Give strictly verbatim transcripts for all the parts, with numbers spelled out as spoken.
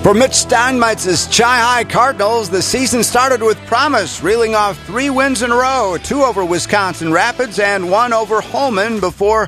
For Mitch Steinmitz's Chi-Hi Cardinals, the season started with promise, reeling off three wins in a row, two over Wisconsin Rapids and one over Holmen before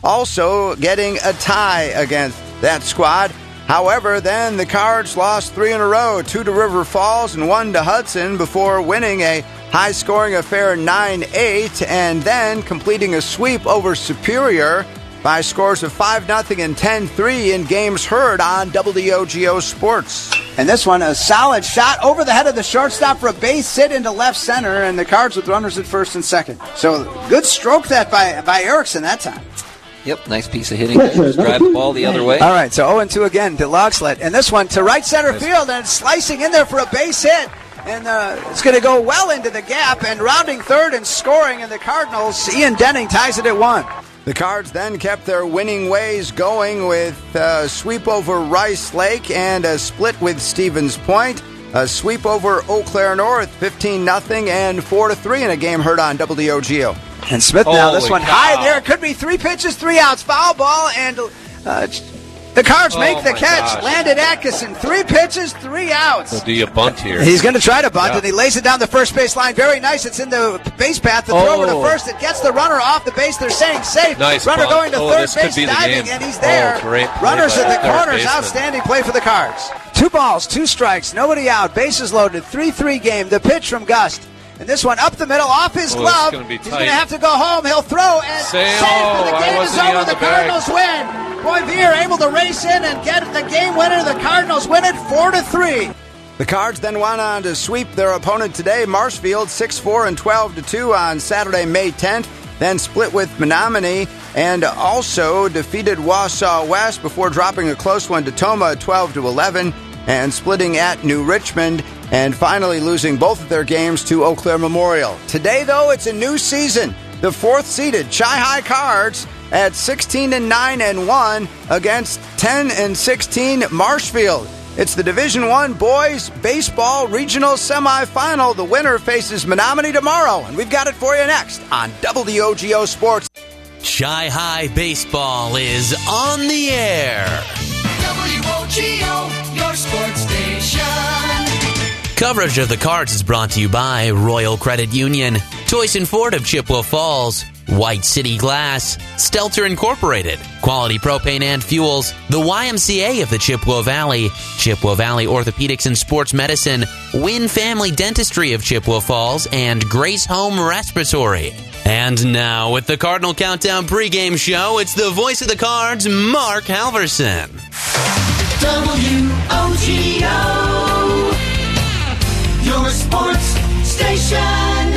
also getting a tie against that squad. However, then the Cards lost three in a row, two to River Falls and one to Hudson before winning a high-scoring affair nine eight and then completing a sweep over Superior by scores of five nothing and ten three in games heard on W O G O Sports. And this one, a solid shot over the head of the shortstop for a base hit into left center, and the Cards with runners at first and second. So good stroke that by, by Erickson that time. Yep, nice piece of hitting. Just drive the ball the other way. All right, so oh and two again to Logslet. And this one to right center field, and it's slicing in there for a base hit. And uh, it's going to go well into the gap, and rounding third and scoring, and the Cardinals, Ian Denning ties it at one. The Cards then kept their winning ways going with a sweep over Rice Lake and a split with Stevens Point, a sweep over Eau Claire North, fifteen nothing and four to three in a game heard on W O G O. And Smith now, Holy this one cow. high there. It could be three pitches, three outs, foul ball, and uh, the Cards Oh, make the my catch. gosh. Landon Atkinson, three pitches, three outs. So do you bunt here? He's going to try to bunt, Yeah. and he lays it down the first base line. Very nice. It's in the base path. The throw over to Oh. first. It gets the runner off the base. They're saying safe. Nice runner bunt. going to Oh, third this could base, be the diving, game. and he's there. Oh, great play Runners by at the the third corners. baseman. Outstanding play for the Cards. Two balls, two strikes, nobody out. Bases loaded. three three game. The pitch from Gust. And this one up the middle, off his Oh, glove. this is gonna be He's tight. going to have to go home. He'll throw and Say, save, oh, and the why game is wasn't he over. on The the bag? Cardinals win. Boy, able to race in and get the game winner. The Cardinals win it four to three. The Cards then went on to sweep their opponent today, Marshfield, six four and twelve to two on Saturday, May tenth. Then split with Menominee and also defeated Wausau West before dropping a close one to Toma, twelve to eleven, and splitting at New Richmond, and finally losing both of their games to Eau Claire Memorial. Today, though, it's a new season. The fourth-seeded Chi-Hi Cards at sixteen and nine and one against ten and sixteen Marshfield. It's the Division One Boys Baseball Regional Semifinal. The winner faces Menominee tomorrow, and we've got it for you next on W O G O Sports. Chi-Hi Baseball is on the air. W O G O, your sports station. Coverage of the Cards is brought to you by Royal Credit Union, Toys and Ford of Chippewa Falls, White City Glass, Stelter Incorporated, Quality Propane and Fuels, the Y M C A of the Chippewa Valley, Chippewa Valley Orthopedics and Sports Medicine, Wynn Family Dentistry of Chippewa Falls, and Grace Home Respiratory. And now, with the Cardinal Countdown pregame show, it's the voice of the Cards, Mark Halverson. W O G O, your sports station.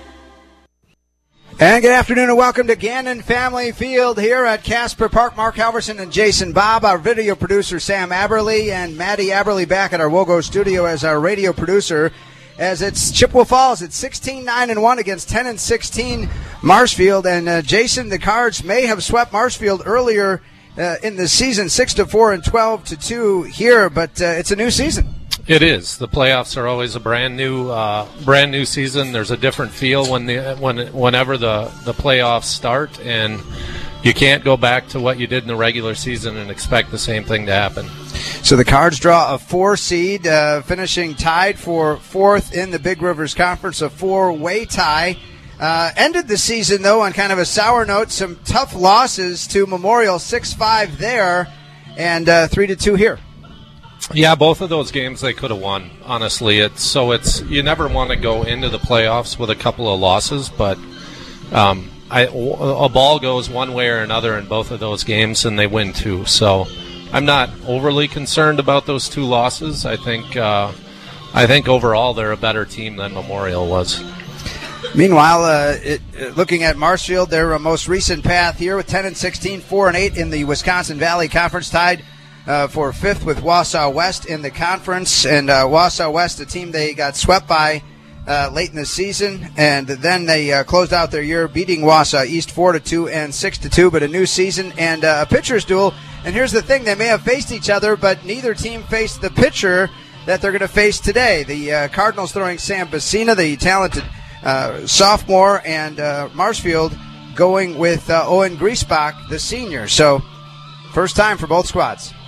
And good afternoon and welcome to Gannon Family Field here at Casper Park. Mark Halverson and Jason Bob, our video producer Sam Aberly, and Maddie Aberly back at our Wogo studio as our radio producer. As it's Chippewa Falls, it's sixteen nine and one against ten and sixteen Marshfield. And uh, Jason, the Cards may have swept Marshfield earlier uh, in the season, six to four and twelve to two here, but uh, it's a new season. It is. The playoffs are always a brand new, uh, brand new season. There's a different feel when the when whenever the, the playoffs start, and you can't go back to what you did in the regular season and expect the same thing to happen. So the Cards draw a four seed, uh, finishing tied for fourth in the Big Rivers Conference, a four-way tie. Uh, ended the season, though, on kind of a sour note. Some tough losses to Memorial, six five there, and uh, three to two here. Yeah, both of those games they could have won. Honestly, it's so it's you never want to go into the playoffs with a couple of losses, but um, I, a ball goes one way or another in both of those games, and they win two. So I'm not overly concerned about those two losses. I think uh, I think overall they're a better team than Memorial was. Meanwhile, uh, it, uh, looking at Marshfield, their uh, most recent path here with ten and sixteen, four and eight in the Wisconsin Valley Conference, tied Uh, for fifth with Wausau West in the conference. And uh, Wausau West, a team they got swept by uh, late in the season, and then they uh, closed out their year beating Wausau East four to two and six to two. But a new season and uh, a pitcher's duel. And here's the thing: they may have faced each other, but neither team faced the pitcher that they're going to face today. The uh, Cardinals throwing Sam Bassina, the talented uh, sophomore, and uh, Marshfield going with uh, Owen Griesbach, the senior. So first time for both squads.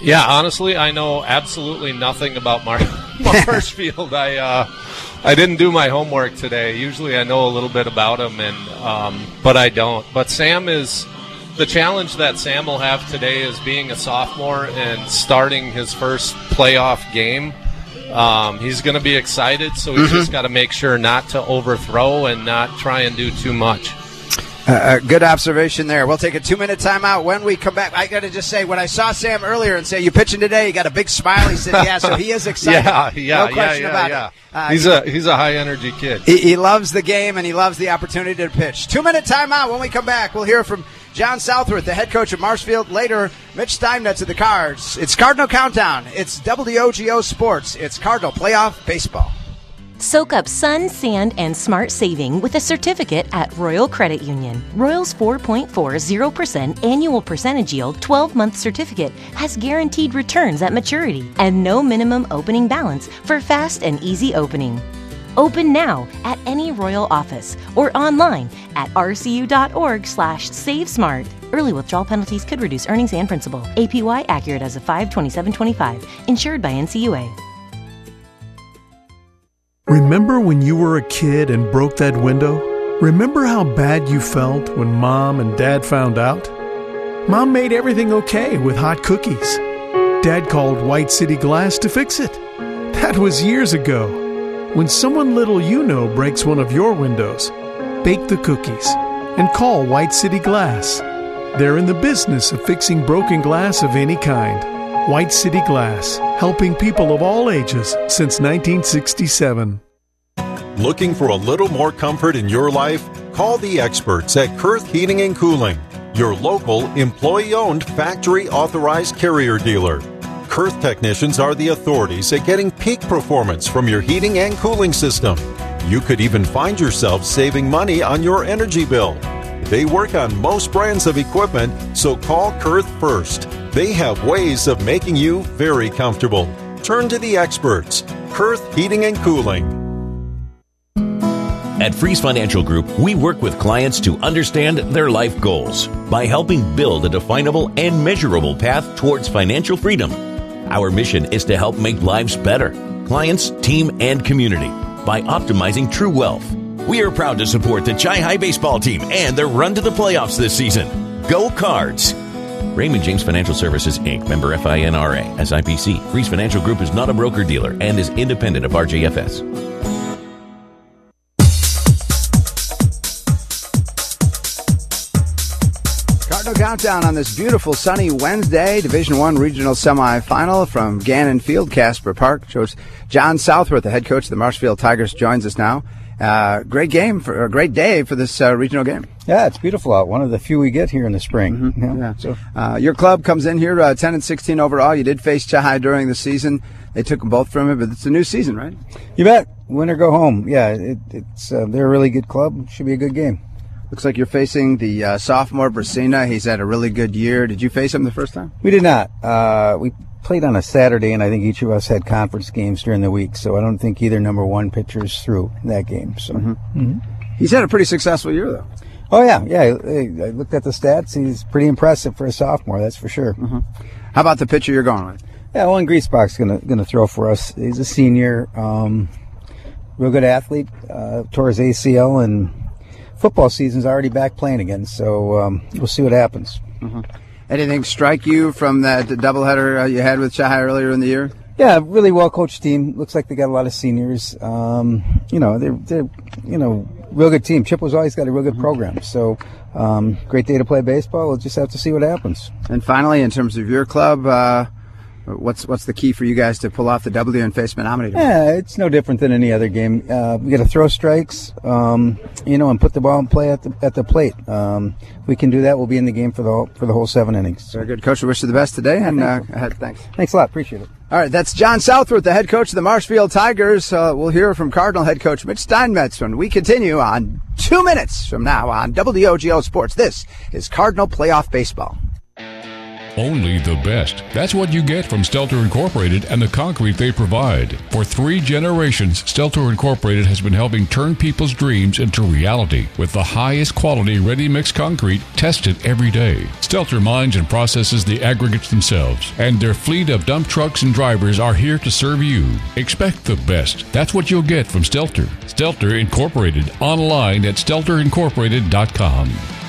Yeah, honestly, I know absolutely nothing about Mar- Marshfield. I uh, I didn't do my homework today. Usually I know a little bit about him, and um, but I don't. But Sam is the challenge that Sam will have today is being a sophomore and starting his first playoff game. Um, he's going to be excited, so he's mm-hmm. just got to make sure not to overthrow and not try and do too much. Uh, good observation there. We'll take a two-minute timeout. When we come back, I got to just say, when I saw Sam earlier and say, you pitching today, he got a big smile. He said, yeah, so he is excited. yeah, yeah, no question yeah, about yeah. it. Uh, he's, a, he's a high-energy kid. He, he loves the game, and he loves the opportunity to pitch. Two-minute timeout. When we come back, we'll hear from John Southworth, the head coach of Marshfield. Later, Mitch Steinmetz of the Cards. It's Cardinal Countdown. It's W O G O Sports. It's Cardinal Playoff Baseball. Soak up sun, sand, and smart saving with a certificate at Royal Credit Union. Royal's four point four zero percent annual percentage yield twelve-month certificate has guaranteed returns at maturity and no minimum opening balance for fast and easy opening. Open now at any Royal office or online at rcu.org slash savesmart. Early withdrawal penalties could reduce earnings and principal. A P Y accurate as of five twenty-seven twenty-five. Insured by N C U A. Remember when you were a kid and broke that window? Remember how bad you felt when Mom and Dad found out? Mom made everything okay with hot cookies. Dad called White City Glass to fix it. That was years ago. When someone little you know breaks one of your windows, bake the cookies and call White City Glass. They're in the business of fixing broken glass of any kind. White City Glass, helping people of all ages since nineteen sixty-seven. Looking for a little more comfort in your life? Call the experts at Kurth Heating and Cooling, your local, employee-owned, factory-authorized Carrier dealer. Kurth technicians are the authorities at getting peak performance from your heating and cooling system. You could even find yourself saving money on your energy bill. They work on most brands of equipment, so call Kurth first. They have ways of making you very comfortable. Turn to the experts. Kurth Heating and Cooling. At Freeze Financial Group, we work with clients to understand their life goals by helping build a definable and measurable path towards financial freedom. Our mission is to help make lives better, clients, team, and community by optimizing true wealth. We are proud to support the Chi High baseball team and their run to the playoffs this season. Go Cards! Raymond James Financial Services, Incorporated, member F I N R A, S I P C. Freeze Financial Group is not a broker-dealer and is independent of R J F S. Cardinal Countdown on this beautiful sunny Wednesday, Division One regional semifinal from Gannon Field, Casper Park. Shows John Southworth, the head coach of the Marshfield Tigers, joins us now. Uh, great game, for a great day for this uh, regional game. Yeah, it's beautiful out. One of the few we get here in the spring. Mm-hmm. Yeah. Yeah. So, uh, your club comes in here uh, ten and sixteen overall. You did face Chi during the season. They took them both from you, but it's a new season, right? You bet. Win or go home. Yeah, it, it's uh, they're a really good club. Should be a good game. Looks like you're facing the uh, sophomore Brasina. He's had a really good year. Did you face him the first time? We did not. Uh, we played on a Saturday, and I think each of us had conference games during the week, so I don't think either number one pitcher's through that game. So mm-hmm. Mm-hmm. He's had a pretty successful year, though. Oh, yeah. Yeah, I, I looked at the stats. He's pretty impressive for a sophomore, that's for sure. Mm-hmm. How about the pitcher you're going with? Yeah, Owen Griesbach's going to going to throw for us. He's a senior, um, real good athlete, uh, tore his A C L, and football season's already back playing again, so um, we'll see what happens. Mm-hmm. Anything strike you from that doubleheader uh, you had with Chi earlier in the year? Yeah, really well-coached team. Looks like they got a lot of seniors. Um, you know, they're, they're, you know, real good team. Chippewa's always got a real good mm-hmm. program. So, um, great day to play baseball. We'll just have to see what happens. And finally, in terms of your club, uh, what's what's the key for you guys to pull off the W and face Menominee? Yeah, it's no different than any other game. Uh, we got to throw strikes, um, you know, and put the ball in play at the at the plate. Um, if we can do that, we'll be in the game for the whole, for the whole seven innings. Very good, Coach. We wish you the best today, and uh, thanks. Thanks a lot. Appreciate it. All right, that's John Southworth, the head coach of the Marshfield Tigers. Uh, we'll hear from Cardinal head coach Mitch Steinmetz when we continue on two minutes from now on W O G O Sports. This is Cardinal Playoff Baseball. Only the best. That's what you get from Stelter Incorporated and the concrete they provide. For three generations, Stelter Incorporated has been helping turn people's dreams into reality with the highest quality ready-mix concrete tested every day. Stelter mines and processes the aggregates themselves, and their fleet of dump trucks and drivers are here to serve you. Expect the best. That's what you'll get from Stelter. Stelter Incorporated, online at stelter incorporated dot com.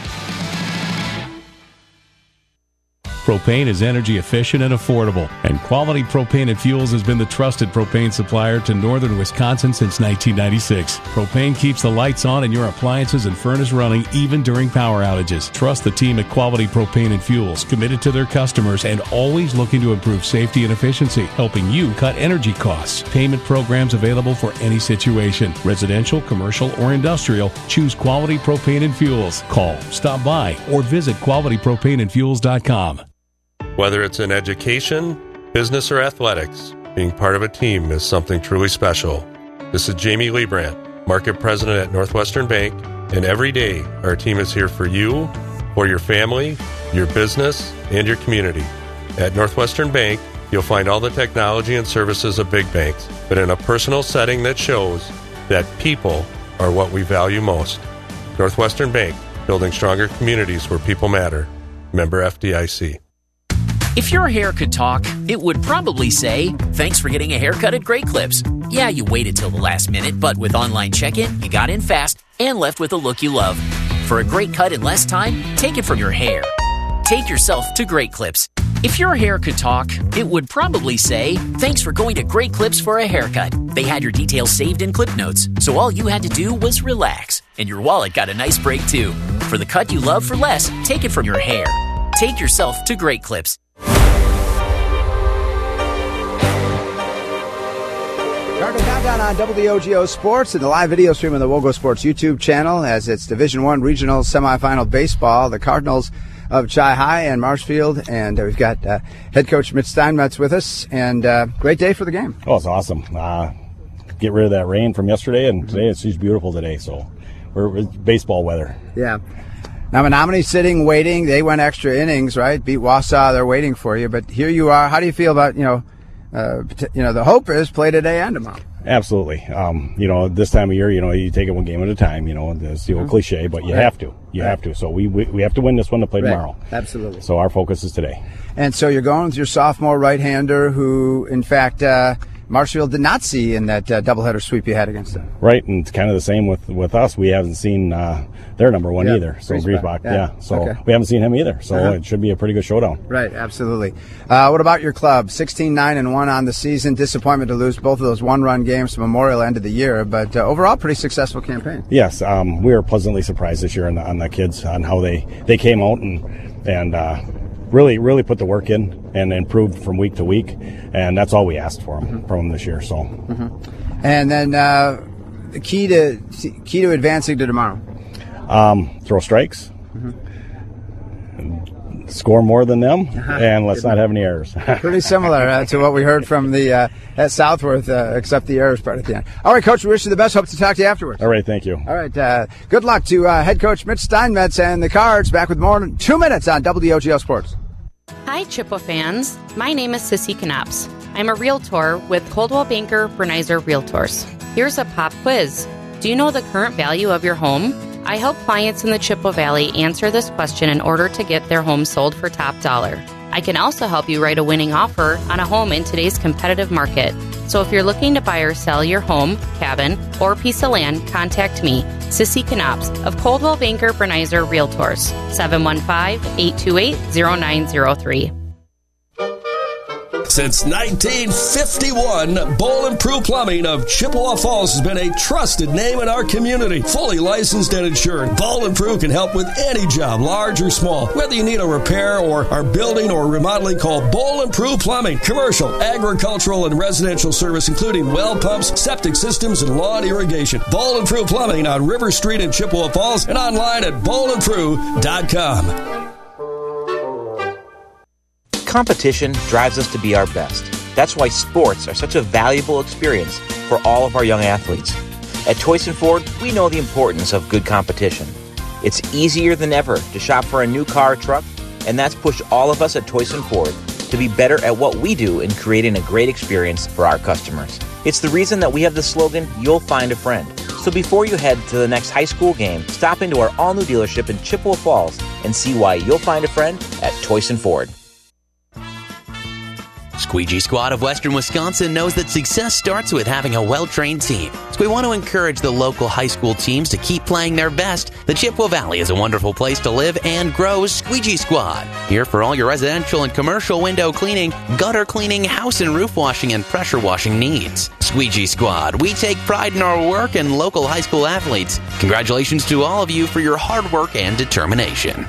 Propane is energy efficient and affordable, and Quality Propane and Fuels has been the trusted propane supplier to northern Wisconsin since nineteen ninety-six. Propane keeps the lights on and your appliances and furnace running even during power outages. Trust the team at Quality Propane and Fuels, committed to their customers and always looking to improve safety and efficiency, helping you cut energy costs. Payment programs available for any situation. Residential, commercial, or industrial, choose Quality Propane and Fuels. Call, stop by, or visit quality propane and fuels dot com. Whether it's in education, business, or athletics, being part of a team is something truly special. This is Jamie Liebrandt, Market President at Northwestern Bank, and every day our team is here for you, for your family, your business, and your community. At Northwestern Bank, you'll find all the technology and services of big banks, but in a personal setting that shows that people are what we value most. Northwestern Bank, building stronger communities where people matter. Member F D I C. If your hair could talk, it would probably say, thanks for getting a haircut at Great Clips. Yeah, you waited till the last minute, but with online check-in, you got in fast and left with a look you love. For a great cut in less time, take it from your hair. Take yourself to Great Clips. If your hair could talk, it would probably say, thanks for going to Great Clips for a haircut. They had your details saved in clip notes, so all you had to do was relax. And your wallet got a nice break too. For the cut you love for less, take it from your hair. Take yourself to Great Clips. Cardinal Countdown on W O G O Sports and the live video stream on the Wogo Sports YouTube channel as it's Division One Regional Semifinal Baseball. The Cardinals of Chi High and Marshfield, and uh, we've got uh, head coach Mitch Steinmetz with us, and uh, great day for the game. Oh, it's awesome. Uh, get rid of that rain from yesterday, and today it's just beautiful today, so we're it's baseball weather. Yeah. Now, Menominee sitting, waiting. They went extra innings, right? Beat Wausau. They're waiting for you, but here you are. How do you feel about, you know, Uh, you know, the hope is play today and tomorrow. Absolutely. Um, you know, this time of year, you know, you take it one game at a time, you know, it's the old mm-hmm. cliche, but you right. have to. You right. have to. So we, we we have to win this one to play right. tomorrow. Absolutely. So our focus is today. And so you're going with your sophomore right-hander who, in fact, uh, Marshfield did not see in that uh, doubleheader sweep you had against them. Right, and it's kind of the same with, with us. We haven't seen uh, their number one yeah. either. So Griesbach, yeah. yeah. So okay. we haven't seen him either. So uh-huh. it should be a pretty good showdown. Right, absolutely. Uh, what about your club? sixteen nine and one on the season. Disappointment to lose both of those one-run games to Memorial end of the year, but uh, overall, pretty successful campaign. Yes, um, we were pleasantly surprised this year on the, on the kids on how they, they came out and and. Uh, Really, really put the work in and improved from week to week, and that's all we asked for them, mm-hmm. from them this year. So, mm-hmm. and then uh, the key to key to advancing to tomorrow. Um, throw strikes, mm-hmm. score more than them, uh-huh. and let's not have any errors. Pretty similar uh, to what we heard from the uh, at Southworth, uh, except the errors part at the end. All right, Coach, we wish you the best. Hope to talk to you afterwards. All right, thank you. All right, uh, good luck to uh, head coach Mitch Steinmetz and the Cards. Back with more in two minutes on W O G O Sports. Hi, Chippewa fans. My name is Sissy Knops. I'm a realtor with Coldwell Banker Bernizer Realtors. Here's a pop quiz. Do you know the current value of your home? I help clients in the Chippewa Valley answer this question in order to get their home sold for top dollar. I can also help you write a winning offer on a home in today's competitive market. So if you're looking to buy or sell your home, cabin, or piece of land, contact me, Sissy Knops of Coldwell Banker Bernizer Realtors, seven one five, eight two eight, zero nine zero three. Since nineteen fifty-one, Bowl and Prue Plumbing of Chippewa Falls has been a trusted name in our community. Fully licensed and insured, Bowl and Prue can help with any job, large or small. Whether you need a repair or are building or remodeling, call Bowl and Prue Plumbing. Commercial, agricultural, and residential service, including well pumps, septic systems, and lawn irrigation. Bowl and Prue Plumbing on River Street in Chippewa Falls and online at bowl and prue dot com. Competition drives us to be our best. That's why sports are such a valuable experience for all of our young athletes. At Toyson Ford, we know the importance of good competition. It's easier than ever to shop for a new car or truck and that's pushed all of us at Toyson Ford to be better at what we do in creating a great experience for our customers. It's the reason that we have the slogan, "You'll find a friend." So before you head to the next high school game, stop into our all-new dealership in Chippewa Falls and see why you'll find a friend at Toyson Ford. Squeegee Squad of Western Wisconsin knows that success starts with having a well-trained team. So we want to encourage the local high school teams to keep playing their best. The Chippewa Valley is a wonderful place to live and grow. Squeegee Squad. Here for all your residential and commercial window cleaning, gutter cleaning, house and roof washing, and pressure washing needs. Squeegee Squad. We take pride in our work and local high school athletes. Congratulations to all of you for your hard work and determination.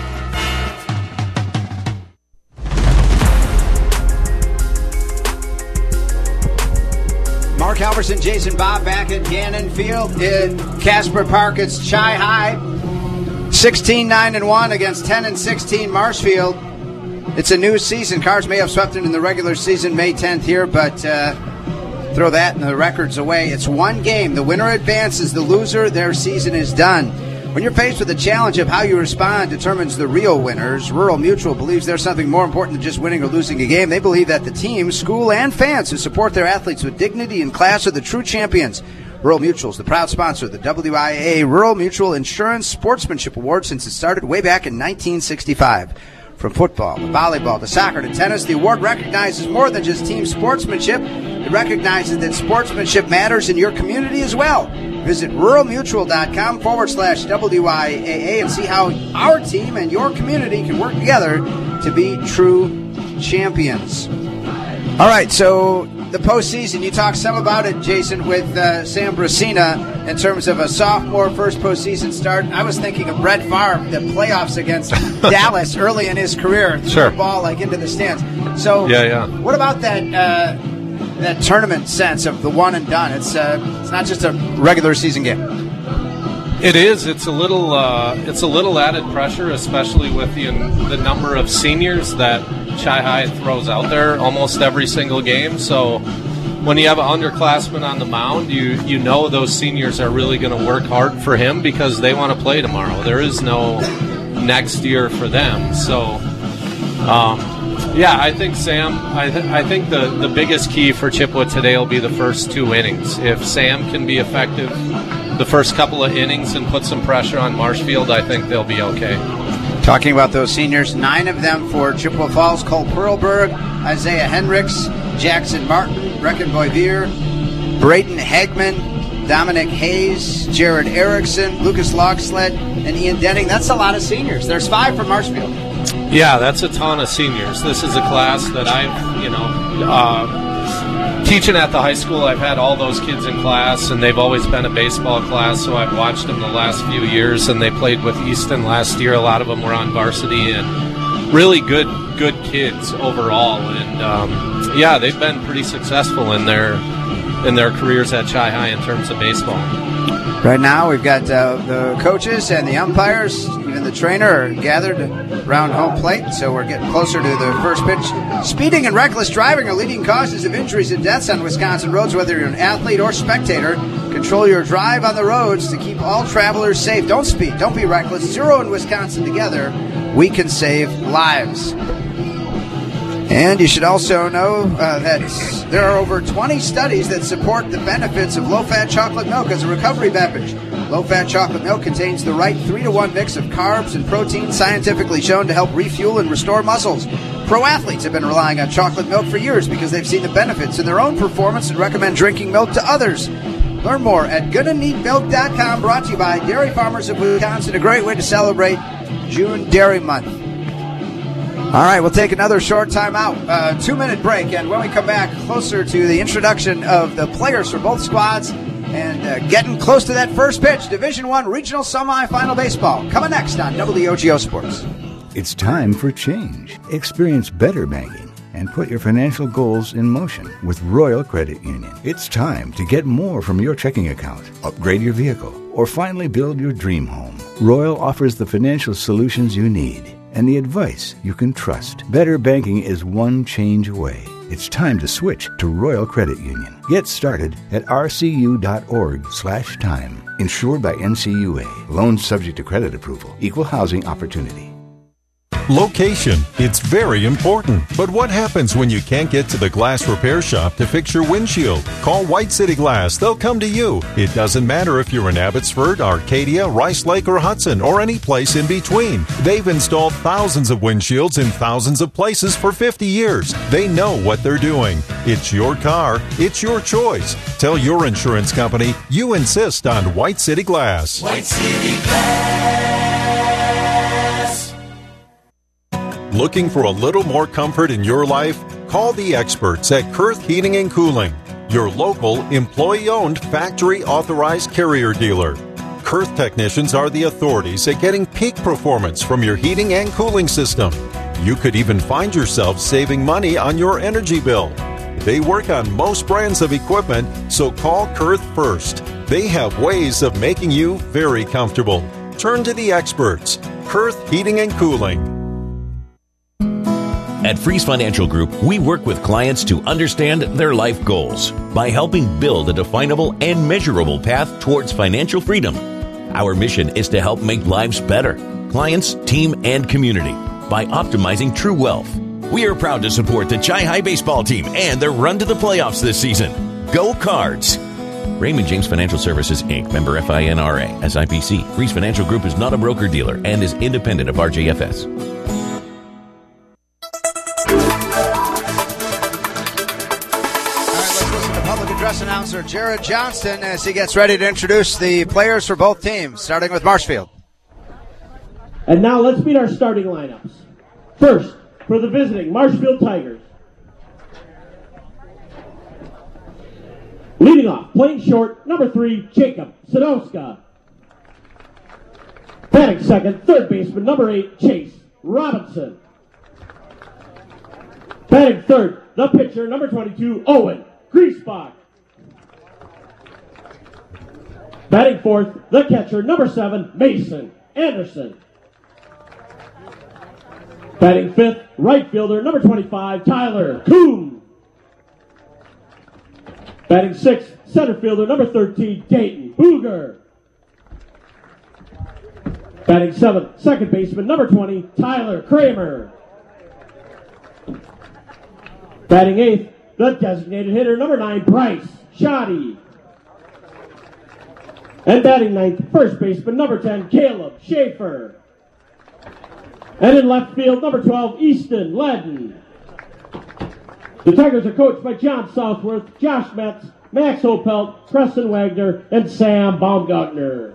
Mark Halverson, Jason Bob back at Gannon Field in Casper Park. It's Chi High, sixteen nine and one against ten and sixteen Marshfield. It's a new season. Cards may have swept in the regular season May tenth here, but uh, throw that and the records away. It's one game. The winner advances. The loser, their season is done. When you're faced with the challenge of how you respond determines the real winners, Rural Mutual believes there's something more important than just winning or losing a game. They believe that the team, school, and fans who support their athletes with dignity and class are the true champions. Rural Mutual is the proud sponsor of the W I A A Rural Mutual Insurance Sportsmanship Award since it started way back in nineteen sixty-five. From football to volleyball to soccer to tennis, the award recognizes more than just team sportsmanship. It recognizes that sportsmanship matters in your community as well. Visit ruralmutual.com forward slash W I A A and see how our team and your community can work together to be true champions. All right, so the postseason, you talked some about it, Jason, with uh, Sam Brasina in terms of a sophomore first postseason start. I was thinking of Brett Favre, the playoffs against Dallas early in his career. Sure. Threw the ball like into the stands. So yeah, yeah. What about that uh, that tournament sense of the one and done? It's uh, it's not just a regular season game. It is. It's a little. Uh, it's a little added pressure, especially with the the number of seniors that Chi High throws out there almost every single game. So when you have an underclassman on the mound, you you know those seniors are really going to work hard for him because they want to play tomorrow. There is no next year for them. So, um, yeah, I think Sam. I th- I think the the biggest key for Chippewa today will be the first two innings. If Sam can be effective the first couple of innings and put some pressure on Marshfield, I think they'll be okay. Talking about those seniors, nine of them for Chippewa Falls: Cole Perlberg, Isaiah Hendricks, Jackson Martin, Brecken Boyvier, Braden Hegman, Dominic Hayes, Jared Erickson, Lucas Logsled, and Ian Denning. That's a lot of seniors. There's five for Marshfield. Yeah, that's a ton of seniors. This is a class that I've, you know, uh, teaching at the high school, I've had all those kids in class, and they've always been a baseball class, so I've watched them the last few years, and they played with Easton last year. A lot of them were on varsity, and really good good kids overall. And, um, yeah, they've been pretty successful in their in their careers at Chi High in terms of baseball. Right now, we've got uh, the coaches and the umpires, even the trainer, are gathered around home plate, so we're getting closer to the first pitch. Speeding and reckless driving are leading causes of injuries and deaths on Wisconsin roads, whether you're an athlete or spectator. Control your drive on the roads to keep all travelers safe. Don't speed. Don't be reckless. Zero in Wisconsin together. We can save lives. And you should also know uh, that there are over twenty studies that support the benefits of low-fat chocolate milk as a recovery beverage. Low-fat chocolate milk contains the right three to one mix of carbs and protein, scientifically shown to help refuel and restore muscles. Pro athletes have been relying on chocolate milk for years because they've seen the benefits in their own performance and recommend drinking milk to others. Learn more at good and neat milk dot com, brought to you by Dairy Farmers of Wisconsin, a great way to celebrate June Dairy Month. All right, we'll take another short time out, uh, two-minute break, and when we come back, closer to the introduction of the players for both squads and uh, getting close to that first pitch, Division One Regional Semi-Final Baseball, coming next on W O G O Sports. It's time for change. Experience better banking and put your financial goals in motion with Royal Credit Union. It's time to get more from your checking account, upgrade your vehicle, or finally build your dream home. Royal offers the financial solutions you need and the advice you can trust. Better banking is one change away. It's time to switch to Royal Credit Union. Get started at rcu.org slash time. Insured by N C U A. Loans subject to credit approval. Equal housing opportunity. Location, it's very important. But what happens when you can't get to the glass repair shop to fix your windshield? Call White City Glass. They'll come to you. It doesn't matter if you're in Abbotsford, Arcadia, Rice Lake, or Hudson, or any place in between. They've installed thousands of windshields in thousands of places for fifty years. They know what they're doing. It's your car. It's your choice. Tell your insurance company you insist on White City Glass. White City Glass. Looking for a little more comfort in your life? Call the experts at Kurth Heating and Cooling, your local, employee-owned, factory-authorized carrier dealer. Kurth technicians are the authorities at getting peak performance from your heating and cooling system. You could even find yourself saving money on your energy bill. They work on most brands of equipment, so call Kurth first. They have ways of making you very comfortable. Turn to the experts. Kurth Heating and Cooling. At Freeze Financial Group, we work with clients to understand their life goals by helping build a definable and measurable path towards financial freedom. Our mission is to help make lives better, clients, team, and community, by optimizing true wealth. We are proud to support the Chi High baseball team and their run to the playoffs this season. Go Cards! Raymond James Financial Services, Incorporated, member F I N R A, S I P C. Freeze Financial Group is not a broker-dealer and is independent of R J F S. Address announcer Jared Johnston as he gets ready to introduce the players for both teams, starting with Marshfield. And now let's meet our starting lineups. First, for the visiting Marshfield Tigers. Leading off, playing short, number three, Jacob Sadowska. Batting second, third baseman, number eight, Chase Robinson. Batting third, the pitcher, number twenty-two, Owen Griesbach. Batting fourth, the catcher, number seven, Mason Anderson. Batting fifth, right fielder, number twenty-five, Tyler Kuhn. Batting sixth, center fielder, number thirteen, Dayton Booger. Batting seventh, second baseman, number twenty, Tyler Kramer. Batting eighth, the designated hitter, number nine, Bryce Shoddy. And batting ninth, first baseman, number ten, Caleb Schaefer. And in left field, number twelve, Easton Ledden. The Tigers are coached by John Southworth, Josh Metz, Max Opelt, Preston Wagner, and Sam Baumgartner.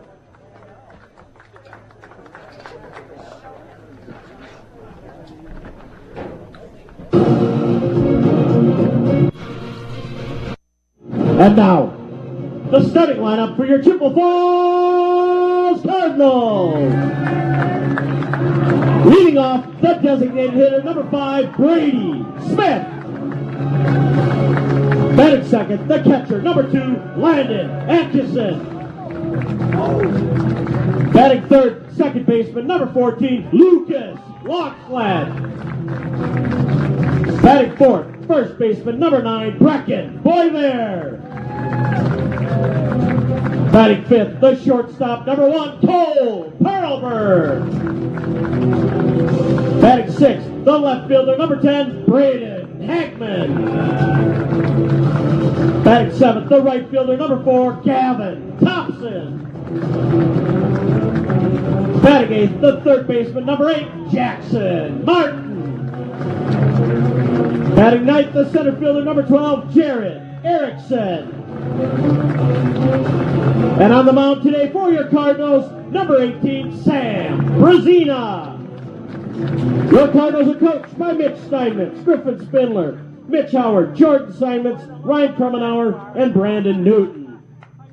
And now, the starting lineup for your Chippewa Falls Cardinals. Leading off, the designated hitter, number five, Brady Smith. Batting second, the catcher, number two, Landon Atchison. Batting third, second baseman, number fourteen, Lucas Lockslad. Batting fourth, first baseman, number nine, Brecken Boyver. Batting fifth, the shortstop, number one, Cole Perlberg. Batting sixth, the left fielder, number ten, Braden Hackman. Batting seventh, the right fielder, number four, Gavin Thompson. Batting eighth, the third baseman, number eight, Jackson Martin. Batting ninth, the center fielder, number twelve, Jared Erickson. And on the mound today for your Cardinals, number eighteen, Sam Brazina. Your Cardinals are coached by Mitch Steinmetz, Griffin Spindler, Mitch Howard, Jordan Steinmetz, Ryan Krummenauer, and Brandon Newton.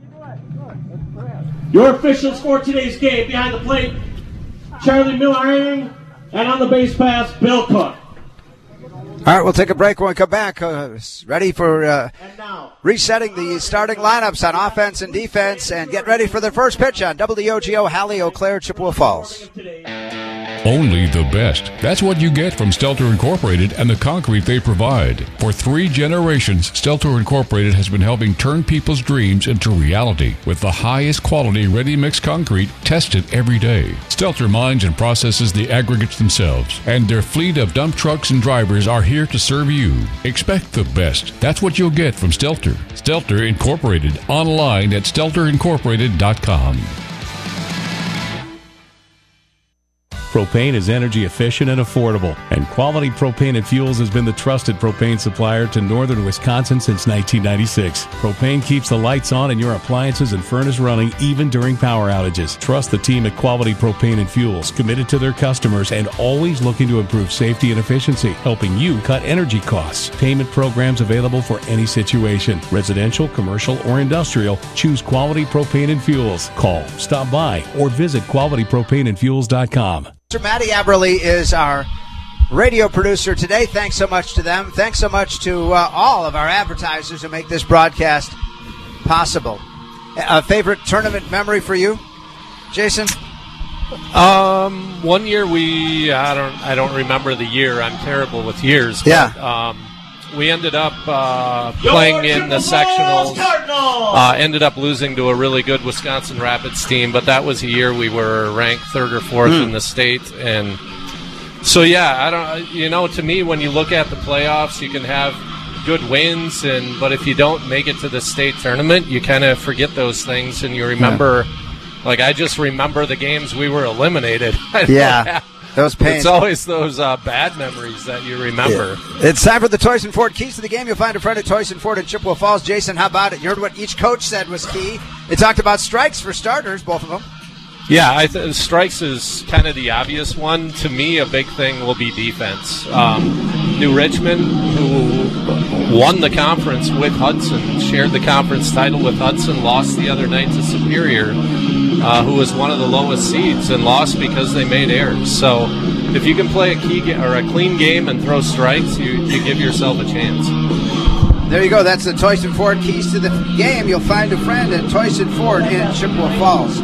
Your officials for today's game: behind the plate, Charlie Miller, and on the base pass, Bill Cook. All right, we'll take a break when we come back. Uh, ready for uh, resetting the starting lineups on offense and defense, and get ready for their first pitch on W O G O, Halley, Eau Claire, Chippewa Falls. Only the best. That's what you get from Stelter Incorporated and the concrete they provide. For three generations, Stelter Incorporated has been helping turn people's dreams into reality with the highest quality ready-mix concrete tested every day. Stelter mines and processes the aggregates themselves, and their fleet of dump trucks and drivers are here to serve you. Expect the best. That's what you'll get from Stelter. Stelter Incorporated, online at stelter incorporated dot com. Propane is energy efficient and affordable, and Quality Propane and Fuels has been the trusted propane supplier to northern Wisconsin since nineteen ninety-six. Propane keeps the lights on and your appliances and furnace running even during power outages. Trust the team at Quality Propane and Fuels, committed to their customers and always looking to improve safety and efficiency, helping you cut energy costs. Payment programs available for any situation, residential, commercial, or industrial. Choose Quality Propane and Fuels. Call, stop by, or visit quality propane and fuels dot com. Mister Matty Aberly is our radio producer today. Thanks so much to them. Thanks so much to uh, all of our advertisers who make this broadcast possible. A favorite tournament memory for you, Jason? Um, one year we I don't I don't remember the year. I'm terrible with years. But, yeah. Um, we ended up uh, playing in the sectionals. Uh, ended up losing to a really good Wisconsin Rapids team, but that was a year we were ranked third or fourth mm. in the state, and so yeah, I don't. You know, to me, when you look at the playoffs, you can have good wins, and but if you don't make it to the state tournament, you kind of forget those things, and you remember. Yeah. Like I just remember the games we were eliminated. I yeah. Have, Those pains. It's always those uh, bad memories that you remember. Yeah. It's time for the Toyson Ford Keys to the Game. You'll find a friend at Toyson Ford in Chippewa Falls. Jason, how about it? You heard what each coach said was key. They talked about strikes for starters, both of them. Yeah, I th- strikes is kind of the obvious one. To me, a big thing will be defense. Um, New Richmond, who won the conference with Hudson, shared the conference title with Hudson, lost the other night to Superior, uh, who was one of the lowest seeds, and lost because they made errors. So if you can play a key ga- or a clean game and throw strikes, you, you give yourself a chance. There you go. That's the Toyson Ford Keys to the Game. You'll find a friend at Toyson Ford in Chippewa Falls.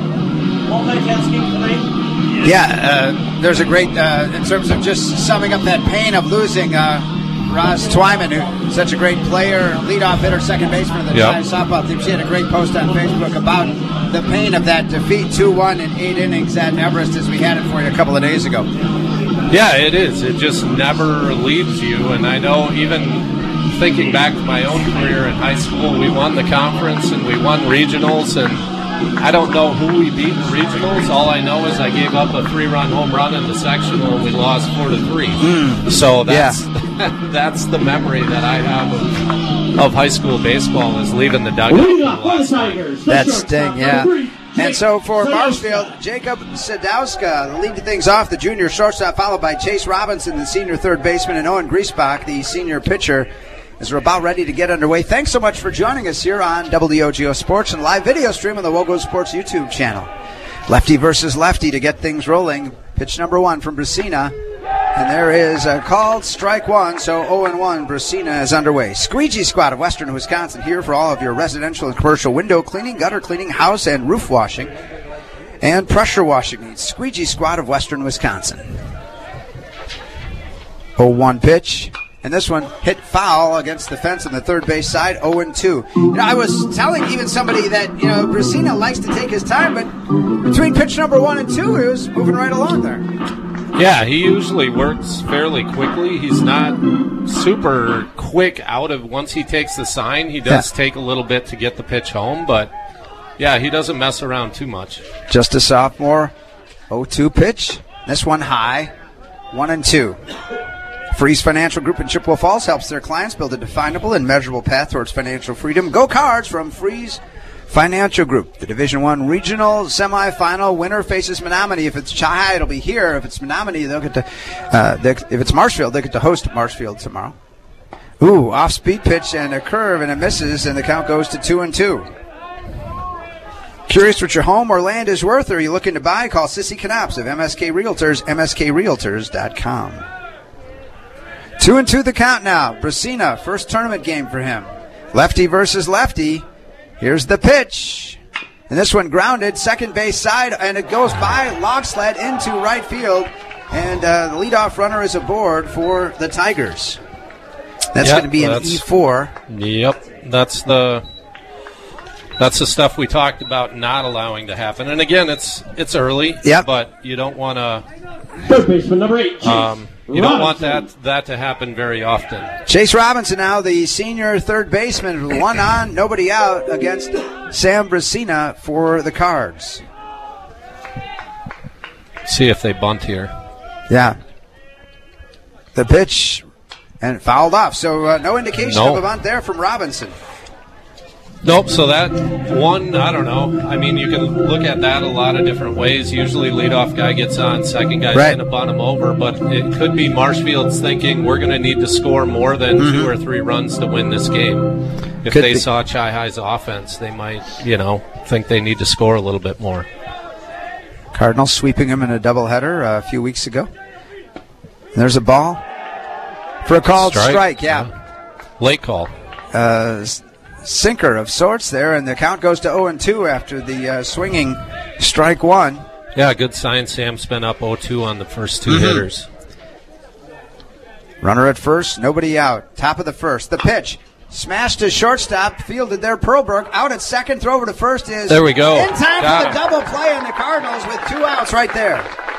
Yeah, uh, there's a great, uh, in terms of just summing up that pain of losing uh, Roz Twyman, who's such a great player, leadoff hitter, second baseman of the yep. Giants softball team. She had a great post on Facebook about the pain of that defeat, two one in eight innings at Everest, as we had it for you a couple of days ago. Yeah, it is. It just never leaves you, and I know even thinking back to my own career in high school, we won the conference and we won regionals, and I don't know who we beat in regionals. All I know is I gave up a three-run home run in the sectional, and we lost four to three. Mm. So that's yeah. that's the memory that I have of, of high school baseball, is leaving the dugout. That sting, yeah. And so for Marshfield, Jacob Sadowska leading things off, the junior shortstop, followed by Chase Robinson, the senior third baseman, and Owen Griesbach, the senior pitcher, as we're about ready to get underway. Thanks so much for joining us here on W O G O Sports and live video stream on the Wogo Sports YouTube channel. Lefty versus lefty to get things rolling. Pitch number one from Brasina. And there is a called strike one, so oh and one. Brasina is underway. Squeegee Squad of Western Wisconsin here for all of your residential and commercial window cleaning, gutter cleaning, house and roof washing, and pressure washing needs. Squeegee Squad of Western Wisconsin. oh one pitch. And this one hit foul against the fence on the third base side, oh and two. You know, I was telling even somebody that, you know, Brasina likes to take his time, but between pitch number one and two, he was moving right along there. Yeah, he usually works fairly quickly. He's not super quick out of, once he takes the sign, he does yeah. take a little bit to get the pitch home, but yeah, he doesn't mess around too much. Just a sophomore, oh two pitch. This one high, one and two. Freeze Financial Group in Chippewa Falls helps their clients build a definable and measurable path towards financial freedom. Go Cards from Freeze Financial Group. The Division One regional semifinal winner faces Menominee. If it's Chi, it'll be here. If it's Menominee, they'll get to. Uh, they, if it's Marshfield, they get to host Marshfield tomorrow. Ooh, off-speed pitch and a curve, and it misses, and the count goes to two and two. Curious what your home or land is worth, or are you looking to buy? Call Sissy Knops of M S K Realtors, M S K Realtors dot com. Two and two the count now. Brasina, first tournament game for him. Lefty versus lefty. Here's the pitch. And this one grounded, second base side, and it goes by Logsled into right field. And uh, the leadoff runner is aboard for the Tigers. That's Yep, going to be an that's- E four. Yep, that's the that's the stuff we talked about not allowing to happen. And again, it's it's early, Yep. but you don't want to. Third baseman number eight, Chase Um, you don't want Robinson. that that to happen very often. Chase Robinson now, the senior third baseman, one on, nobody out against Sam Brasina for the Cards. See if they bunt here. Yeah. The pitch and fouled off. So uh, no indication No. of a bunt there from Robinson. Nope, so that one, I don't know. I mean, you can look at that a lot of different ways. Usually leadoff guy gets on, second guy's Right. going to bunt him over, but it could be Marshfield's thinking we're going to need to score more than Mhm. two or three runs to win this game. If Could they be. saw Chai High's offense, they might, you know, think they need to score a little bit more. Cardinals sweeping him in a doubleheader uh, a few weeks ago. There's a ball for a called strike. Strike, yeah. Late call. Uh, s- sinker of sorts there, and the count goes to oh and two after the uh, swinging strike one. Yeah, good sign. Sam's been up oh two on the first two Mhm. hitters. Runner at first, nobody out. Top of the first. The pitch. Smashed to shortstop, fielded there. Perlberg out at second. Throw over to first is There we go. in time Got for the him. double play on the Cardinals with two outs right there.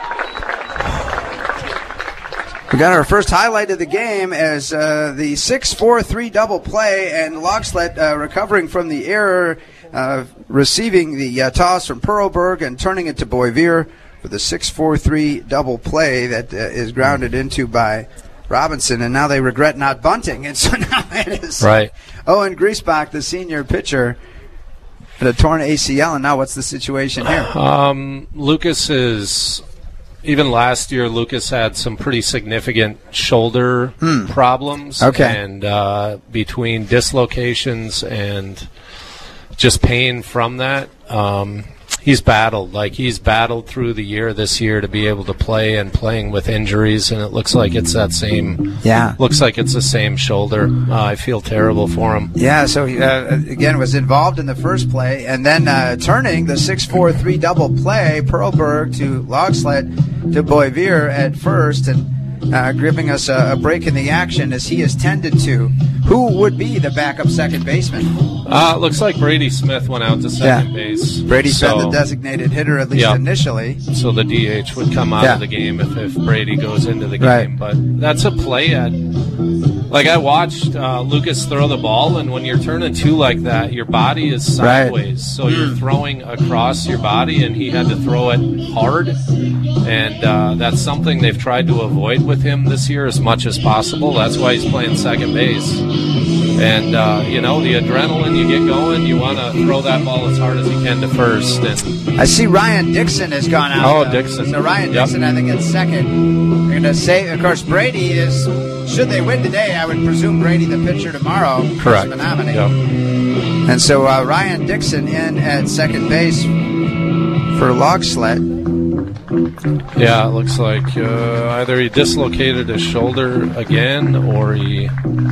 We got our first highlight of the game as uh, the six four three double play, and Logslet uh, recovering from the error, uh, receiving the uh, toss from Perlberg and turning it to Boivier for the six four three double play that uh, is grounded into by Robinson, and now they regret not bunting, and so now it is Right. Owen Griesbach, the senior pitcher, with a torn A C L, and now what's the situation here? Um, Lucas is, even last year, Lucas had some pretty significant shoulder Hmm. problems. Okay. And uh, between dislocations and just pain from that, um, he's battled. Like, he's battled through the year this year to be able to play and playing with injuries, and it looks like it's that same. Yeah. Looks like it's the same shoulder. Uh, I feel terrible for him. Yeah, so he, uh, again, was involved in the first play, and then uh, turning the six four three double play, Perlberg to Logslet to Boivier at first, and uh, giving us a, a break in the action as he is tended to. Who would be the backup second baseman? Uh, looks like Brady Smith went out to second Yeah. base. Brady's been So- the designated hitter, at least Yep. initially. So the D H would come out Yeah. of the game if, if Brady goes into the game. Right. But that's a play at. Like, I watched uh, Lucas throw the ball, and when you're turning two like that, your body is Right. sideways. So you're throwing across your body, and he had to throw it hard. And uh, that's something they've tried to avoid with him this year as much as possible. That's why he's playing second base. And, uh, you know, the adrenaline, you get going, you want to throw that ball as hard as you can to first. And I see Ryan Dixon has gone out. Oh, uh, Dixon. So Ryan Yep. Dixon, I think, at second. They're going to say, of course, Brady is, should they win today, I would presume Brady the pitcher tomorrow. Correct. Menominee. Yep. And so uh, Ryan Dixon in at second base for Logslet. Yeah, it looks like uh, either he dislocated his shoulder again or he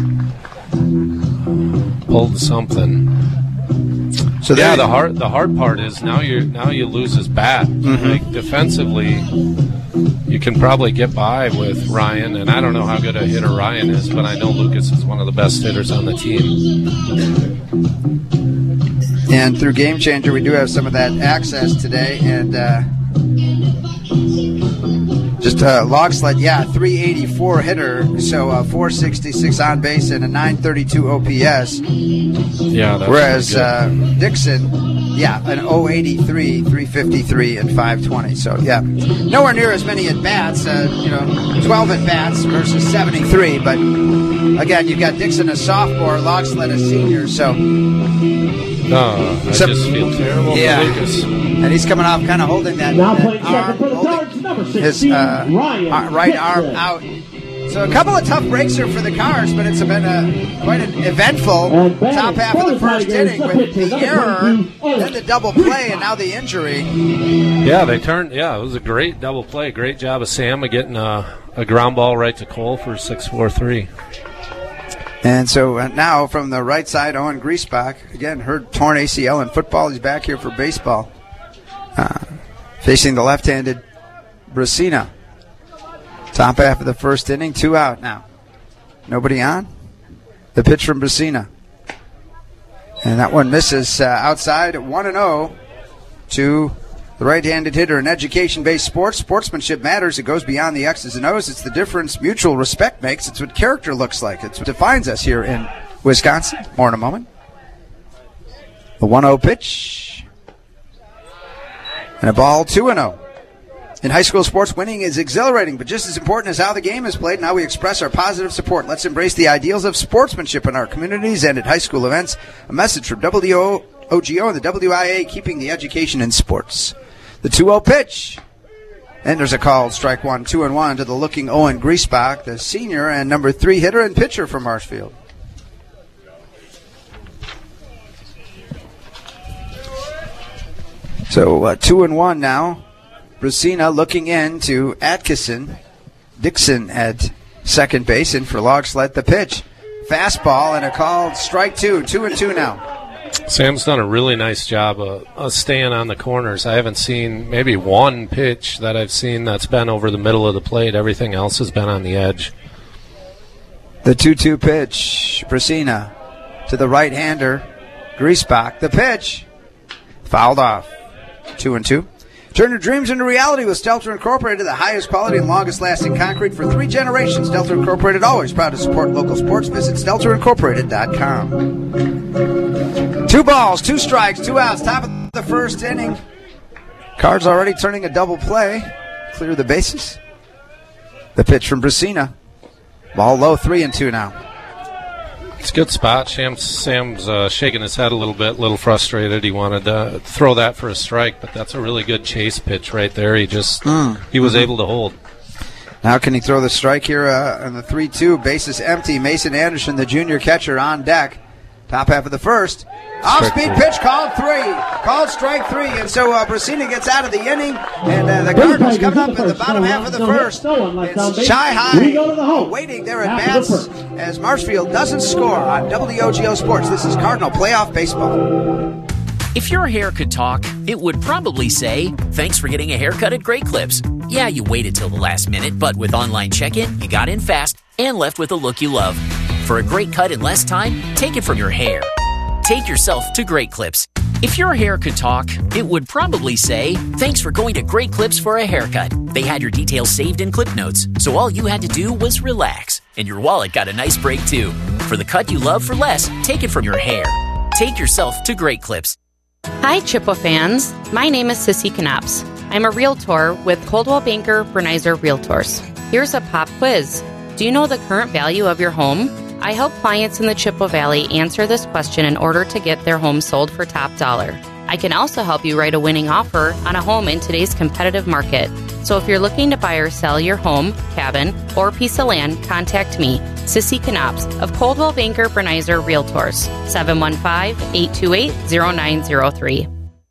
pulled something. So yeah, there- the hard the hard part is now you now you lose his bat. Mhm. Like, defensively, you can probably get by with Ryan, and I don't know how good a hitter Ryan is, but I know Lucas is one of the best hitters on the team. And through Game Changer, we do have some of that access today. And uh, just uh, Logslet, yeah, three eighty-four hitter, so uh, four sixty-six on base and a nine thirty-two O P S. Yeah, that's Whereas pretty good. uh, Dixon, yeah, an oh eighty-three, three fifty-three, and five twenty. So, yeah, nowhere near as many at bats, uh, you know, twelve at bats versus seventy-three. But again, you've got Dixon a sophomore, Logslet a senior, so. No, I So- just feel terrible Yeah. for Lucas. And he's coming off kind of holding that, Now that playing arm, second for the holding Cards, number his sixteen, uh, Ryan ar- right arm Dixon. out. So a couple of tough breaks here for the Cards, but it's been a, quite an eventful And back top half of the for the first Tigers, inning the with pitcher, the number error, twenty-two, then the double play, and now the injury. Yeah, they turned. Yeah, it was a great double play. Great job of Sam of getting a, a ground ball right to Cole for six four three. And so uh, now from the right side, Owen Griesbach, again, hurt torn A C L in football. He's back here for baseball. Uh, facing the left-handed Brasina. Top half of the first inning, two out now. Nobody on. The pitch from Brasina. And that one misses uh, outside, one and oh to the right-handed hitter. In education-based sports, sportsmanship matters. It goes beyond the X's and O's. It's the difference mutual respect makes. It's what character looks like. It's what defines us here in Wisconsin. More in a moment. The one oh pitch. And a ball, two and oh. In high school sports, winning is exhilarating, but just as important as how the game is played and how we express our positive support. Let's embrace the ideals of sportsmanship in our communities and at high school events. A message from W O G O and the W I A, keeping the education in sports. The two oh pitch. And there's a called strike one, two and one to the looking Owen Griesbach, the senior and number three hitter and pitcher for Marshfield. So uh, two and one now. Brasina looking in to Atkinson. Dixon at second base, and for Logslett the pitch. Fastball and a called strike two. Two and two now. Sam's done a really nice job of, of staying on the corners. I haven't seen maybe one pitch that I've seen that's been over the middle of the plate. Everything else has been on the edge. The two two pitch. Brasina to the right-hander. Griesbach. The pitch. Fouled off. Two and two. Turn your dreams into reality with Stelter Incorporated, the highest quality and longest lasting concrete for three generations. Stelter Incorporated, always proud to support local sports. Visit stelter incorporated dot com. Two balls, two strikes, two outs, top of the first inning. Cards already turning a double play. Clear the bases. The pitch from Brasina. Ball low, three and two now. It's a good spot. Sam, Sam's uh, shaking his head a little bit, a little frustrated. He wanted to throw that for a strike, but that's a really good chase pitch right there. He just mm. he was mm-hmm. able to hold. Now can he throw the strike here uh, on the three two? Bases empty. Mason Anderson, the junior catcher, on deck. Top half of the first. Off-speed pitch called three. Called strike three. And so uh, Brasina gets out of the inning. And uh, the Cardinals come up in the bottom half of the first. It's Shy High waiting there at bats as Marshfield doesn't score on W O G O Sports. This is Cardinal Playoff Baseball. If your hair could talk, it would probably say, thanks for getting a haircut at Great Clips. Yeah, you waited till the last minute, but with online check-in, you got in fast and left with a look you love. For a great cut in less time, take it from your hair. Take yourself to Great Clips. If your hair could talk, it would probably say, thanks for going to Great Clips for a haircut. They had your details saved in clip notes, so all you had to do was relax. And your wallet got a nice break, too. For the cut you love for less, take it from your hair. Take yourself to Great Clips. Hi, Chippewa fans. My name is Sissy Knops. I'm a realtor with Coldwell Banker Bernizer Realtors. Here's a pop quiz. Do you know the current value of your home? I help clients in the Chippewa Valley answer this question in order to get their home sold for top dollar. I can also help you write a winning offer on a home in today's competitive market. So if you're looking to buy or sell your home, cabin, or piece of land, contact me, Sissy Knops of Coldwell Banker Bernizer Realtors, seven one five, eight two eight, zero nine zero three.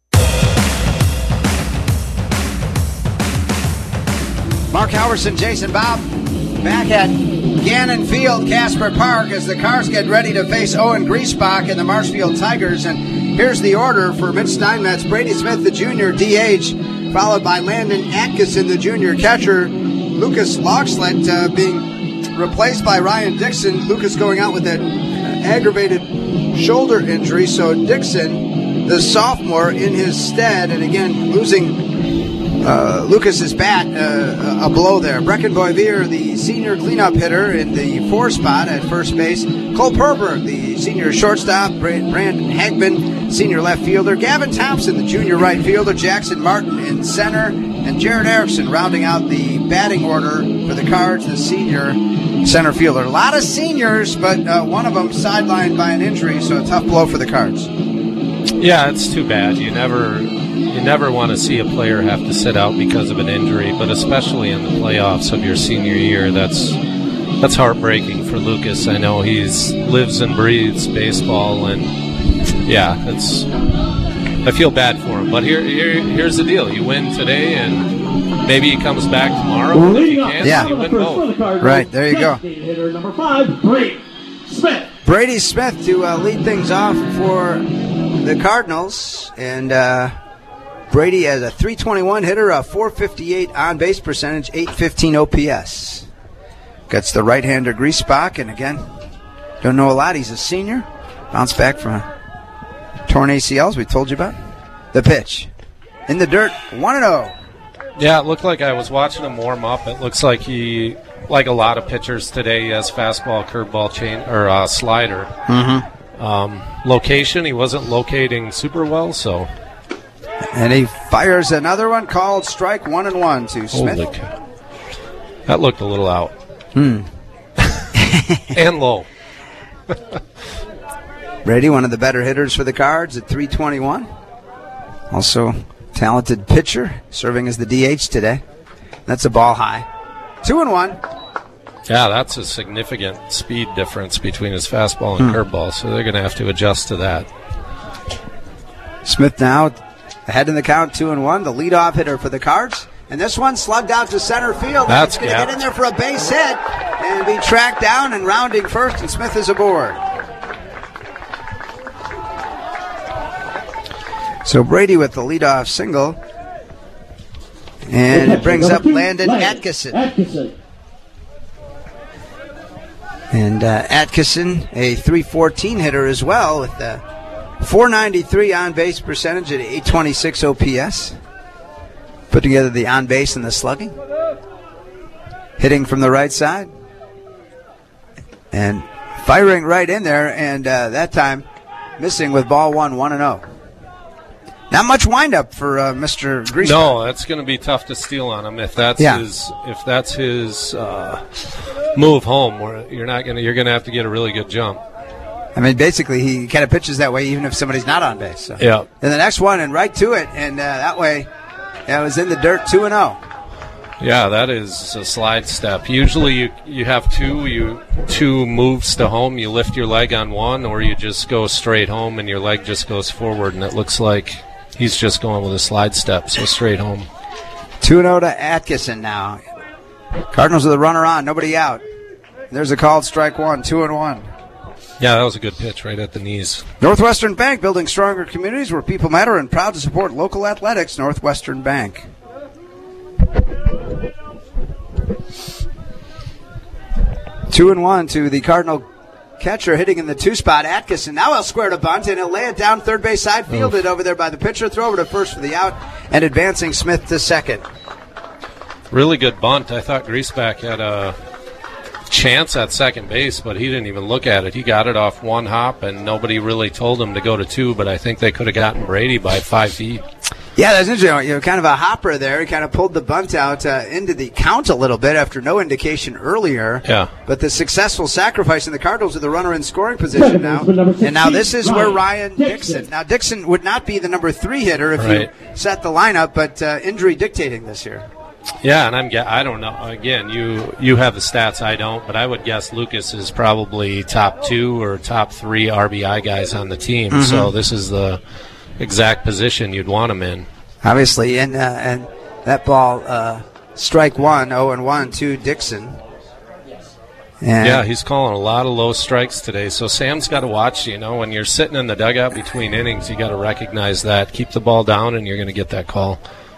Mark Halverson, Jason Bob, back at Gannon Field, Casper Park, as the Cars get ready to face Owen Griesbach and the Marshfield Tigers. And here's the order for Mitch Steinmetz: Brady Smith, the junior D H, followed by Landon Atkinson, the junior catcher. Lucas Logslett uh, being replaced by Ryan Dixon. Lucas going out with an aggravated shoulder injury, so Dixon, the sophomore, in his stead. And again, losing Uh, Lucas's bat, uh, a blow there. Brecken Boivier, the senior cleanup hitter in the four spot at first base. Cole Perberg, the senior shortstop. Brandon Hagman, senior left fielder. Gavin Thompson, the junior right fielder. Jackson Martin in center. And Jared Erickson rounding out the batting order for the Cards, the senior center fielder. A lot of seniors, but uh, one of them sidelined by an injury, so a tough blow for the Cards. Yeah, it's too bad. You never... You never want to see a player have to sit out because of an injury, but especially in the playoffs of your senior year, that's that's heartbreaking for Lucas. I know he lives and breathes baseball, and yeah, it's. I feel bad for him. But here, here here's the deal: you win today, and maybe he comes back tomorrow. And if he can, yeah, you win both. Right there, you go. Hitter number five, Brady Smith. Brady Smith to uh, lead things off for the Cardinals, and. Uh, Brady as a three twenty-one hitter, a four fifty-eight on-base percentage, eight fifteen O P S. Gets the right-hander Griesbach, and again, don't know a lot. He's a senior. Bounced back from a torn A C L, as we told you about. The pitch. In the dirt, one and oh. Yeah, it looked like I was watching him warm up. It looks like he, like a lot of pitchers today, he has fastball, curveball, chain, or uh, slider. Mm-hmm. Um, location, he wasn't locating super well, so... And he fires another one called strike one and one to Smith. Holy cow. That looked a little out. Hmm. And low. Brady, one of the better hitters for the Cards at three twenty-one. Also talented pitcher, serving as the D H today. That's a ball high. Two and one. Yeah, that's a significant speed difference between his fastball and hmm. curveball, so they're going to have to adjust to that. Smith now ahead in the count, two and one, the leadoff hitter for the Cards. And this one slugged out to center field. That's going to get in there for a base hit and be tracked down and rounding first, and Smith is aboard. So Brady with the leadoff single. And it brings up Landon Atkinson. Atkinson. And uh, Atkinson, a three fourteen hitter as well, with a four ninety-three on-base percentage at eight twenty-six O P S. Put together the on-base and the slugging. Hitting from the right side. And firing right in there, and uh, that time missing with ball one, one and oh. Not much windup for uh, Mister Griesbach. No, that's going to be tough to steal on him if that's yeah. his if that's his uh, move home. Where you're not going to you're going to have to get a really good jump. I mean, basically, he kind of pitches that way even if somebody's not on base. So. Yeah. And the next one, and right to it, and uh, that way, yeah, it was in the dirt, two and zero. Yeah, that is a slide step. Usually, you you have two you two moves to home. You lift your leg on one, or you just go straight home and your leg just goes forward. And it looks like he's just going with a slide step, so straight home. two and oh to Atkinson now. Cardinals with a runner on, nobody out. There's a called strike one, two and one. Yeah, that was a good pitch right at the knees. Northwestern Bank, building stronger communities where people matter, and proud to support local athletics. Northwestern Bank. Two and one to the Cardinal catcher, hitting in the two spot. Atkinson now he'll square to bunt, and he'll lay it down third base side, fielded over there by the pitcher. Throw over to first for the out, and advancing Smith to second. Really good bunt. I thought Griesbach had a chance at second base, but he didn't even look at it. He got it off one hop, and nobody really told him to go to two, but I think they could have gotten Brady by five feet. Yeah, that's interesting. You know, kind of a hopper there. He kind of pulled the bunt out uh, into the count a little bit after no indication earlier. Yeah. But the successful sacrifice in the Cardinals with the runner in scoring position now. And now this is where Ryan Dixon. Now Dixon would not be the number three hitter if right. you set the lineup, but uh, injury dictating this year. Yeah, and I'm I don't know. Again, you you have the stats, I don't, but I would guess Lucas is probably top two or top three R B I guys on the team. Mm-hmm. So this is the exact position you'd want him in. Obviously, and uh, and that ball, uh, strike one, oh and one to Dixon. And yeah, he's calling a lot of low strikes today. So Sam's got to watch. You know, when you're sitting in the dugout between innings, you got to recognize that. Keep the ball down, and you're going to get that call.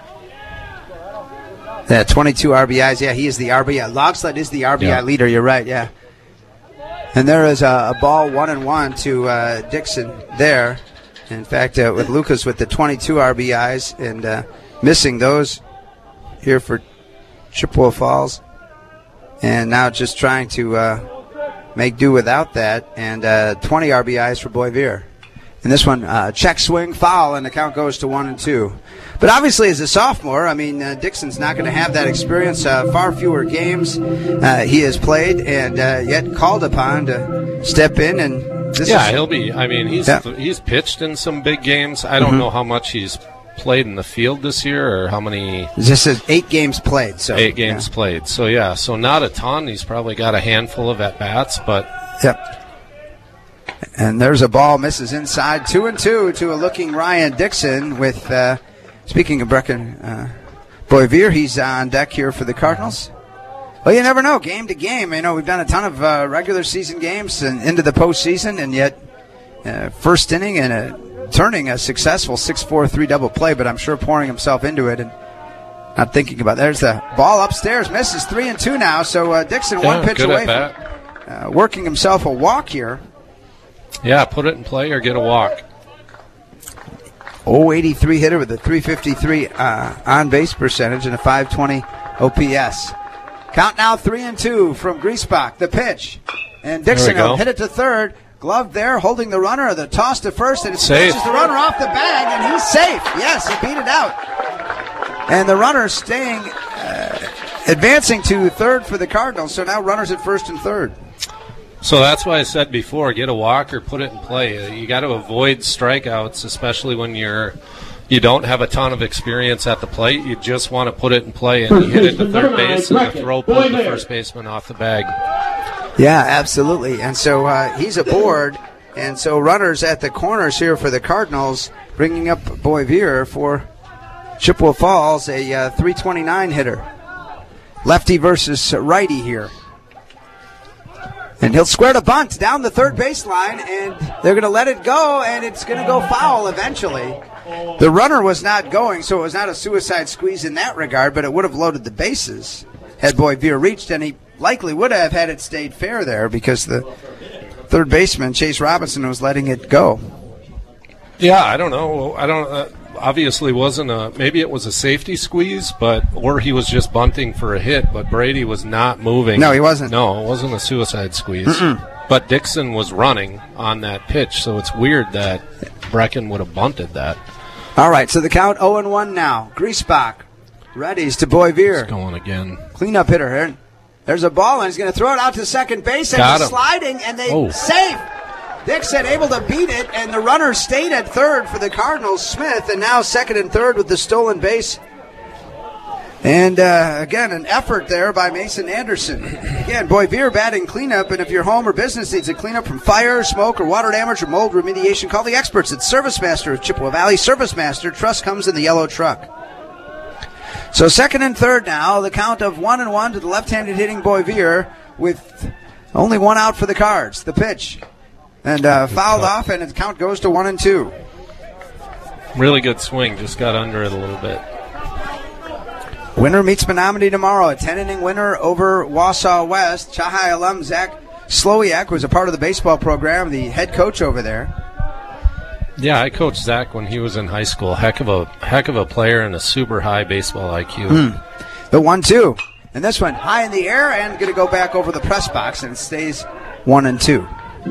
Yeah, twenty-two R B Is. Yeah, he is the R B I. Logsled is the R B I yeah. leader. You're right. Yeah. And there is a, a ball one and one to uh, Dixon there. In fact, uh, with Lucas with the twenty-two R B Is and uh, missing those here for Chippewa Falls, and now just trying to uh, make do without that, and uh, twenty R B Is for Boisvert. And this one, uh, check swing, foul, and the count goes to one and two. But obviously, as a sophomore, I mean, uh, Dixon's not going to have that experience. Uh, far fewer games uh, he has played, and uh, yet called upon to step in. And this yeah, is, he'll be. I mean, he's yeah. he's pitched in some big games. I don't mm-hmm. know how much he's played in the field this year, or how many. This is eight games played. So eight games yeah. played. So yeah, so not a ton. He's probably got a handful of at bats, but yep. And there's a ball, misses inside, two and two to a looking Ryan Dixon. With uh, speaking of Brecken uh, Boisvert, he's on deck here for the Cardinals. Well, you never know, game to game. You know, we've done a ton of uh, regular season games and into the postseason, and yet uh, first inning and a turning a successful six four three double play, but I'm sure pouring himself into it and not thinking about it. There's the ball upstairs, misses three and two now. So uh, Dixon Yeah, one pitch good away at from uh, working himself a walk here. Yeah, put it in play or get a walk. oh eighty-three hitter with a three fifty-three uh, on base percentage and a five twenty O P S. Count now three and two from Griesbach. The pitch, and Dixon will hit it to third. Glove there, holding the runner. The toss to first, and it Safe. pushes the runner off the bag, and he's safe. Yes, he beat it out. And the runner staying, uh, advancing to third for the Cardinals. So now runners at first and third. So that's why I said before, get a walk or put it in play. You got to avoid strikeouts, especially when you're you don't have a ton of experience at the plate. You just want to put it in play, and you hit it to third base, and the throw pulls the first baseman off the bag. Yeah, absolutely. And so uh, he's aboard, and so runners at the corners here for the Cardinals, bringing up Boisvier for Chippewa Falls, a uh, three twenty-nine hitter. Lefty versus righty here. And he'll square the bunt down the third baseline, and they're going to let it go, and it's going to go foul eventually. The runner was not going, so it was not a suicide squeeze in that regard, but it would have loaded the bases had Boisvier reached, and he likely would have had it stayed fair there because the third baseman, Chase Robinson, was letting it go. Yeah, I don't know. I don't. Uh, obviously, wasn't a. Maybe it was a safety squeeze, but or he was just bunting for a hit. But Brady was not moving. No, he wasn't. No, it wasn't a suicide squeeze. Mm-mm. But Dixon was running on that pitch, so it's weird that Brecken would have bunted that. All right, so the count oh and one now. Griesbach readies to Boisvier. It's going again. Cleanup hitter here. There's a ball, and he's going to throw it out to second base, and Got he's him. sliding, and they Oh. safe. Dixon able to beat it, and the runner stayed at third for the Cardinals, Smith, and now second and third with the stolen base. And, uh, again, an effort there by Mason Anderson. Again, Boisvier batting cleanup, and if your home or business needs a cleanup from fire, smoke, or water damage or mold remediation, call the experts at Service Master of Chippewa Valley. Service Master, trust comes in the yellow truck. So second and third now, the count of one and one to the left-handed hitting Boisvier with only one out for the Cards. The pitch. And uh, fouled off, and the count goes to one and two. Really good swing. Just got under it a little bit. Winner meets Menominee tomorrow. A ten-inning winner over Wausau West. Chahai alum Zach Slowiak was a part of the baseball program, the head coach over there. Yeah, I coached Zach when he was in high school. Heck of a heck of a player and a super high baseball I Q. Hmm. The one two. And this one high in the air and going to go back over the press box, and it stays one and two.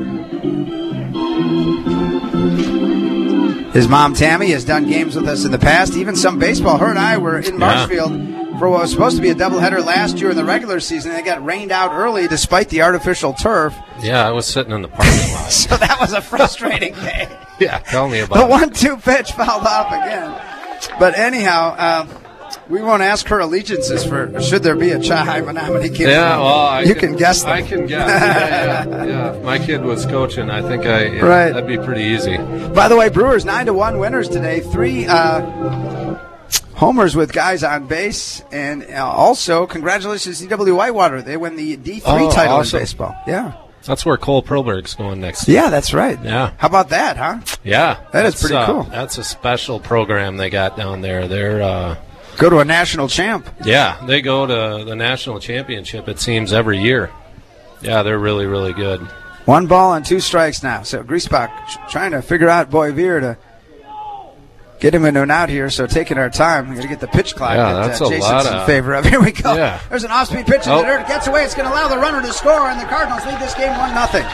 His mom, Tammy, has done games with us in the past, even some baseball. Her and I were in Marshfield for what was supposed to be a doubleheader last year in the regular season. They got rained out early despite the artificial turf. Yeah, I was sitting in the parking lot. So that was a frustrating day. Yeah, tell me about The it. one two pitch fouled off again. But anyhow, uh, we won't ask her allegiances for should there be a Chahai Menominee game. Yeah, well, I you can, can guess them. I can guess. Yeah, yeah, yeah. If my kid was coaching, I think I yeah, Right. that'd be pretty easy. By the way, Brewers nine to one winners today. Three uh, homers with guys on base, and uh, also congratulations to C W Whitewater. They win the D three Oh, title awesome. in baseball. Yeah, That's where Cole Perlberg's going next. yeah, that's right. Yeah. How about that, huh? Yeah, That is that's, pretty uh, cool. That's a special program they got down there. They're uh, Go to a national champ. yeah, they go to the national championship. It seems every year. Yeah, they're really really good. One ball and two strikes now. So Griesbach trying to figure out Boisvier to get him into an out here. So taking our time. We're going to get the pitch clock Yeah, that that's uh, a Jason's lot in of- favor of. Here we go. Yeah. There's an off-speed pitch in Oh. the dirt. It gets away. It's going to allow the runner to score, and the Cardinals lead this game one nothing.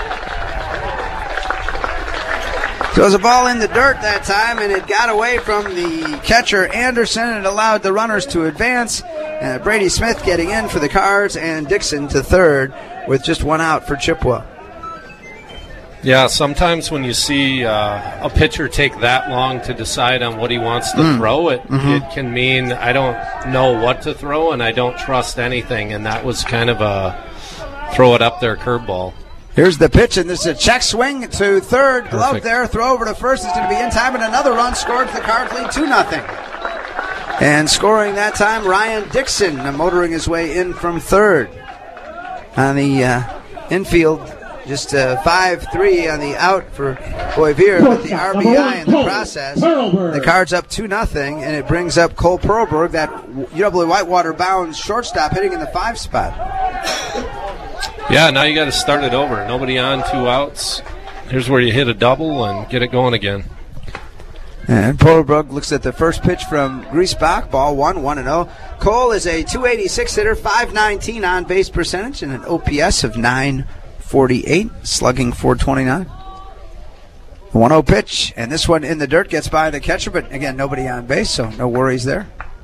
So it was a ball in the dirt that time, and it got away from the catcher Anderson, and it allowed the runners to advance. Uh, Brady Smith getting in for the Cards, and Dixon to third with just one out for Chippewa. Yeah, sometimes when you see uh, a pitcher take that long to decide on what he wants to Mm. throw, it Mhm. it can mean I don't know what to throw and I don't trust anything. And that was kind of a throw it up there curveball. Here's the pitch, and this is a check swing to third. Glove Perfect. there, throw over to first. It's going to be in time, and another run scored. The Cards lead two nothing. And scoring that time, Ryan Dixon, uh, motoring his way in from third. On the uh, infield, just uh, five three on the out for Boisvert, but the R B I in the process. The Cards up two nothing, and it brings up Cole Perlberg, that U W Whitewater bound shortstop, hitting in the five spot. Yeah, now you got to start it over. Nobody on, two outs. Here's where you hit a double and get it going again. And Perlberg looks at the first pitch from Griesbach, ball one, one and oh. Cole is a two eighty-six hitter, five nineteen on base percentage, and an O P S of nine forty-eight, slugging four twenty-nine. one oh pitch, and this one in the dirt gets by the catcher, but again, nobody on base, so no worries there.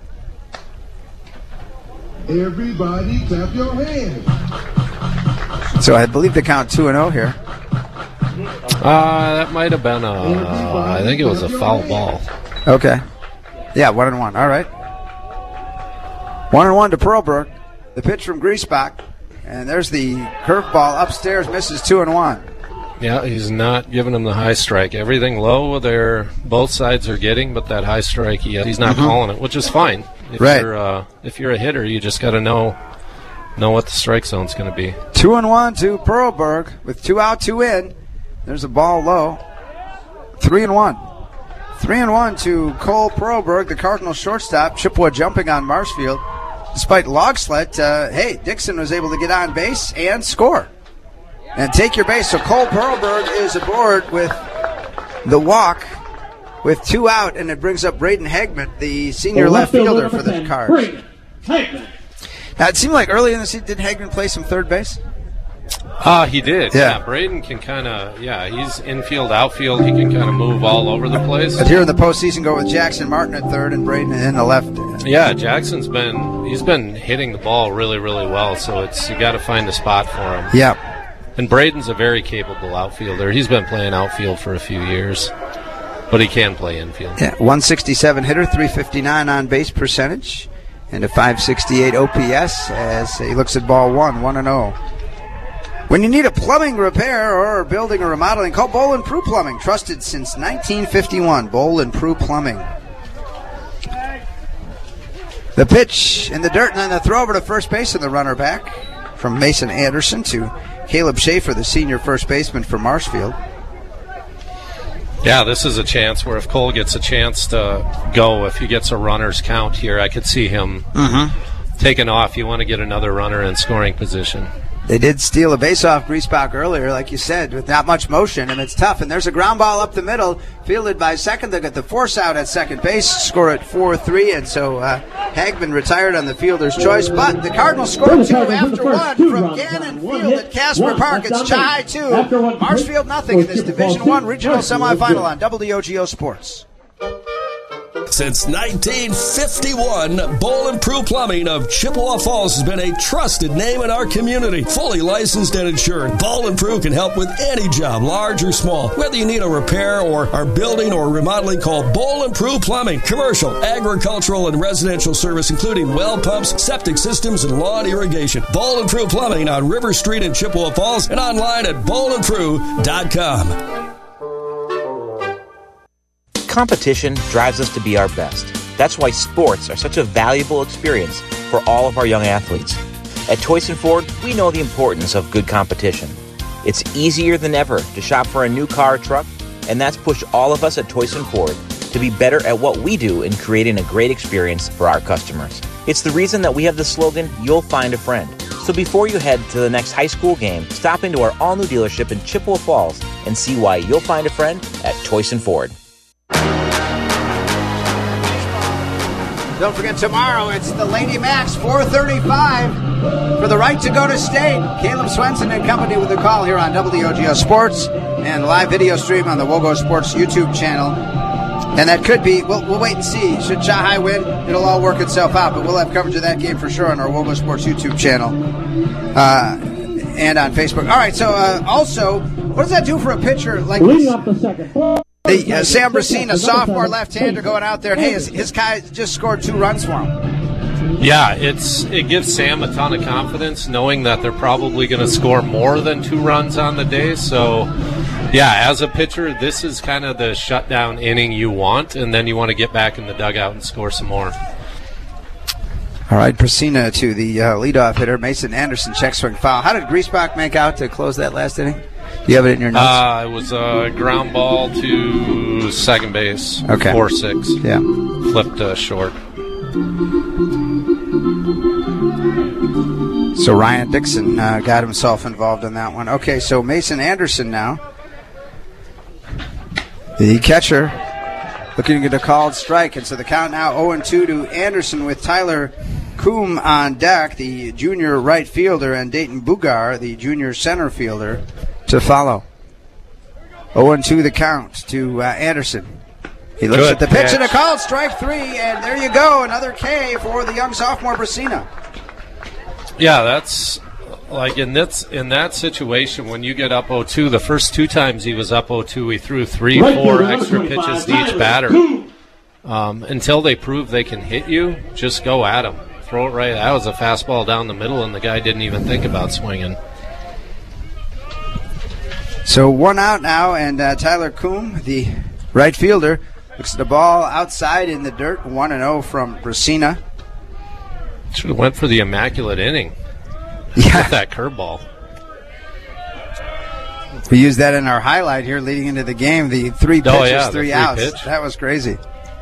Everybody clap your hands. So I believe the count two and oh here. Uh, that might have been a, uh, I think it was a foul ball. Okay. Yeah, one and one. All right. One and one to Perlberg. The pitch from Griesbach. And there's the curveball upstairs, misses two and one. Yeah, he's not giving him the high strike. Everything low, they're, both sides are getting, but that high strike, he, he's not mm-hmm. calling it, which is fine. If right. You're, uh, if you're a hitter, you just got to know know what the strike zone's going to be. Two and one to Perlberg with two out, two in. There's a ball low. Three and one. Three and one to Cole Perlberg, the Cardinal shortstop. Chippewa jumping on Marshfield. Despite Logslet, uh, hey, Dixon was able to get on base and score. And take your base. So Cole Perlberg is aboard with the walk with two out, and it brings up Braden Hagman, the senior left fielder for the Cards. Now, it seemed like early in the season, did Hagman play some third base? Ah, uh, he did. Yeah. yeah Braden can kind of, yeah, he's infield, outfield. He can kind of move all over the place. But here in the postseason, go with Jackson Martin at third and Braden in the left. Yeah, Jackson's been, he's been hitting the ball really, really well, so it's, you got to find a spot for him. Yeah. And Braden's a very capable outfielder. He's been playing outfield for a few years, but he can play infield. Yeah, one sixty-seven hitter, three fifty-nine on base percentage, and a five sixty-eight O P S as he looks at ball one, one and oh. When you need a plumbing repair or building or remodeling, call Bowl and Prue Plumbing. Trusted since nineteen fifty-one. Bowl and Prue Plumbing. The pitch in the dirt, and then the throw over to first base, and the runner back from Mason Anderson to Caleb Schaefer, the senior first baseman for Marshfield. Yeah, this is a chance where if Cole gets a chance to go, if he gets a runner's count here, I could see him mm-hmm. taking off. You want to get another runner in scoring position. They did steal a base off Griesbach earlier, like you said, with not much motion, and it's tough. And there's a ground ball up the middle, fielded by second. They got the force out at second base, score at four three, and so uh, Hagman retired on the fielder's choice. But the Cardinals scored two after one from Gannon Field at Casper Park. It's Chai two, Marshfield nothing in this Division One regional semifinal on W O G O Sports. Since nineteen fifty-one, Bowl and Prue Plumbing of Chippewa Falls has been a trusted name in our community. Fully licensed and insured, Bowl and Prue can help with any job, large or small. Whether you need a repair or are building or remodeling, call Bowl and Prue Plumbing. Commercial, agricultural, and residential service, including well pumps, septic systems, and lawn irrigation. Bowl and Prue Plumbing on River Street in Chippewa Falls and online at bowl and prue dot com. Competition drives us to be our best. That's why sports are such a valuable experience for all of our young athletes. At Toyson Ford, we know the importance of good competition. It's easier than ever to shop for a new car or truck, and that's pushed all of us at Toyson Ford to be better at what we do in creating a great experience for our customers. It's the reason that we have the slogan, "You'll find a friend." So before you head to the next high school game, stop into our all-new dealership in Chippewa Falls and see why you'll find a friend at Toyson Ford. Don't forget, tomorrow it's the Lady Max, four thirty-five, for the right to go to state. Caleb Swenson and company with the call here on W O G O Sports and live video stream on the Wogo Sports YouTube channel. And that could be, we'll, we'll wait and see. Should Chahai win, it'll all work itself out. But we'll have coverage of that game for sure on our Wogo Sports YouTube channel uh, and on Facebook. All right, so uh, also, what does that do for a pitcher like leading off the second? The, uh, Sam Brasine, a sophomore left-hander, going out there, and hey, his, his guy just scored two runs for him. Yeah, it's it gives Sam a ton of confidence, knowing that they're probably going to score more than two runs on the day. So, yeah, as a pitcher, this is kind of the shutdown inning you want, and then you want to get back in the dugout and score some more. All right, Brasina to the uh, leadoff hitter. Mason Anderson, check swing foul. How did Griesbach make out to close that last inning? You have it in your notes? Uh, it was a ground ball to second base. Okay. four six. Yeah. Flipped uh, short. So Ryan Dixon uh, got himself involved in that one. Okay, so Mason Anderson now. The catcher looking to get a called strike. And so the count now oh and two to Anderson with Tyler Coombe on deck, the junior right fielder, and Dayton Bugar, the junior center fielder, to follow. oh and two the count to uh, Anderson. He looks Good at the pitch catch. and a called strike three, and there you go, another K for the young sophomore Brasina. Yeah, that's like in this in that situation when you get up oh two. The first two times he was up oh two, he threw three, Right four fielder, extra number pitches to twenty-five, each batter. Um, until they prove they can hit you, just go at them. Throw it right. That was a fastball down the middle, and the guy didn't even think about swinging. So one out now, and uh, Tyler Coombe, the right fielder, looks at the ball outside in the dirt. one and oh from Brasina. Should have went for the immaculate inning. Yeah. With that curveball. We used that in our highlight here leading into the game. The three pitches, Oh, yeah, the three three outs. pitch. That was crazy.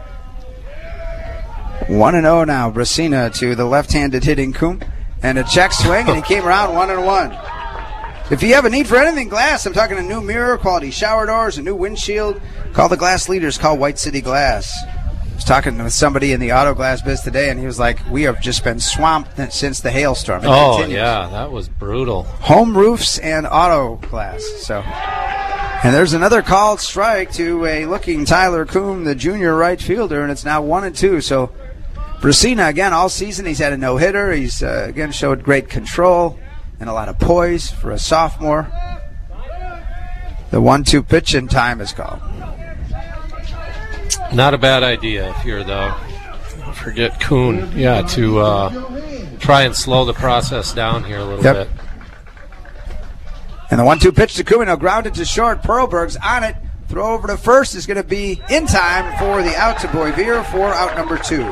one and oh now. Brasina to the left-handed hitting Coombe. And a check swing, and he came around one and one. If you have a need for anything glass, I'm talking a new mirror, quality shower doors, a new windshield, call the glass leaders. Call White City Glass. I was talking with somebody in the auto glass biz today, and he was like, we have just been swamped since the hailstorm. It Oh, continues. yeah, that was brutal. Home roofs and auto glass. So, and there's another called strike to a looking Tyler Coombe, the junior right fielder, and it's now one and two. So Brasina, again, all season he's had a no-hitter. He's, uh, again, showed great control and a lot of poise for a sophomore. The one two pitch in time is called. Not a bad idea if you're the, forget Kuhn, yeah, to uh, try and slow the process down here a little Yep. bit. And the one two pitch to Coombe, he'll ground it to short. Perlberg's on it. Throw over to first is going to be in time for the out to Boyvier for out number two.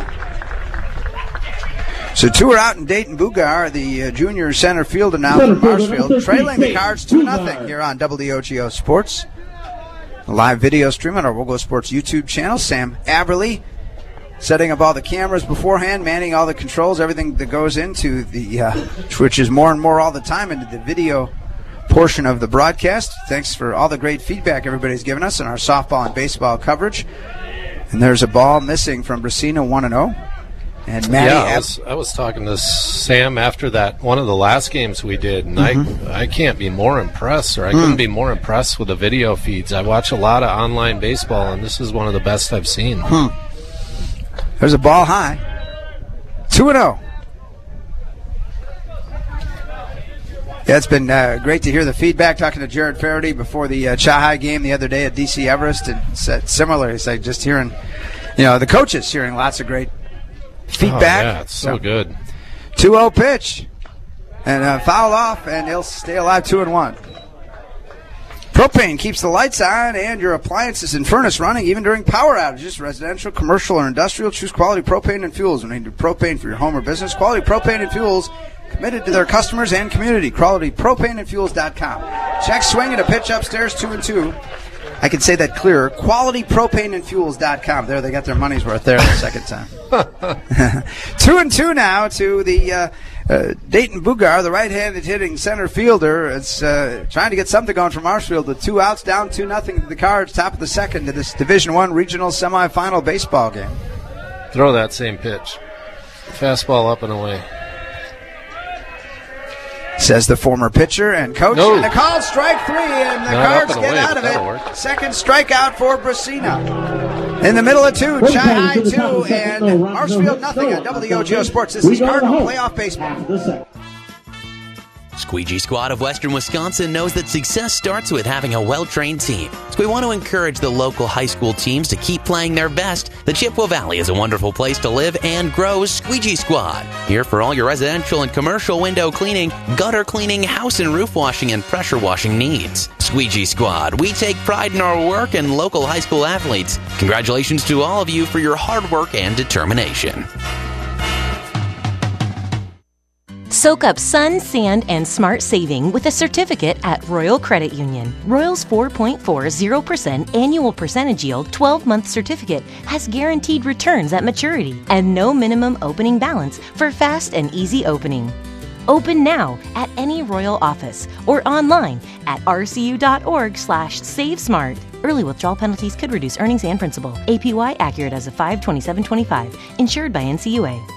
So two are out, and Dayton Bugar, the uh, junior center fielder now Center from fielder, Marshfield, number trailing the thirty-six, Cards two Bugar. nothing here on W O G O Sports. A live video stream on our Wogo Sports YouTube channel. Sam Aberly setting up all the cameras beforehand, manning all the controls, everything that goes into the, uh, which is more and more all the time into the video portion of the broadcast. Thanks for all the great feedback everybody's given us in our softball and baseball coverage. And there's a ball missing from Brasina, one and oh. And Matty yeah, I Ab- was, I was talking to Sam after that one of the last games we did, and Mhm. I I can't be more impressed, or I Mm. couldn't be more impressed with the video feeds. I watch a lot of online baseball, and this is one of the best I've seen. Hmm. There's a ball high. two and oh. Yeah, it's been uh, great to hear the feedback. Talking to Jared Faraday before the uh, Chahai game the other day at D C Everest, and said similar. He's like just hearing, you know, the coaches hearing lots of great feedback. Oh, yeah, it's so good. two oh pitch. And uh, foul off, and he'll stay alive two and one. Propane keeps the lights on and your appliances and furnace running even during power outages. Residential, commercial, or industrial. Choose Quality Propane and Fuels. When you need propane for your home or business, Quality Propane and Fuels, committed to their customers and community. Quality Propane and Fuels dot com. Check swing and a pitch upstairs, two and two. I can say that clearer. Quality Propane and Fuels dot com. There, they got their money's worth there the second time. two and two now to the uh, uh, Dayton Bugar, the right-handed hitting center fielder. It's uh, trying to get something going from Marshfield with two outs, down two nothing to the Cards, top of the second to this Division One regional semifinal baseball game. Throw that same pitch. Fastball up and away. Says the former pitcher and coach. No. And a called strike three, and the Not Cards up and get away, out but of that'll it. work. Second strikeout for Brasina. In the middle of two, First Chai batter to the top two, of the second, and no runs, no Marshfield hits, nothing no on outs. W O G O Sports. This We is go to the Cardinal home. Playoff Baseball. Half of the second. Squeegee Squad of Western Wisconsin knows that success starts with having a well-trained team. So we want to encourage the local high school teams to keep playing their best. The Chippewa Valley is a wonderful place to live and grow. Squeegee Squad, here for all your residential and commercial window cleaning, gutter cleaning, house and roof washing, and pressure washing needs. Squeegee Squad, we take pride in our work and local high school athletes. Congratulations to all of you for your hard work and determination. Soak up sun, sand, and smart saving with a certificate at Royal Credit Union. Royal's four point four zero percent annual percentage yield twelve-month certificate has guaranteed returns at maturity and no minimum opening balance for fast and easy opening. Open now at any Royal office or online at rcu.org slash savesmart. Early withdrawal penalties could reduce earnings and principal. A P Y accurate as of five twenty-seven twenty-five. Insured by N C U A.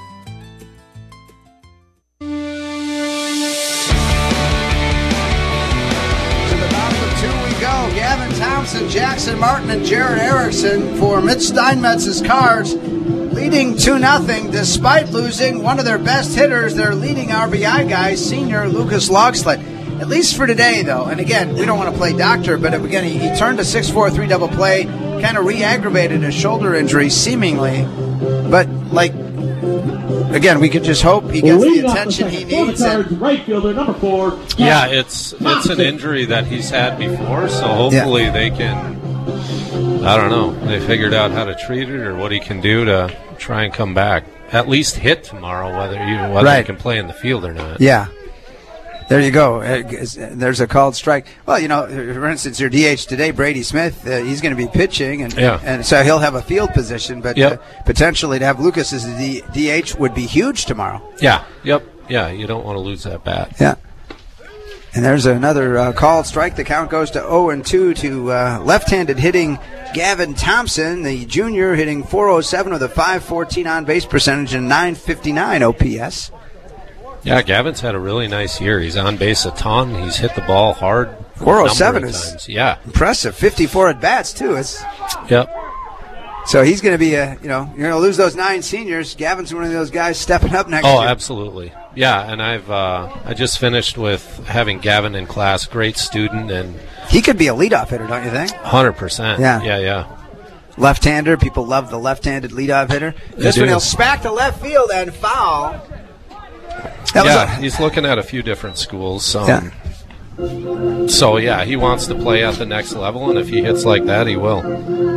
Gavin Thompson, Jackson Martin, and Jared Erickson for Mitch Steinmetz's Cards, leading two nothing despite losing one of their best hitters, their leading R B I guy, senior Lucas Logslett. At least for today, though. And again, we don't want to play doctor, but again, he, he turned a six four three double play, kind of re-aggravated a shoulder injury, seemingly. But, like, again, we could just hope he gets the attention he needs. And right fielder number four. Yeah, it's it's an injury that he's had before, so hopefully yeah. they can, I don't know, they figured out how to treat it or what he can do to try and come back. At least hit tomorrow, whether even whether right. he can play in the field or not. Yeah. There you go. There's a called strike. Well, you know, for instance, your D H today, Brady Smith, uh, he's going to be pitching, and yeah. and so he'll have a field position. But yep. uh, potentially to have Lucas as the D H would be huge tomorrow. Yeah. Yep. Yeah. You don't want to lose that bat. Yeah. And there's another uh, called strike. The count goes to oh and two to uh, left-handed hitting Gavin Thompson, the junior, hitting four oh seven with a five fourteen on base percentage and nine fifty-nine O P S. Yeah, Gavin's had a really nice year. He's on base a ton. He's hit the ball hard. four oh seven is times. Yeah, impressive. fifty-four at bats too. It's yep. So he's going to be a you know you're going to lose those nine seniors. Gavin's one of those guys stepping up next oh, year. Oh, absolutely. Yeah, and I've uh, I just finished with having Gavin in class. Great student, and he could be a leadoff hitter, don't you think? one hundred percent. Yeah, yeah, yeah. Left-hander. People love the left-handed leadoff hitter. This one he'll smack to left field and foul. That yeah, a, he's looking at a few different schools. So. Yeah. So, yeah, he wants to play at the next level, and if he hits like that, he will.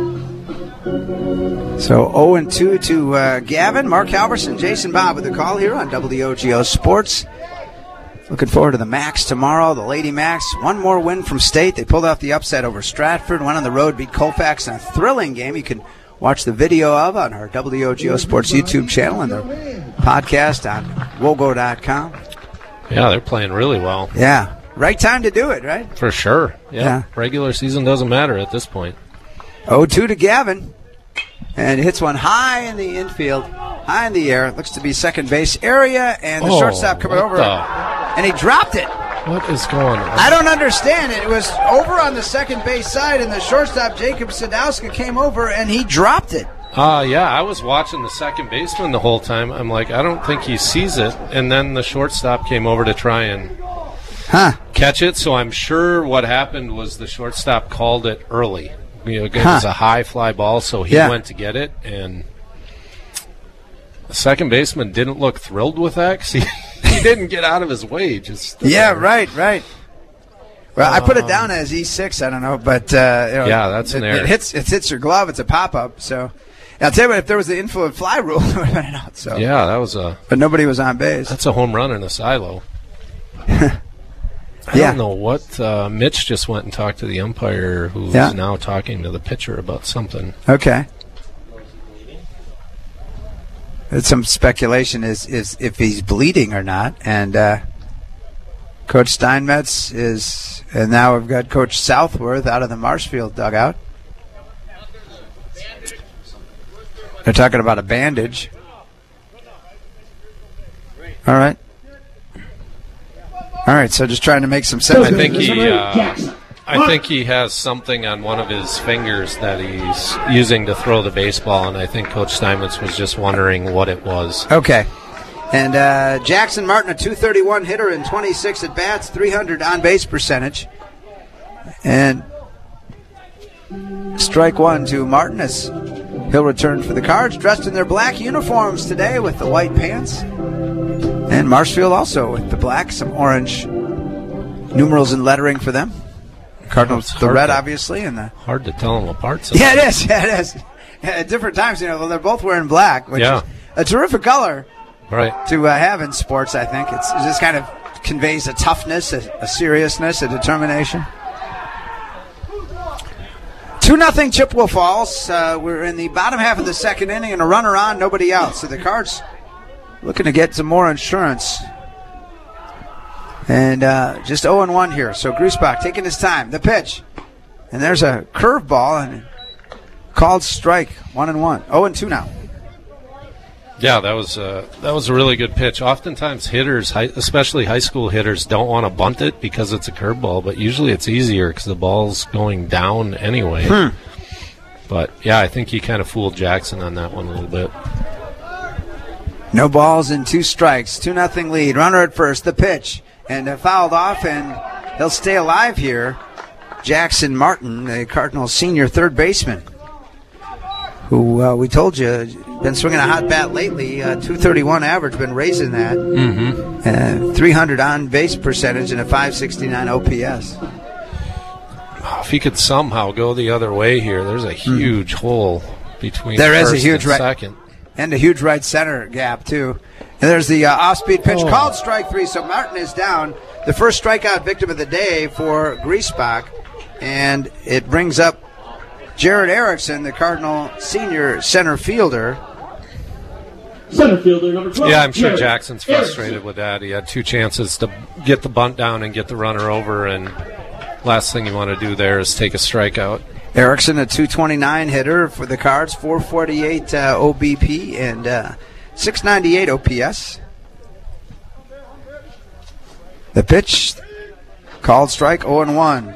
So oh and two to uh, Gavin, Mark Halverson, Jason Bob with the call here on W O G O Sports. Looking forward to the Max tomorrow, the Lady Max. One more win from state. They pulled off the upset over Stratford. Went on the road, beat Colfax in a thrilling game. You can watch the video of on our W O G O Sports YouTube channel and the podcast on wogo dot com. Yeah, they're playing really well. Yeah. Right time to do it, right? For sure. Yeah. yeah. Regular season doesn't matter at this point. oh two to Gavin. And hits one high in the infield, high in the air. Looks to be second base area, and the oh, shortstop coming over. The? And he dropped it. What is going on? I don't understand it. It was over on the second base side, and the shortstop, Jacob Sadowska, came over, and he dropped it. Uh, yeah, I was watching the second baseman the whole time. I'm like, I don't think he sees it. And then the shortstop came over to try and huh. catch it, so I'm sure what happened was the shortstop called it early. You know, it huh. was a high fly ball, so he yeah. went to get it, and the second baseman didn't look thrilled with that because he, he didn't get out of his way. Just yeah, right, right. Well, um, I put it down as E six. I don't know, but uh, you know, yeah, that's an it, error. It hits, it hits your glove. It's a pop up. So I'll tell you what, if there was the influent fly rule, it would have been out. So yeah, that was a. But nobody was on base. That's a home run in a silo. I yeah. don't know what uh, Mitch just went and talked to the umpire, who's yeah. now talking to the pitcher about something. Okay. There's some speculation is, is if he's bleeding or not, and uh, Coach Steinmetz is, and now we've got Coach Southworth out of the Marshfield dugout. They're talking about a bandage. All right. All right, so just trying to make some sense. I think he, uh, I think he has something on one of his fingers that he's using to throw the baseball, and I think Coach Steinmetz was just wondering what it was. Okay. And uh, Jackson Martin, a two thirty-one hitter in twenty-six at bats, three hundred on base percentage, and strike one to Martin as he'll return for the Cards, dressed in their black uniforms today with the white pants. And Marshfield also with the black, some orange numerals and lettering for them. Cardinals, the red, to, obviously, and the hard to tell them apart. Sometimes. Yeah, it is. Yeah, it is. Yeah, at different times, you know, well, they're both wearing black, which yeah. is a terrific color. right. to uh, have in sports, I think. It's, it just kind of conveys a toughness, a, a seriousness, a determination. two nothing Chippewa Falls. Uh, we're in the bottom half of the second inning and a runner on, nobody else. So the Cards looking to get some more insurance. And uh, just oh and one here. So Griesbach taking his time. The pitch. And there's a curveball and called strike. One and one. oh and two now. Yeah, that was uh, that was a really good pitch. Oftentimes hitters, high, especially high school hitters, don't want to bunt it because it's a curveball, but usually it's easier because the ball's going down anyway. Hmm. But, yeah, I think he kind of fooled Jackson on that one a little bit. No balls and two strikes. two nothing lead. Runner at first. The pitch. And uh, fouled off, and he'll stay alive here. Jackson Martin, the Cardinals' senior third baseman, who uh, we told you been swinging a hot bat lately. Uh, two thirty-one average, been raising that. Mm-hmm. Uh, three hundred on base percentage and a five sixty-nine O P S. If he could somehow go the other way here, there's a huge mm. hole between there first is a huge and right, second. And a huge right center gap, too. And there's the uh, off-speed pitch oh. called strike three. So Martin is down. The first strikeout victim of the day for Griesbach. And it brings up Jared Erickson, the Cardinal senior center fielder. Center fielder number twelve. Yeah, I'm sure Jared Jackson's frustrated Erickson. with that. He had two chances to get the bunt down and get the runner over, and last thing you want to do there is take a strikeout. Erickson, a two twenty-nine hitter for the Cards, four forty-eight uh, O B P and uh, six ninety-eight O P S. The pitch, called strike, oh and one.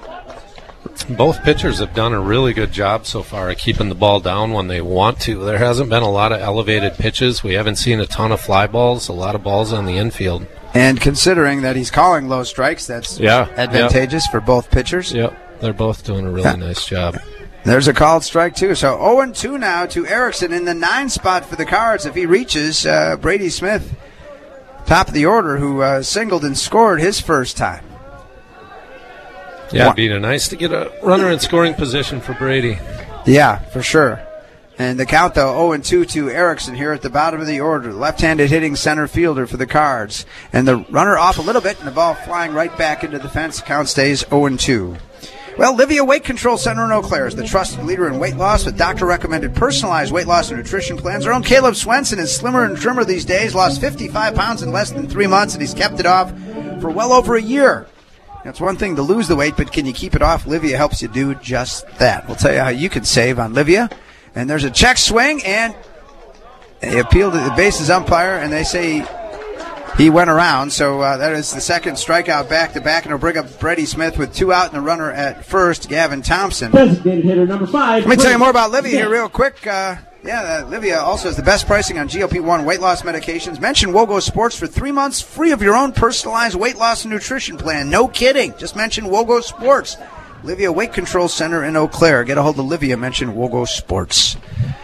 Both pitchers have done a really good job so far of keeping the ball down when they want to. There hasn't been a lot of elevated pitches. We haven't seen a ton of fly balls, a lot of balls on the infield. And considering that he's calling low strikes, that's yeah, advantageous yep. for both pitchers. Yep, they're both doing a really yeah. nice job. There's a called strike, too. So oh and two now to Erickson in the nine spot for the Cards. If he reaches uh, Brady Smith, top of the order, who uh, singled and scored his first time. Yeah, it'd be nice to get a runner in scoring position for Brady. Yeah, for sure. And the count, though, oh and two to Erickson here at the bottom of the order. Left-handed hitting center fielder for the Cards. And the runner off a little bit, and the ball flying right back into the fence. Count stays oh and two. Well, Livia Weight Control Center in Eau Claire is the trusted leader in weight loss with doctor-recommended personalized weight loss and nutrition plans. Our own Caleb Swenson is slimmer and trimmer these days, lost fifty-five pounds in less than three months, and he's kept it off for well over a year. It's one thing to lose the weight, but can you keep it off? Livia helps you do just that. We'll tell you how you can save on Livia. And there's a check swing, and they appeal to the bases umpire, and they say he went around. So uh, that is the second strikeout back-to-back, and it'll bring up Brady Smith with two out and a runner at first, Gavin Thompson. Designated hitter number five. Let me tell you more about Livia here real quick. Uh, yeah, uh, Livia also has the best pricing on G L P one weight loss medications. Mention Wogo Sports for three months free of your own personalized weight loss and nutrition plan. No kidding. Just mention Wogo Sports. Livia Weight Control Center in Eau Claire. Get a hold of Livia. Mention Wogo Sports.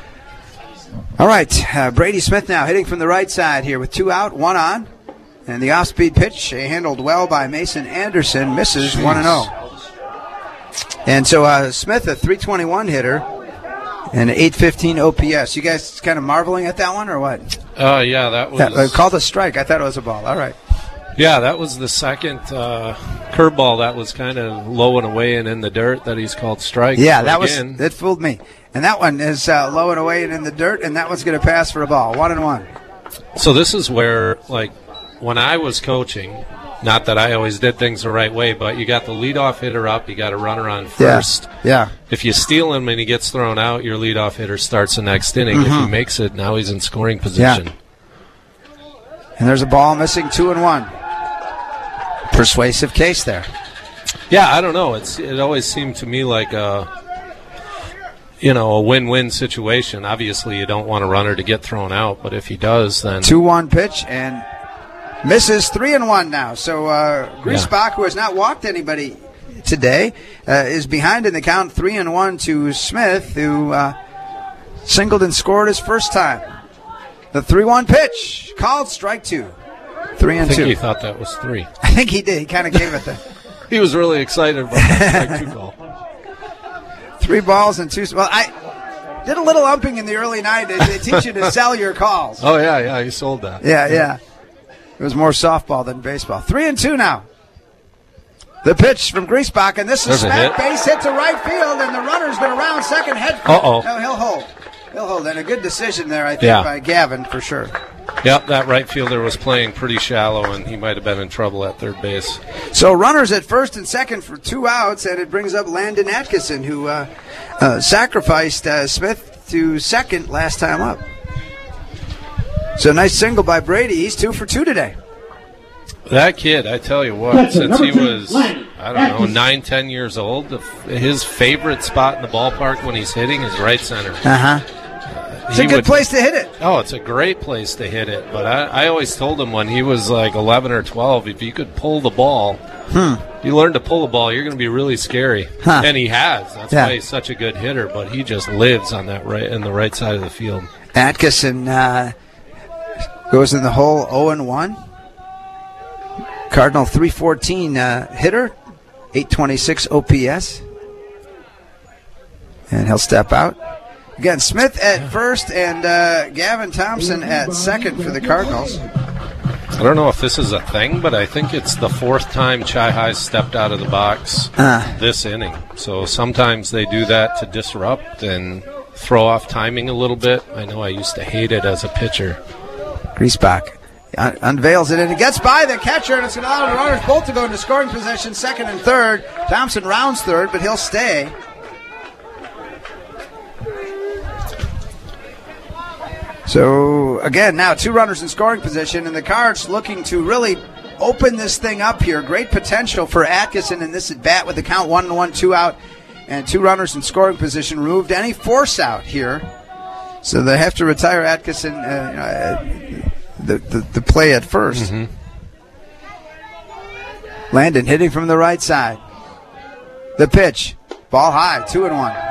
All right, uh, Brady Smith now hitting from the right side here with two out, one on. And the off-speed pitch uh, handled well by Mason Anderson. Misses one and oh. And so uh, Smith, a three twenty-one hitter. And an eight fifteen O P S. You guys kind of marveling at that one or what? Oh, uh, yeah, that was... That, uh, called a strike. I thought it was a ball. All right. Yeah, that was the second uh, curveball that was kind of low and away and in the dirt that he's called strike. Yeah, so that again, was that fooled me. And that one is uh, low and away and in the dirt, and that one's going to pass for a ball. One and one. So this is where, like, when I was coaching... Not that I always did things the right way, but you got the leadoff hitter up, you got a runner on first. Yeah. yeah. If you steal him and he gets thrown out, your leadoff hitter starts the next inning. Mm-hmm. If he makes it, now he's in scoring position. Yeah. And there's a ball missing, two and one. Persuasive case there. Yeah, I don't know. It's it always seemed to me like a you know a win-win situation. Obviously, you don't want a runner to get thrown out, but if he does, then two one pitch and. Misses three and one now. So uh, Griesbach, yeah. who has not walked anybody today, uh, is behind in the count three and one to Smith, who uh, singled and scored his first time. The three one pitch called strike two. Three and I think two. He thought that was three. I think he did. He kind of gave it the. He was really excited about that strike two call. Three balls and two. Well, I. did a little umping in the early nineties. They, they teach you to sell your calls. Oh, yeah, yeah, you sold that. Yeah, yeah. It was more softball than baseball. Three and two now. The pitch from Griesbach, and this is smack base hit to right field, and the runner's been around second head. Uh-oh. No, he'll hold. He'll hold. And a good decision there, I think, Yeah. by Gavin, for sure. Yep, that right fielder was playing pretty shallow, and he might have been in trouble at third base. So runners at first and second for two outs, and it brings up Landon Atkinson, who uh, uh, sacrificed uh, Smith to second last time up. So nice single by Brady. He's two for two today. That kid, I tell you what, That's since it, he number was, two, Landon I don't know, Atkinson. nine, ten years old, the, his favorite spot in the ballpark when he's hitting is right center. Uh-huh. It's a He good would- place to hit it. Oh, it's a great place to hit it. But I, I always told him when he was like eleven or twelve, if you could pull the ball, Hmm. you learn to pull the ball, you're going to be really scary. Huh. And he has. That's Yeah. why he's such a good hitter. But he just lives on that right in the right side of the field. Atkinson uh, goes in the hole oh and one. Cardinal three fourteen uh, hitter, eight twenty-six O P S. And he'll step out. Again, Smith at first and uh, Gavin Thompson at second for the Cardinals. I don't know if this is a thing, but I think it's the fourth time Chai High's stepped out of the box Ah. this inning. So sometimes they do that to disrupt and throw off timing a little bit. I know I used to hate it as a pitcher. Griesbach un- unveils it, and it gets by the catcher, and it's going to allow the runners both to go into scoring position, second and third. Thompson rounds third, but he'll stay. So, again, now two runners in scoring position, and the Cards looking to really open this thing up here. Great potential for Atkinson in this at-bat with the count one and one, two out, and two runners in scoring position. Removed any force out here. So they have to retire Atkinson, uh, uh, the, the, the play at first. Mm-hmm. Landon hitting from the right side. The pitch. Ball high, two and one.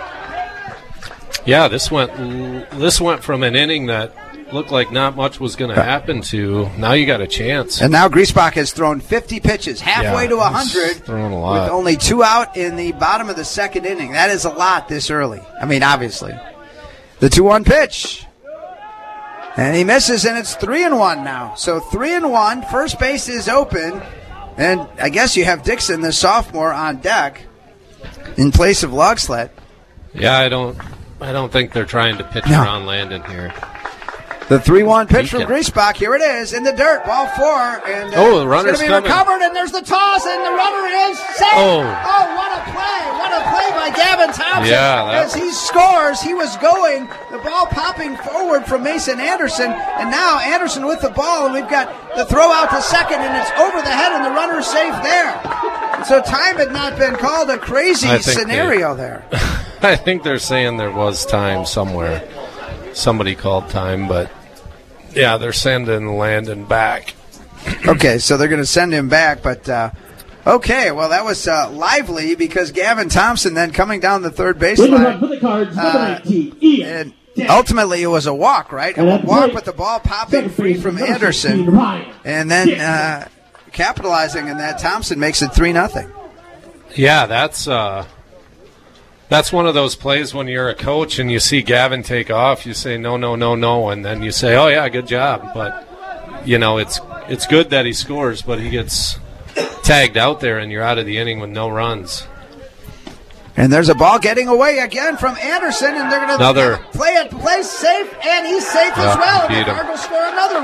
Yeah, this went this went from an inning that looked like not much was going to happen to now you got a chance. And now Griesbach has thrown fifty pitches, halfway Yeah, to one he's hundred, thrown a lot. with only two out in the bottom of the second inning. That is a lot this early. I mean, obviously. The two one pitch. And he misses, and it's three and one now. So three and one. First base is open. And I guess you have Dixon, the sophomore, on deck in place of Logslet. Yeah, I don't I don't think they're trying to pitch No. around Landon here. The three one pitch from Beacon. Griesbach. Here it is in the dirt. Ball four. And uh, Oh, the runner's it's going to be coming. recovered, and there's the toss, and the runner is safe. Oh. oh, what a play. What a play by Gavin Thompson. Yeah, that- As he scores, he was going, the ball popping forward from Mason Anderson, and now Anderson with the ball, and we've got the throw out to second, and it's over the head, and the runner's safe there. And so time had not been called. A crazy I think scenario they- there. I think they're saying there was time somewhere. Somebody called time, but yeah, they're sending Landon back. Okay, so they're going to send him back, but uh, okay, well, that was uh, lively because Gavin Thompson then coming down the third With the run baseline. for the Cards, number Uh, nineteen, Ian. And ultimately, it was a walk, right? And A that's walk right. with the ball popping Second free base, from number Anderson, sixteen, Ryan. and then uh, capitalizing on that, Thompson makes it three nothing. Yeah, that's uh, that's one of those plays when you're a coach and you see Gavin take off, you say no, no, no, no, and then you say, oh yeah, good job. But you know, it's it's good that he scores, but he gets tagged out there and you're out of the inning with no runs. And there's a ball getting away again from Anderson, and they're going to Another. play it, play safe, and he's safe as Yeah, well. And beat the him. Cardinals score another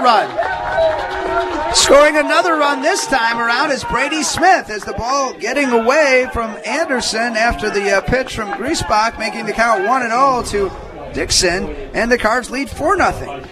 run. Scoring another run this time around is Brady Smith as the ball getting away from Anderson after the uh, pitch from Griesbach, making the count one and zero to Dixon, and the Cards lead four nothing.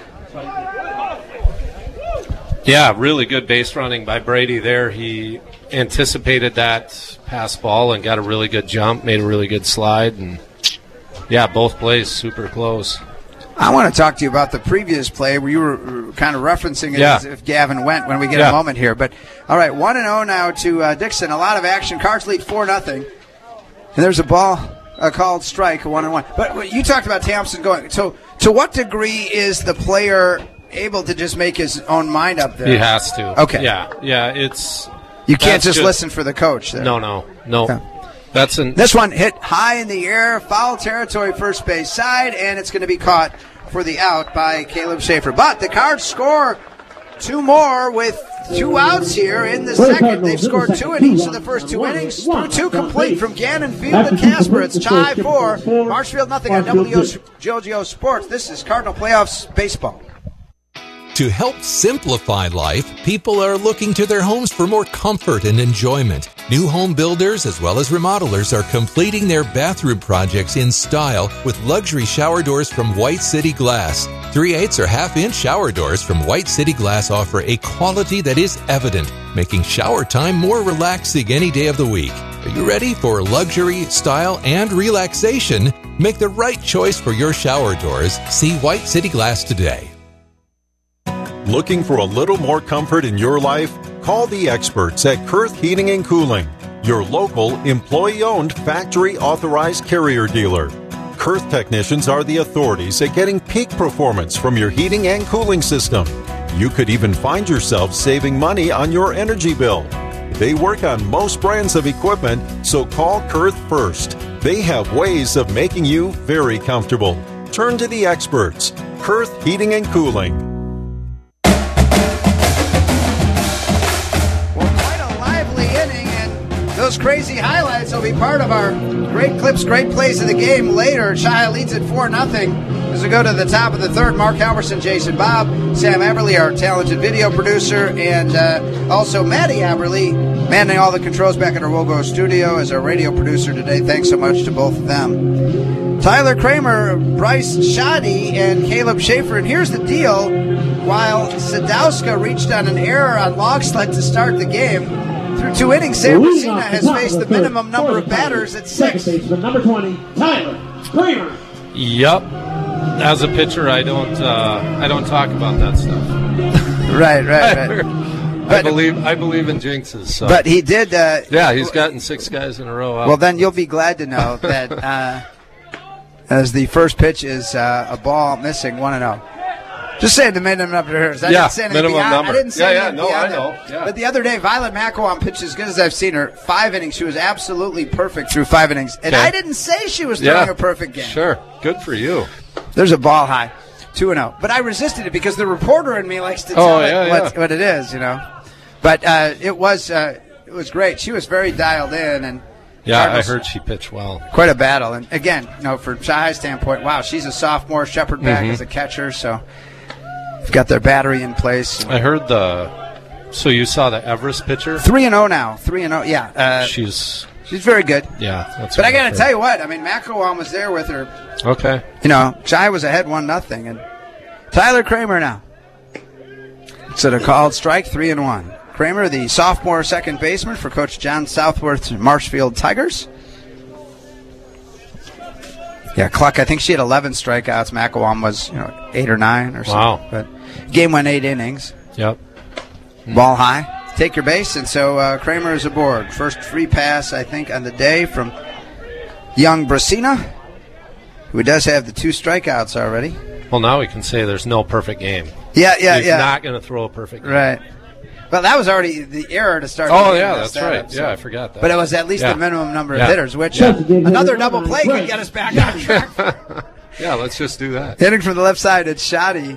Yeah, really good base running by Brady there. He anticipated that pass ball and got a really good jump, made a really good slide, and yeah, both plays super close. I want to talk to you about the previous play where you were kind of referencing it Yeah. as if Gavin went when we get Yeah. a moment here. But all right, one and zero now to uh, Dixon. A lot of action. Cards lead four nothing, and there's a ball a called strike, one and one. But what you talked about Thompson going. So to what degree is the player able to just make his own mind up there? He has to. Okay. Yeah, yeah. It's You can't that's just listen for the coach there. No, no, no. Okay. That's an This one hit high in the air, foul territory, first base side, and it's going to be caught for the out by Caleb Schaefer. But the Cards score two more with two outs here in the second. They've scored two in each of the first two innings. Through two complete from Gannon, Field, and Casper. It's tie four. Marshfield nothing on W G O G O Sports. This is Cardinal Playoffs Baseball. To help simplify life, people are looking to their homes for more comfort and enjoyment. New home builders as well as remodelers are completing their bathroom projects in style with luxury shower doors from White City Glass. three eighths or half-inch shower doors from White City Glass offer a quality that is evident, making shower time more relaxing any day of the week. Are you ready for luxury, style, and relaxation? Make the right choice for your shower doors. See White City Glass today. Looking for a little more comfort in your life? Call the experts at Kurth Heating and Cooling, your local, employee-owned, factory-authorized carrier dealer. Kurth technicians are the authorities at getting peak performance from your heating and cooling system. You could even find yourself saving money on your energy bill. They work on most brands of equipment, so call Kurth first. They have ways of making you very comfortable. Turn to the experts. Kurth Heating and Cooling. Those crazy highlights will be part of our great clips, great plays of the game later. Shia leads at four nothing as we go to the top of the third. Mark Halverson, Jason Bob, Sam Eberly, our talented video producer, and uh, also Maddie Eberly, manning all the controls back at our Wogo studio as our radio producer today. Thanks so much to both of them. Tyler Kramer, Bryce Shoddy, and Caleb Schaefer. And here's the deal. While Sadowska reached on an error on Logsled to start the game, through two innings, Sam Racina has faced the minimum number of batters at six. Number twenty, Tyler Kramer. Yep. As a pitcher, I don't uh, I don't talk about that stuff. Right, right, right. I believe I believe in jinxes. So. But he did. Uh, yeah, he's gotten six guys in a row out. Well, then you'll be glad to know that uh, as the first pitch is uh, a ball missing, one and zero. Just saying the minimum number of hers. I yeah, didn't say anything minimum beyond, number. I didn't say yeah, yeah, anything no, I beyond know. It. Yeah. But the other day, Violet Macawam pitched as good as I've seen her. Five innings. She was absolutely perfect through five innings. And okay. I didn't say she was throwing yeah, a perfect game. Sure. Good for you. There's a ball high. two and oh. But I resisted it because the reporter in me likes to oh, tell yeah, it what, yeah. what it is, you know. But uh, it was uh, it was great. She was very dialed in. and Yeah, Cardinals, I heard she pitched well. Quite a battle. And, again, you know, from Shai's standpoint, wow, she's a sophomore, Shepherd back mm-hmm. as a catcher, so they've got their battery in place. I heard the – so you saw the Everest pitcher? three and oh now. three and oh, yeah. Uh, she's she's very good. Yeah. That's but I got to tell you what, I mean, Macawam was there with her. Okay. You know, Shai was ahead one nothing, and Tyler Kramer now. It's a called strike, three and one. Kramer, the sophomore second baseman for Coach John Southworth's Marshfield Tigers. Yeah, Cluck, I think she had eleven strikeouts. Macawam was, you know, eight or nine or something. Wow. But game went eight innings. Yep. Ball high. Take your base, and so uh, Kramer is aboard. First free pass, I think, on the day from young Brasina, who does have the two strikeouts already. Well, now we can say there's no perfect game. Yeah, yeah, He's yeah. not going to throw a perfect game. Right. Well, that was already the error to start. Oh, the yeah, game that's that right. up, Yeah, so. I forgot that. But it was at least yeah. the minimum number of yeah. hitters, which yeah. uh, another double play could get us back on track. Yeah, let's just do that. Hitting from the left side, it's Shoddy.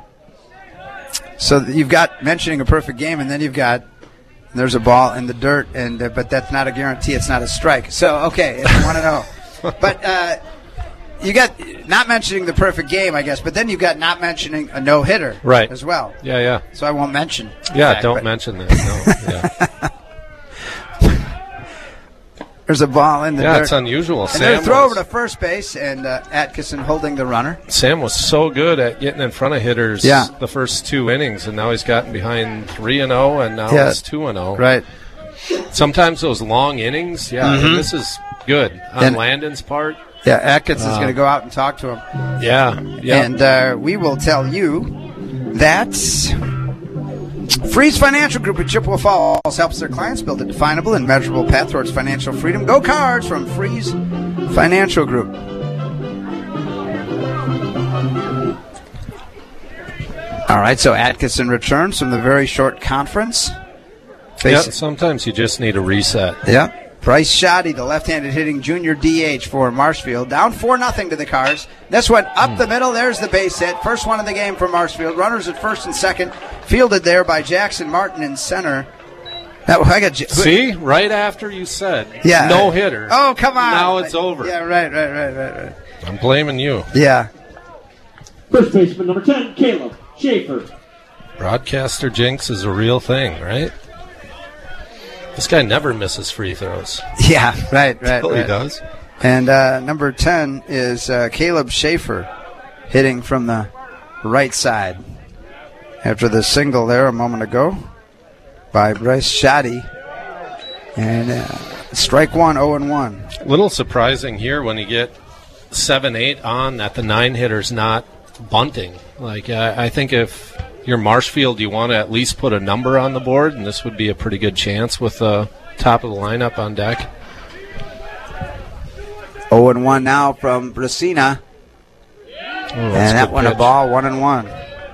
So you've got mentioning a perfect game, and then you've got there's a ball in the dirt, and uh, but that's not a guarantee. It's not a strike. So, okay, it's one and oh. But uh, you got not mentioning the perfect game, I guess, but then you've got not mentioning a no-hitter right. as well. Yeah, yeah. So I won't mention Yeah, fact, don't but. mention that. No, yeah. There's a ball in the yeah, dirt. it's unusual. And Sam there's a throw was, over to first base, and uh, Atkinson holding the runner. Sam was so good at getting in front of hitters yeah. the first two innings, and now he's gotten behind three and oh, and now yeah. it's two and oh. Right. Sometimes those long innings, yeah, mm-hmm. and this is good on and, Landon's part. Yeah, Atkinson's uh, going to go out and talk to him. Yeah, yeah. And uh, we will tell you that Freeze Financial Group at Chippewa Falls helps their clients build a definable and measurable path towards financial freedom. Go Cards from Freeze Financial Group. All right, so Atkinson returns from the very short conference. Yeah, sometimes you just need a reset. Yeah. Bryce Shoddy, the left-handed hitting junior D H for Marshfield. Down four nothing to the Cards. This one up mm. the middle. There's the base hit. First one of the game for Marshfield. Runners at first and second. Fielded there by Jackson Martin in center. That, I got J- See, right after you said yeah. no hitter. Oh, come on. Now it's over. Yeah, right, right, right, right, right. I'm blaming you. Yeah. First baseman number ten, Caleb Schaefer. Broadcaster jinx is a real thing, right? This guy never misses free throws. Yeah, right, right, Until right. he does. And uh, number ten is uh, Caleb Schaefer hitting from the right side. After the single there a moment ago by Bryce Shoddy. And uh, strike one, oh and one. A little surprising here when you get seven eight on that the nine hitter's not bunting. Like, uh, I think if you're Marshfield, you want to at least put a number on the board, and this would be a pretty good chance with the top of the lineup on deck. oh and one now from Brasina. Oh, and that one pitch. a ball, one and one.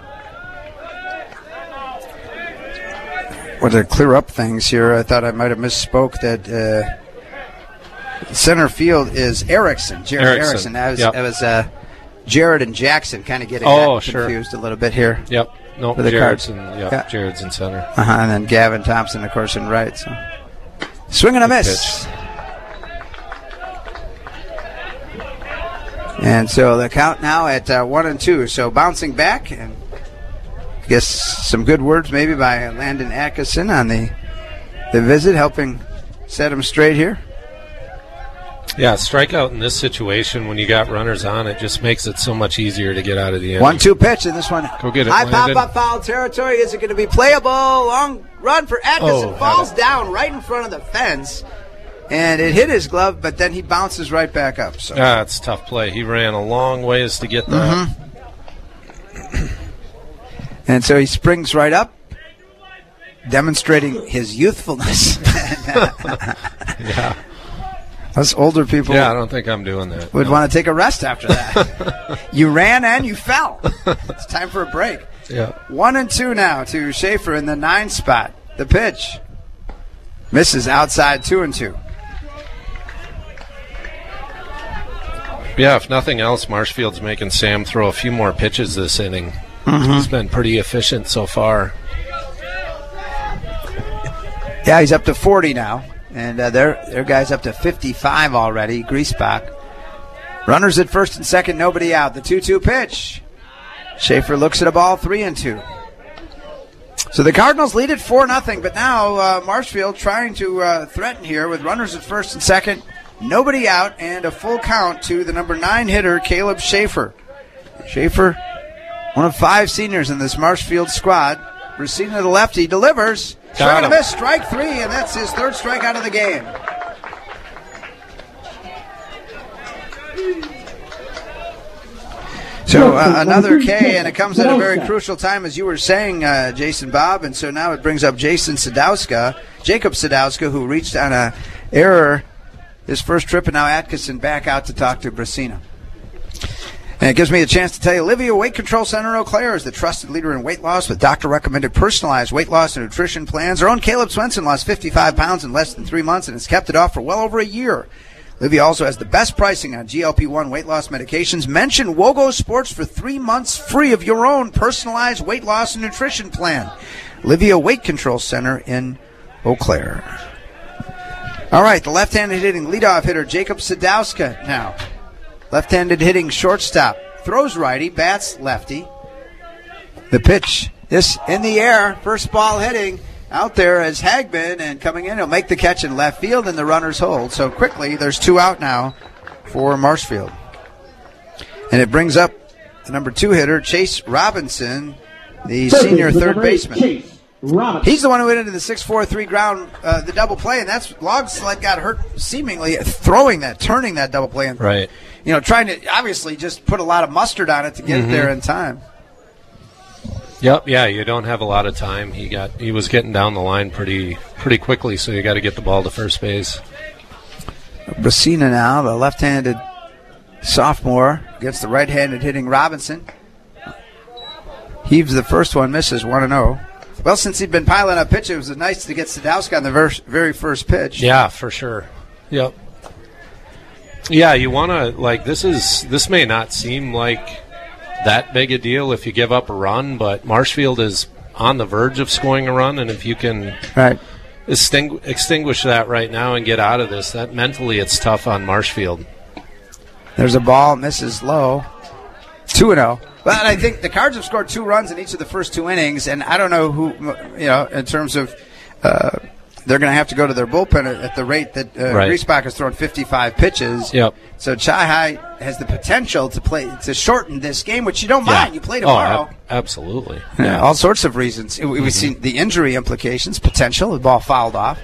Well, to clear up things here, I thought I might have misspoke that uh, center field is Erickson, Jared Erickson. Erickson. That was, Yep. that was uh, Jared and Jackson kind of getting Oh, that sure. confused a little bit here. Yep. No, for the Jared's Cards. in, yep, Yeah. Jared's in center. Uh-huh, and then Gavin Thompson, of course, in right. So. Swing and a Good miss. And so the count now at uh, one and two. So bouncing back, and I guess some good words maybe by Landon Atkinson on the the visit, helping set him straight here. Yeah, strikeout in this situation when you got runners on, it just makes it so much easier to get out of the inning. One two pitch, and this one Go get it, high Landon. pop up foul territory. Is it going to be playable? Long run for Atkinson. Oh, Falls had down right in front of the fence. And it hit his glove, but then he bounces right back up. So Ah, it's a tough play. He ran a long ways to get that. Mhm. And so he springs right up, demonstrating his youthfulness. Yeah. Us older people Yeah, I don't think I'm doing that. would no. want to take a rest after that. You ran and you fell. It's time for a break. Yeah. One and two now to Schaefer in the nine spot. The pitch misses outside, two and two. Yeah, if nothing else, Marshfield's making Sam throw a few more pitches this inning. Mhm. He's been pretty efficient so far. Yeah, he's up to forty now. And uh, their, their guy's up to fifty-five already, Griesbach. Runners at first and second, nobody out. The two two pitch. Schaefer looks at a ball, three and two. So the Cardinals lead it four nothing, but now uh, Marshfield trying to uh, threaten here with runners at first and second, nobody out, and a full count to the number nine hitter, Caleb Schaefer. Schaefer, one of five seniors in this Marshfield squad. Receiving to the left, he delivers. Swing and a miss, strike three, and that's his third strikeout of the game. So uh, another K, and it comes at a very crucial time, as you were saying, uh, Jason Bob, and so now it brings up Jason Sadowska, Jacob Sadowska, who reached on a error his first trip, and now Atkinson back out to talk to Brasina. And it gives me a chance to tell you, Livia Weight Control Center Eau Claire is the trusted leader in weight loss with doctor-recommended personalized weight loss and nutrition plans. Our own Caleb Swenson lost fifty-five pounds in less than three months and has kept it off for well over a year. Livia also has the best pricing on G L P one weight loss medications. Mention Wogo Sports for three months free of your own personalized weight loss and nutrition plan. Livia Weight Control Center in Eau Claire. All right, the left-handed hitting leadoff hitter, Jacob Sadowska now. Left-handed hitting shortstop. Throws righty, bats lefty. The pitch, this in the air. First ball hitting out there as Hagbin, and coming in, he'll make the catch in left field, and the runners hold. So quickly, there's two out now for Marshfield. And it brings up the number two hitter, Chase Robinson, the Third senior baseman, third number eight, baseman. Chase Robinson. He's the one who went into the six four three ground, uh, the double play, and that's Logsled got hurt seemingly throwing that, turning that double play. And, Right. You know, trying to obviously just put a lot of mustard on it to get Mhm. it there in time. Yep, yeah, you don't have a lot of time. He got he was getting down the line pretty pretty quickly, so you got to get the ball to first base. Brasina now, the left-handed sophomore, against the right-handed hitting Robinson. Heaves the first one, misses one and oh. Well, since he'd been piling up pitches, it was nice to get Sadowska on the ver- very first pitch. Yeah, for sure. Yep. Yeah, you want to, like, this is, this may not seem like that big a deal if you give up a run, but Marshfield is on the verge of scoring a run, and if you can right. extingu- extinguish that right now and get out of this, that mentally it's tough on Marshfield. There's a ball, misses low. two and oh. But I think the Cards have scored two runs in each of the first two innings, and I don't know who, you know, in terms of uh, they're going to have to go to their bullpen at, at the rate that uh, right. Griesbach has thrown fifty-five pitches. Yep. So Chi-Hi has the potential to play to shorten this game, which you don't Yeah. mind. You play tomorrow. Oh, ab- absolutely. Yeah, Yeah. all sorts of reasons. We- We've Mhm. seen the injury implications, potential. The ball fouled off.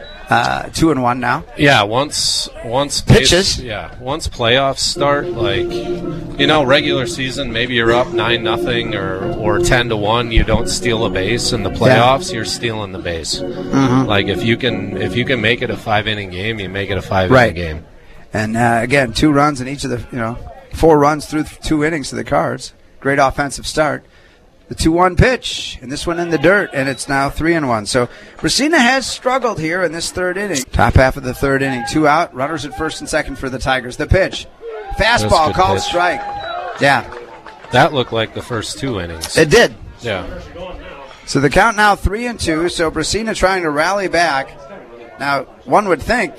Uh, two and one now. Yeah, once once Pitches. base- yeah, once playoffs start, like you know, regular season, maybe you're up nine nothing or or ten to one. You don't steal a base. In the playoffs, you're stealing the base. Mhm. Like if you can if you can make it a five inning game, you make it a five Right. inning game. And uh, again, two runs in each of the, you know, four runs through two innings to the Cards. Great offensive start. The two one pitch, and this one in the dirt, and it's now three and one. So Brasina has struggled here in this third inning. Top half of the third inning, two out, runners at first and second for the Tigers. The pitch, That's a fastball good called pitch. strike. Yeah, That looked like the first two innings. it did. Yeah. So the count now three and two. So Brasina trying to rally back. Now one would think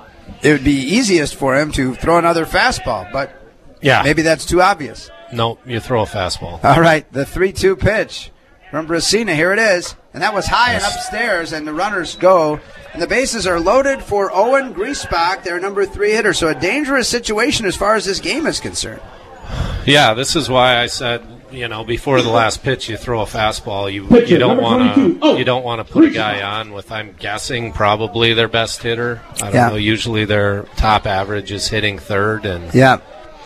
it would be easiest for him to throw another fastball, but Yeah. maybe that's too obvious. No, you throw a fastball. All right, the three two pitch from Brasina. Here it is. And that was high and upstairs, and the runners go. And the bases are loaded for Owen Griesbach, their number three hitter. So a dangerous situation as far as this game is concerned. Yeah, this is why I said, you know, before the last pitch, you throw a fastball. You Pitcher, you don't number want twenty-two. to Oh, you don't want to put a guy on with, I'm guessing, probably their best hitter. I don't Yeah. know. Usually their top average is hitting third, and Yeah.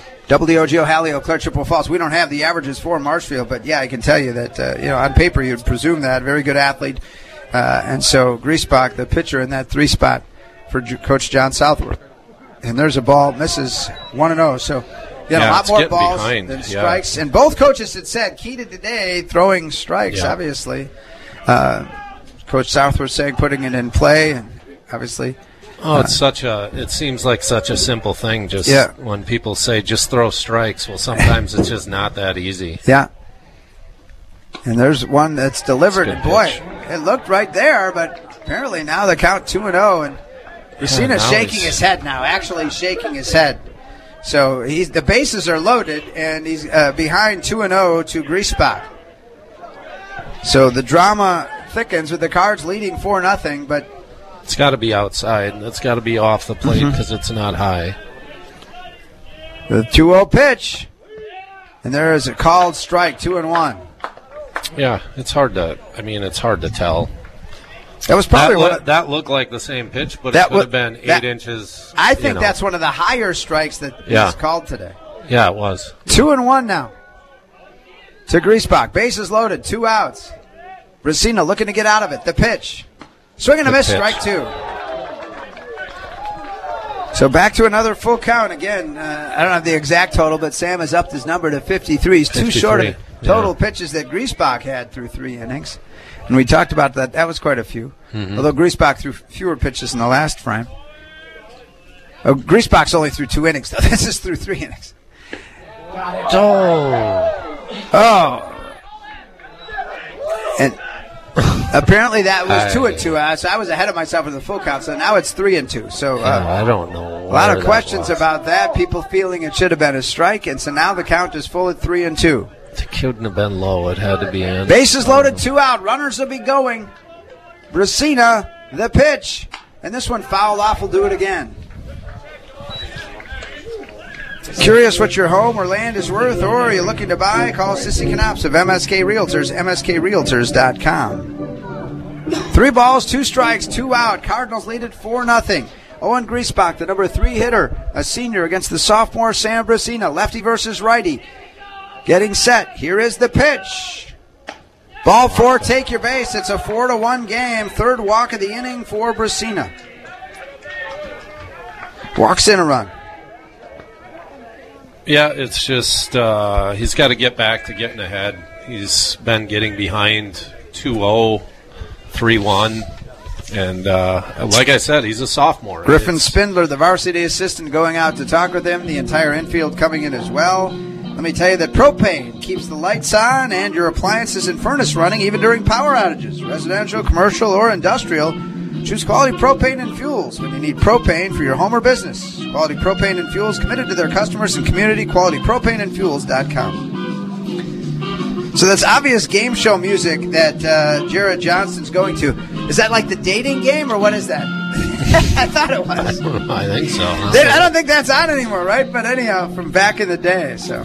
W D O G O'Halley, Eau Claire, Chippewa Falls. We don't have the averages for Marshfield, but yeah, I can tell you that, uh, you know, on paper you'd presume that. Very good athlete. Uh, and so Griesbach, the pitcher in that three spot for J- Coach John Southworth. And there's a ball, misses one and oh. So, yeah, Yeah, a lot it's more getting balls behind, than yeah. strikes. And both coaches had said, key to today, throwing strikes, Yeah. obviously. Uh, Coach Southworth saying putting it in play, and obviously. oh, it's uh, such a it seems like such a simple thing. Just Yeah. when people say just throw strikes, well, sometimes it's just not that easy. Yeah. And there's one that's delivered. That's a And good boy, pitch. it looked right there, but apparently now the count two and oh, and Brasina's now shaking he's- his head now. Actually, shaking his head. So he's the bases are loaded, and he's uh, behind two and oh to Griesbach. So the drama thickens with the Cards leading four nothing, but It's got to be outside. It's got to be off the plate Mhm. because it's not high. the two oh pitch, and there is a called strike, two and one. Yeah, it's hard to. I mean, it's hard to tell. That was probably that, one loo- of- that looked like the same pitch, but That it could wa- have been eight that- inches. I you think know. that's one of the higher strikes that Yeah. was called today. Yeah, it was. Two and one now to Griesbach. Bases loaded, two outs. Brasina looking to get out of it. The pitch. Swing and a Good miss, pitch. strike two. So back to another full count again. Uh, I don't have the exact total, but Sam has upped his number to fifty-three. He's too short of fifty-three, total yeah. pitches that Griesbach had through three innings. And we talked about that. That was quite a few. Mhm. Although Griesbach threw fewer pitches in the last frame. Oh, Griesbach's only through two innings. This is through three innings. Oh. Oh. And apparently that was two and two. Uh, so I was ahead of myself in the full count. So now it's three and two. So uh, Yeah, I don't know. a lot of questions about that. People feeling it should have been a strike. And so now the count is full at three and two. It couldn't have been low. It had to be in. Bases loaded, two out. Runners will be going. Brasina, the pitch. And this one fouled off. Will do it again. Curious what your home or land is worth, or are you looking to buy? Call Sissy Knops of M S K Realtors, M S K Realtors dot com. Three balls, two strikes, two out. Cardinals lead at four nothing. Owen Griesbach, the number three hitter, a senior against the sophomore Sam Brasina. Lefty versus righty. Getting set. Here is the pitch. Ball four, take your base. It's a four to one game. Third walk of the inning for Brasina. Walks in a run. Yeah, it's just uh, he's got to get back to getting ahead. He's been getting behind two oh, three one. And uh, like I said, he's a sophomore. Griffin It's- Spindler, the varsity assistant, going out to talk with him. The entire infield coming in as well. Let me tell you that propane keeps the lights on and your appliances and furnace running even during power outages. Residential, commercial, or industrial, choose Quality Propane and Fuels when you need propane for your home or business. Quality Propane and Fuels, committed to their customers and community. quality propane and fuels dot com. So that's obvious game show music that uh, Jared Johnston's going to. Is that like the dating game, or what is that? I thought it was. I think so. They- I don't think that's on anymore, right? But anyhow, from back in the day, so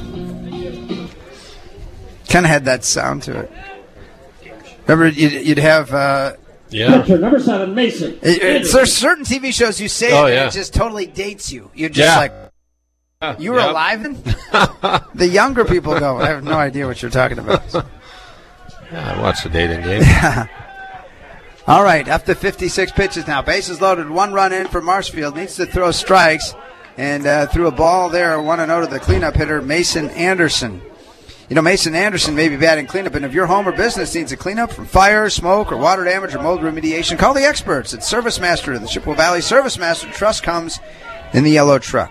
kind of had that sound to it. Remember, you'd, you'd have. Uh, Yeah. Catcher, number seven, Mason. it- it's- there's certain T V shows you say Oh, it, and yeah. it just totally dates you. You're just Yeah. like, you were Yep. alive then? The younger people go, I have no idea what you're talking about. Yeah, I watched the dating game. All right, up to fifty-six pitches now. Bases loaded, one run in for Marshfield. Needs to throw strikes, and uh, threw a ball there, one and oh to the cleanup hitter, Mason Anderson. You know, Mason Anderson may be batting cleanup, and if your home or business needs a cleanup from fire, smoke, or water damage or mold remediation, call the experts at Service Master. The Chippewa Valley Service Master Trust comes in the yellow truck.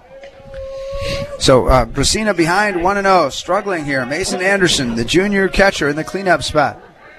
So, uh, Brasina behind one and oh, struggling here. Mason Anderson, the junior catcher, in the cleanup spot.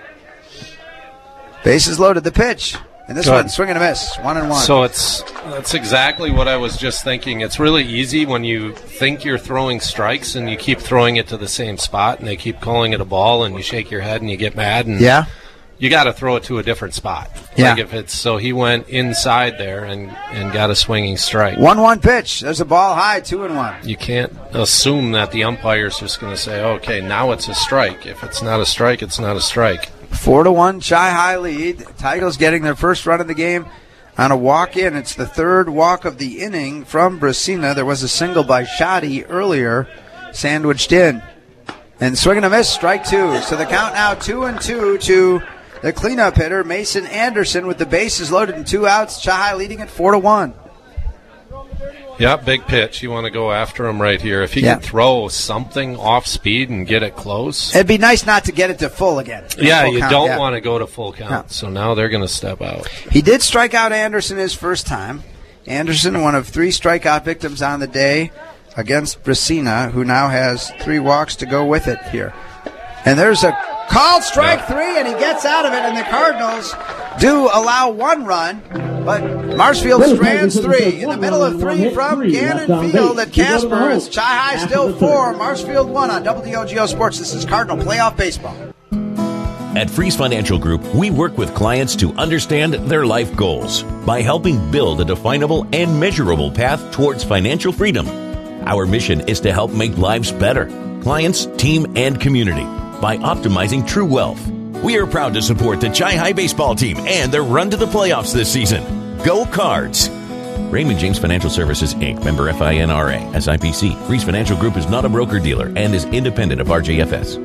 Bases loaded, the pitch. And this Good. one, swing and a miss, one and one. So it's that's exactly what I was just thinking. It's really easy when you think you're throwing strikes and you keep throwing it to the same spot and they keep calling it a ball and you shake your head and you get mad and Yeah. you got to throw it to a different spot. Yeah. Like if it's so he went inside there and and got a swinging strike. one one pitch. There's a ball high, two and one. You can't assume that the umpire's just going to say, "Okay, now it's a strike." If it's not a strike, it's not a strike. Four to one, Chi High lead. Tigers getting their first run of the game on a walk-in. It's the third walk of the inning from Brasina. There was a single by Shoddy earlier, sandwiched in. And swing and a miss, strike two. So the count now two and two to the cleanup hitter, Mason Anderson, with the bases loaded and two outs. Chi High leading at four to one. Yeah, big pitch. You want to go after him right here. If he Yeah. can throw something off speed and get it close. It'd be nice not to get it to full again. Yeah, Full you count, don't yeah. want to go to full count. No. So now they're going to step out. He did strike out Anderson his first time. Anderson, one of three strikeout victims on the day against Brasina, who now has three walks to go with it here. And there's a called strike Yeah. three, and he gets out of it, and the Cardinals do allow one run, but Marshfield strands three. In the middle of three from Gannon Field at Casper. It's Chi High still four, Marshfield one on W O G O Sports. This is Cardinal Playoff Baseball. At Freeze Financial Group, we work with clients to understand their life goals by helping build a definable and measurable path towards financial freedom. Our mission is to help make lives better, clients, team, and community, by optimizing true wealth. We are proud to support the Chi High baseball team and their run to the playoffs this season. Go Cards! Raymond James Financial Services, Incorporated, member F I N R A, S I P C. Freeze Financial Group is not a broker-dealer and is independent of R J F S.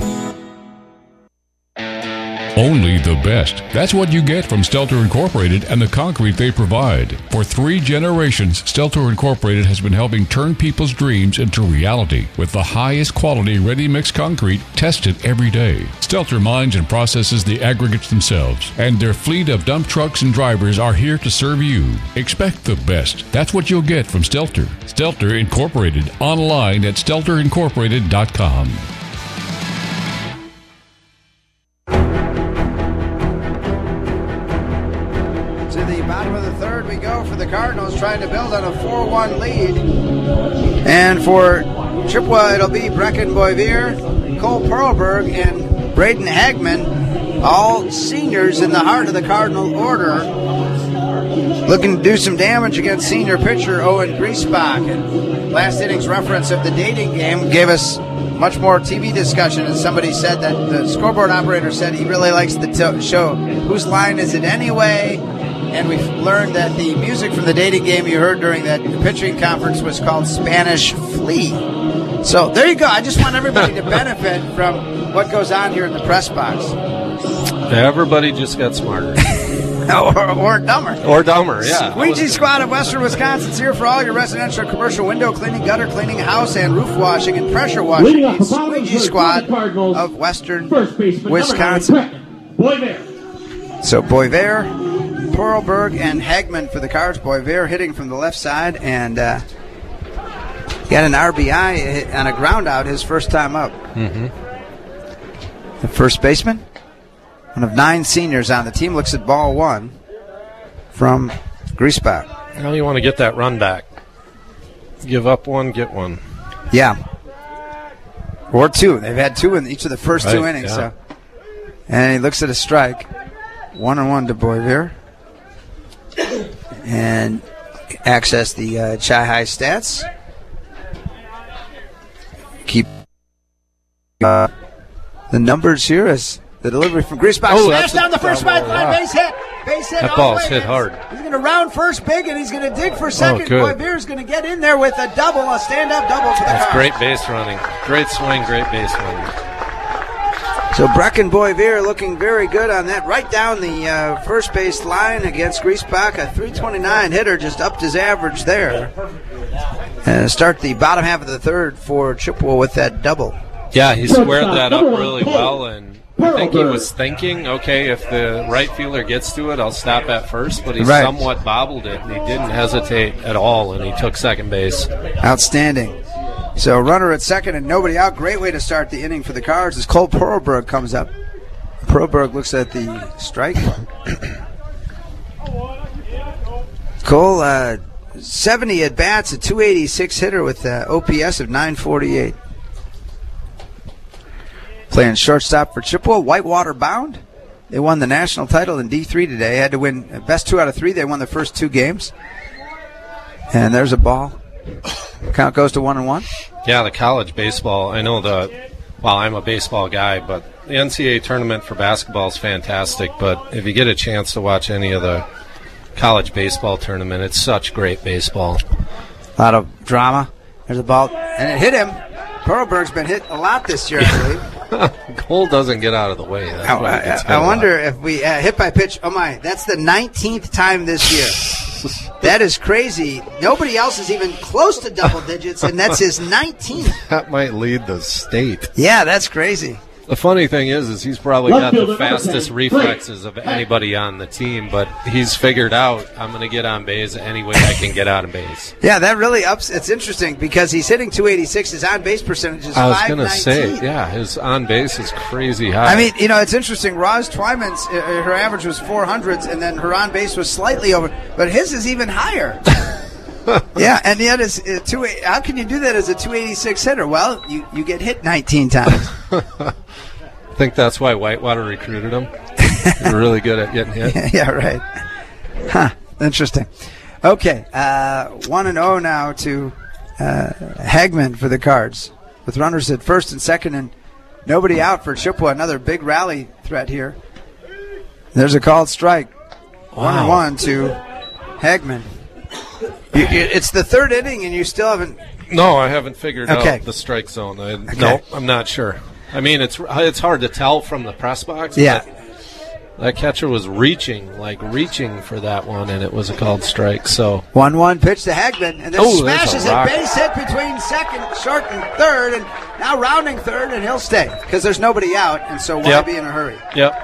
Only the best. That's what you get from Stelter Incorporated and the concrete they provide. For three generations, Stelter Incorporated has been helping turn people's dreams into reality with the highest quality ready-mix concrete tested every day. Stelter mines and processes the aggregates themselves, and their fleet of dump trucks and drivers are here to serve you. Expect the best. That's what you'll get from Stelter. Stelter Incorporated, online at stelter incorporated dot com. To the bottom of the third we go for the Cardinals, trying to build on a four one lead. And for Chippewa, it'll be Brecken Boivier, Cole Perlberg, and Braden Hagman, all seniors in the heart of the Cardinal order, looking to do some damage against senior pitcher Owen Griesbach. And last inning's reference of the dating game gave us much more T V discussion, and somebody said that the scoreboard operator said he really likes the t- show Whose Line Is It Anyway? And we've learned that the music from the dating game you heard during that pitching conference was called Spanish Flea. So there you go. I just want everybody to benefit from what goes on here in the press box. Everybody just got smarter. or, or dumber. Or dumber, yeah. Squeegee Squad of Western Wisconsin's here for all your residential and commercial window cleaning, gutter cleaning, house and roof washing, and pressure washing Leading off needs. the bottom Squeegee of the Squad Cardinals, of Western first baseman, Wisconsin. Boivier. So Boivier Perlberg and Hagman for the Cards. Boisvert hitting from the left side, and uh, got an R B I on a ground out his first time up. Mm-hmm. The first baseman, one of nine seniors on the team, looks at ball one from Griesbach. Now you want to get that run back. Give up one, get one. Yeah. Or two. They've had two in each of the first right, two innings. Yeah. So, and he looks at a strike. One and one to Boisvert. And access the uh, Chi High stats. Keep uh, the numbers here as the delivery from Griesbach. Oh, Smash down the first double, line, yeah. base hit. Base hit. That all ball's the way. hit hard. He's going to round first big, and he's going to dig for second. Oh, good. Boisvert's going to get in there with a double, a stand-up double for the That's Cards. great base running. Great swing, great base running. So Brecken Boisvert looking very good on that. Right down the uh, first base line against Griesbach. A three twenty-nine hitter just upped his average there. And start the bottom half of the third for Chippewa with that double. Yeah, he squared that up really well, and I think he was thinking, okay, if the right fielder gets to it, I'll stop at first, but he Right. somewhat bobbled it, and he didn't hesitate at all, and he took second base. Outstanding. So runner at second and nobody out. Great way to start the inning for the Cards as Cole Perlberg comes up. Perlberg looks at the strike. Cole, uh, seventy at bats, a two eighty-six hitter with uh, O P S of nine forty-eight. Playing shortstop for Chippewa, Whitewater bound. They won the national title in D three today. Had to win best two out of three. They won the first two games. And there's a ball. Count goes to one and one. Yeah, the college baseball, I know the, well, I'm a baseball guy, but the N C A A tournament for basketball is fantastic, but if you get a chance to watch any of the college baseball tournament, it's such great baseball. A lot of drama. There's a ball, and it hit him. Perlberg's been hit a lot this year, I believe. Cole doesn't get out of the way. That's I, why he gets hit I, a I lot. wonder if we uh, hit by pitch. Oh my, that's the nineteenth time this year. That is crazy. Nobody else is even close to double digits, and that's his nineteenth. That might lead the state. Yeah, that's crazy. The funny thing is, is he's probably Left got the fielder, fastest okay. reflexes of anybody on the team, but he's figured out, I'm going to get on base any way I can get out of base. Yeah, that really ups. It's interesting because he's hitting two eighty-six. His on base percentage is I was five going to nineteen. say, yeah, his on base is crazy high. I mean, you know, it's interesting. Roz Twyman's, uh, her average was four hundreds, and then her on base was slightly over, but his is even higher. Yeah, and yet it's uh, two. How can you do that as a two eighty-six hitter? Well, you, you get hit nineteen times. I think that's why Whitewater recruited him. They're really good at getting hit. Yeah, right. Huh. Interesting. Okay, uh, one and zero now to uh, Hagman for the Cards, with runners at first and second, and nobody out for Chippewa. Another big rally threat here. There's a called strike. One and Wow. one to Hagman. You, you, it's the third inning, and you still haven't. No, I haven't figured Okay. out the strike zone. I, Okay. No, I'm not sure. I mean, it's it's hard to tell from the press box. Yeah. But that catcher was reaching, like reaching for that one, and it was a called strike. So one one pitch to Hagman, and then Oh, there's a smashes it, rock. base hit between second, short, and third, and now rounding third, and he'll stay because there's nobody out, and so why Yep. be in a hurry?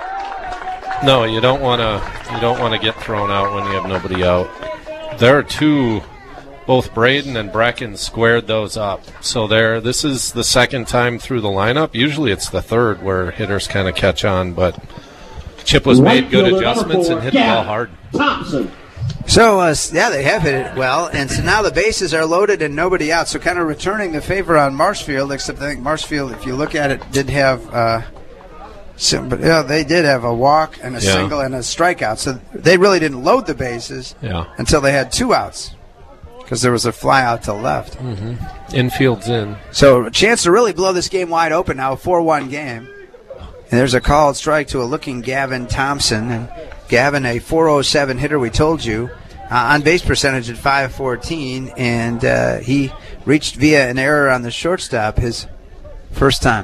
Yep. No, you don't want to. You don't want to get thrown out when you have nobody out. There are two. Both Braden and Brecken squared those up. So there, this is the second time through the lineup. Usually it's the third where hitters kind of catch on, but Chip was Right made good fielder adjustments number and four, hit the ball Gavin hard. Thompson. So, uh, yeah, they have hit it well, and so now the bases are loaded and nobody out, so kind of returning the favor on Marshfield, except I think Marshfield, if you look at it, did have, uh, some, but, yeah, they did have a walk and a Yeah. single and a strikeout, so they really didn't load the bases Yeah. until they had two outs, because there was a fly out to left. Mm-hmm. Infield's in. So a chance to really blow this game wide open now, a four one game. And there's a called strike to a looking Gavin Thompson. And Gavin, a four oh seven hitter, we told you, uh, on base percentage at five fourteen. And uh, he reached via an error on the shortstop his first time.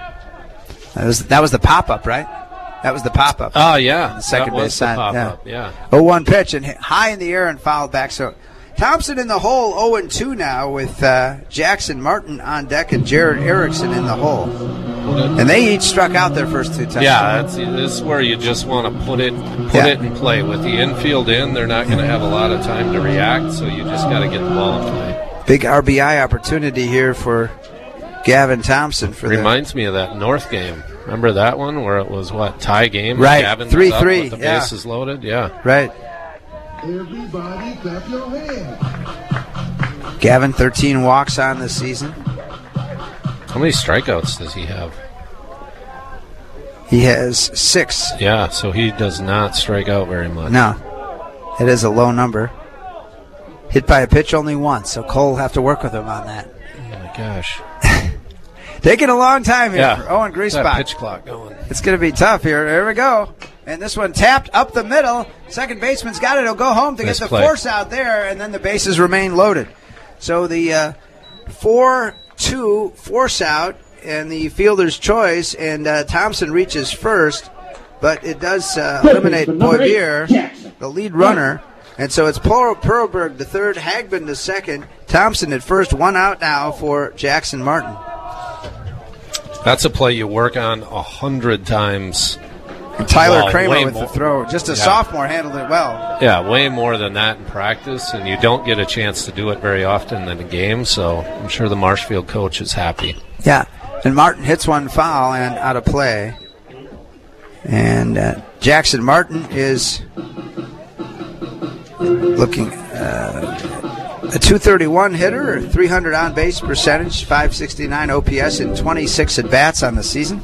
That was, that was the pop-up, right? That was the pop-up. Oh, yeah. The second That was base the side. pop-up, yeah. oh one pitch and hit high in the air and fouled back. So Thompson in the hole, oh and two now with uh, Jackson Martin on deck and Jared Erickson in the hole. put it. And they each struck out their first two times. Yeah, that's, this is where you just want to put it, put Yeah. it in play. With the infield in, they're not going to have a lot of time to react, so you just got to get the ball in play. Big R B I opportunity here for Gavin Thompson. For Reminds me of that North game. Remember that one where it was, what, tie game? Right, Gavin three was up three, with the yeah. bases loaded? Yeah. Right. Everybody clap your hands. Gavin, thirteen walks on this season. How many strikeouts does he have? He has six. Yeah, so he does not strike out very much. No, it is a low number. Hit by a pitch only once, so Cole will have to work with him on that. Oh, my gosh. Taking a long time here Yeah. for Owen That Griesbach. pitch clock going. It's going to be tough here. Here we go. And this one tapped up the middle. Second baseman's got it. He'll go home to Nice get the play. force out there, and then the bases remain loaded. So the uh, four two force out and the fielder's choice, and uh, Thompson reaches first, but it does uh, eliminate Boivier, the lead runner. And so it's Paul Perlberg to third, Hagman to second, Thompson at first, one out now for Jackson Martin. That's a play you work on a hundred times. And Tyler Well, Kramer way with more. the throw. Just a Yeah. sophomore handled it well. Yeah, way more than that in practice, and you don't get a chance to do it very often in a game, so I'm sure the Marshfield coach is happy. Yeah, and Martin hits one foul and out of play. And uh, Jackson Martin is looking uh, a two thirty-one hitter, three hundred on-base percentage, five sixty-nine O P S, and twenty-six at-bats on the season.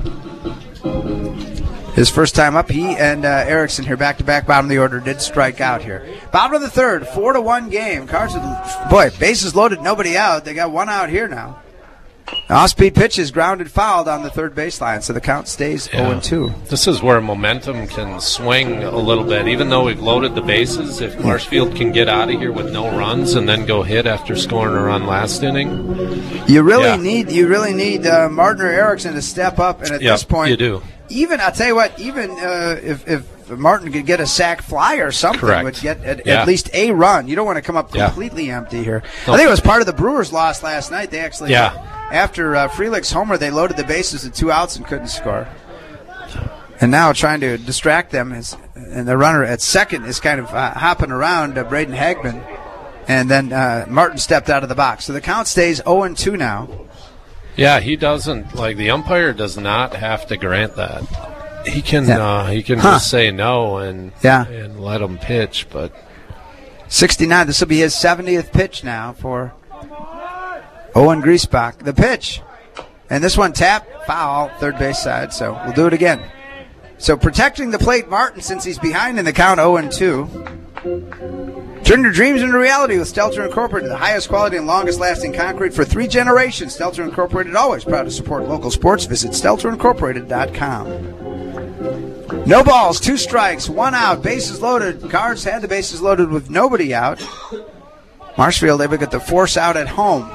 His first time up, he and uh, Erickson here back-to-back bottom of the order did strike out here. Bottom of the third, four to one game. Cards with, boy, bases loaded, nobody out. They got one out here now. Off-speed pitch is grounded fouled on the third baseline, so the count stays Yeah. oh and two. This is where momentum can swing a little bit. Even though we've loaded the bases, if Marshfield can get out of here with no runs and then go hit after scoring a run last inning, You really Yeah. need you really need uh, Martin or Erickson to step up, and at Yep, this point, you do. Even I'll tell you what, even uh, if if Martin could get a sack fly or something, Correct. would get at, Yeah. at least a run. You don't want to come up Yeah. completely empty here. No. I think it was part of the Brewers' loss last night. They actually, Yeah. after uh, Freelick's homer, they loaded the bases with two outs and couldn't score. And now trying to distract them, is, and the runner at second is kind of uh, hopping around uh, Braden Hagman, and then uh, Martin stepped out of the box. So the count stays oh and two now. yeah, he doesn't like the umpire does not have to grant that. He can Yeah. uh, he can Huh. just say no and Yeah. and let him pitch, but sixty-nine. This will be his seventieth pitch now for Owen Griesbach. The pitch. And this one tapped, foul, third base side. So we'll do it again. So protecting the plate, Martin, since he's behind in the count oh and two. Turn your dreams into reality with Stelter Incorporated, the highest quality and longest lasting concrete for three generations. Stelter Incorporated, always proud to support local sports. Visit stelter incorporated dot com. No balls, two strikes, one out, bases loaded. Cards had the bases loaded with nobody out. Marshfield able to get the force out at home.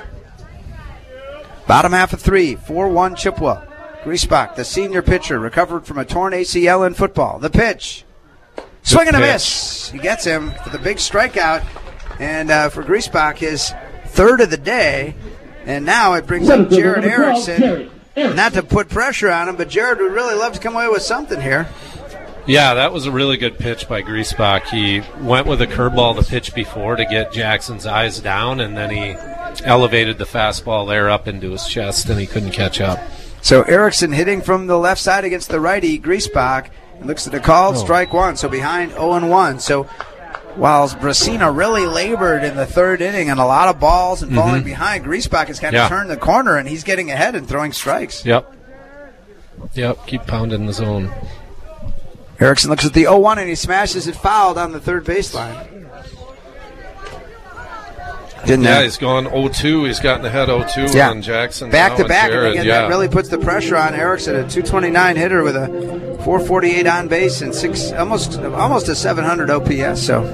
Bottom half of three, four one Chippewa. Griesbach, the senior pitcher, recovered from a torn A C L in football. The pitch. Swing and a pitch. miss. He gets him for the big strikeout. And uh, for Griesbach, his third of the day. And now it brings up Jared Erickson. Not to put pressure on him, but Jared would really love to come away with something here. yeah, that was a really good pitch by Griesbach. He went with a curveball the pitch before to get Jackson's eyes down, and then he elevated the fastball there up into his chest, and he couldn't catch up. So Erickson hitting from the left side against the righty, Griesbach. Looks at the call, Oh. strike one. So behind oh and one. So while Brasina really labored in the third inning and a lot of balls and falling Mhm. behind, Griesbach has kind of Yeah. turned the corner, and he's getting ahead and throwing strikes. Yep. Yep, keep pounding the zone. Erickson looks at the oh one, and he smashes it fouled on the third baseline. Didn't yeah, uh, he's going oh two. He's gotten ahead oh two Yeah. on Jackson. back now to and back, and Jared, again, yeah. that really puts the pressure on Erickson, a two twenty-nine hitter with a four forty-eight on base and six almost almost a seven hundred O P S. So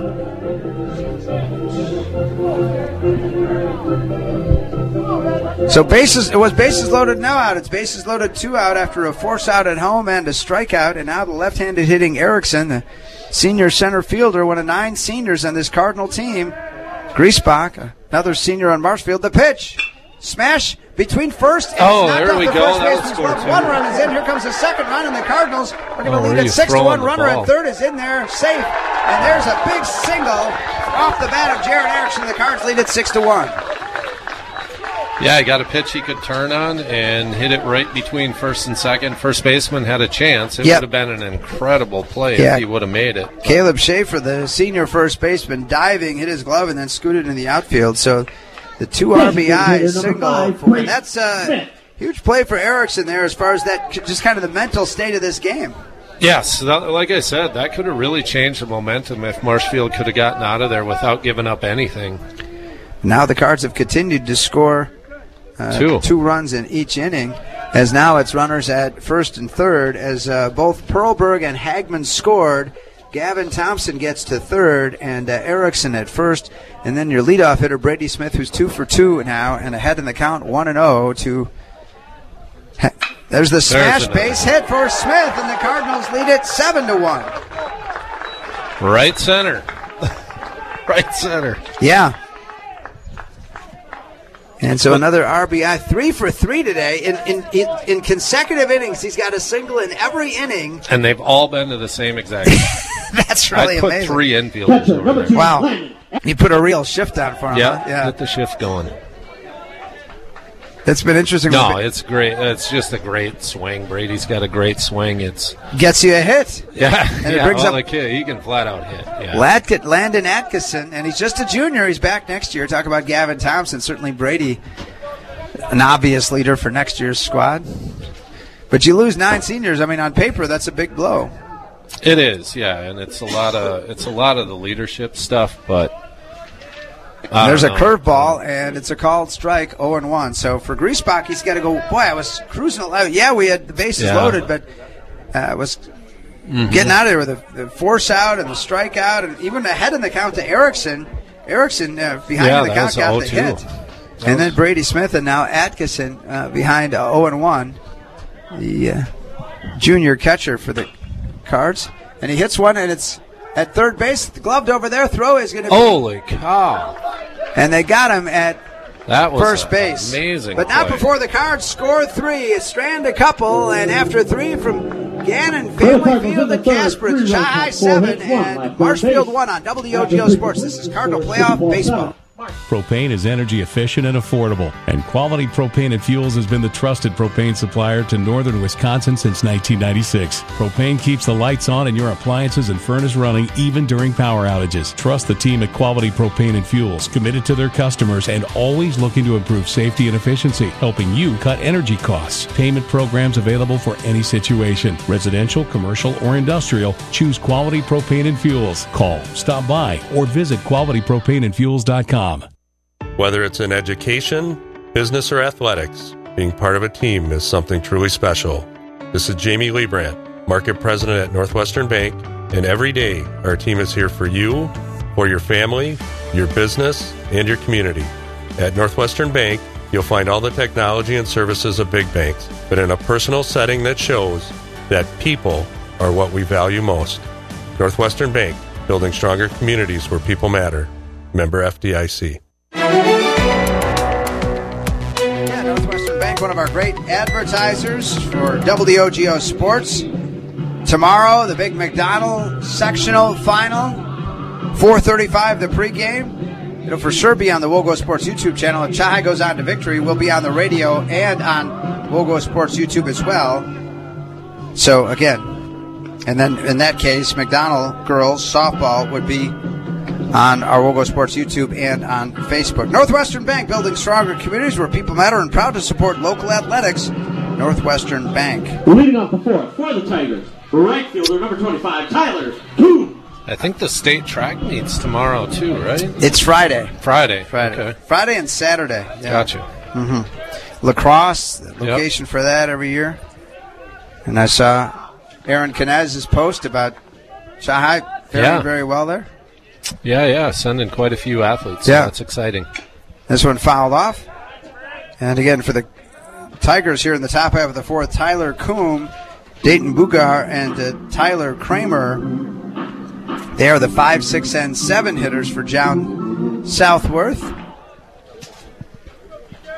So bases it was bases loaded, now out. It's bases loaded, two out after a force out at home and a strikeout, and now the left-handed hitting Erickson, the senior center fielder, one of nine seniors on this Cardinal team. Griesbach, another senior on Marshfield. The pitch, smash between first and oh, knocked there out we the go. first That would baseman's score glove. two. One run is in. Here comes the second run, and the Cardinals are going to Oh, lead where are it you six to throwing one. the Runner ball? at third is in there, safe. And there's a big single off the bat of Jared Erickson. The Cards lead it six to one. Yeah, he got a pitch he could turn on and hit it right between first and second. First baseman had a chance. It Yep. would have been an incredible play Yeah. if he would have made it. Caleb Schaefer, the senior first baseman, diving, hit his glove, and then scooted in the outfield. So the two R B I single. For, and that's a huge play for Erickson there as far as that, just kind of the mental state of this game. Yes, that, like I said, that could have really changed the momentum if Marshfield could have gotten out of there without giving up anything. Now the Cards have continued to score uh, Two. two runs in each inning, as now it's runners at first and third, as uh, both Perlberg and Hagman scored. Gavin Thompson gets to third, and uh, Erickson at first, and then your leadoff hitter Brady Smith, who's two for two now, and ahead in the count, one and zero to. There's the smash another. base hit for Smith, and the Cardinals lead it seven to one. Right center. Right center. Yeah. And so another R B I, three for three today. In, in in in consecutive innings, he's got a single in every inning. And they've all been to the same exact. That's really I put amazing. three infielders over there. Wow. You put a real shift on for him. Yeah, huh? yeah. get the shift going. It's been interesting. No, it's great. It's just a great swing. Brady's got a great swing. It's Gets you a hit. yeah, And yeah. it brings well, up the kid, he can flat out hit. Yeah. Latket, Landon Atkinson, and he's just a junior. He's back next year. Talk about Gavin Thompson. Certainly Brady, an obvious leader for next year's squad. But you lose nine seniors. I mean, on paper, that's a big blow. It is, yeah, and it's a lot of it's a lot of the leadership stuff, but I There's a don't know. curveball, and it's a called strike, oh and one. So for Griesbach, he's got to go, boy, I was cruising. Yeah, we had the bases Yeah. loaded, but uh, I was Mhm. getting out of there with the, the force out and the strikeout, and even ahead in the count to Erickson. Erickson uh, behind Yeah, in the that count was got oh the two. hit. That And was- then Brady Smith, and now Atkinson uh, behind uh, oh and one. The uh, junior catcher for the Cards. And he hits one, and it's at third base. The gloved over there throw is going to be. Holy cow! And they got him at That was first a base. amazing But not play. before the Cards score three. Strand a couple, and after three from Gannon, Family Field at Casper, it's Shy seven, and Marshfield one on W O G O Sports. This is Cardinal Playoff Baseball. Propane is energy efficient and affordable, and Quality Propane and Fuels has been the trusted propane supplier to northern Wisconsin since nineteen ninety-six. Propane keeps the lights on and your appliances and furnace running even during power outages. Trust the team at Quality Propane and Fuels, committed to their customers and always looking to improve safety and efficiency, helping you cut energy costs. Payment programs available for any situation, residential, commercial, or industrial. Choose Quality Propane and Fuels. Call, stop by, or visit quality propane and fuels dot com. Whether it's in education, business, or athletics, being part of a team is something truly special. This is Jamie Liebrandt, Market President at Northwestern Bank, and every day our team is here for you, for your family, your business, and your community. At Northwestern Bank, you'll find all the technology and services of big banks, but in a personal setting that shows that people are what we value most. Northwestern Bank, building stronger communities where people matter. Member F D I C. Yeah, Northwestern Bank, one of our great advertisers for W O G O Sports. Tomorrow, the big McDonald sectional final, four thirty-five the pregame. It'll for sure be on the Wogo Sports YouTube channel. If Chahai goes on to victory, we'll be on the radio and on Wogo Sports YouTube as well. So, again, and then in that case, McDonald girls softball would be on our Wogo Sports YouTube and on Facebook. Northwestern Bank, building stronger communities where people matter, and proud to support local athletics. Northwestern Bank. Leading off the fourth for the Tigers, right fielder number twenty-five, Tyler Kuhn. I think the state track meets tomorrow too, right? It's Friday. Friday. Friday. Okay. Friday and Saturday. Yeah. Gotcha. Mm-hmm. Lacrosse, the location for that every year. And I saw Aaron Canez's post about Chahai very, Yeah. very well there. Yeah, yeah, sending quite a few athletes. Yeah. So that's exciting. This one fouled off. And again, for the Tigers here in the top half of the fourth, Tyler Coombe, Dayton Bugar, and uh, Tyler Kramer. They are the five, six, and seven hitters for John Southworth.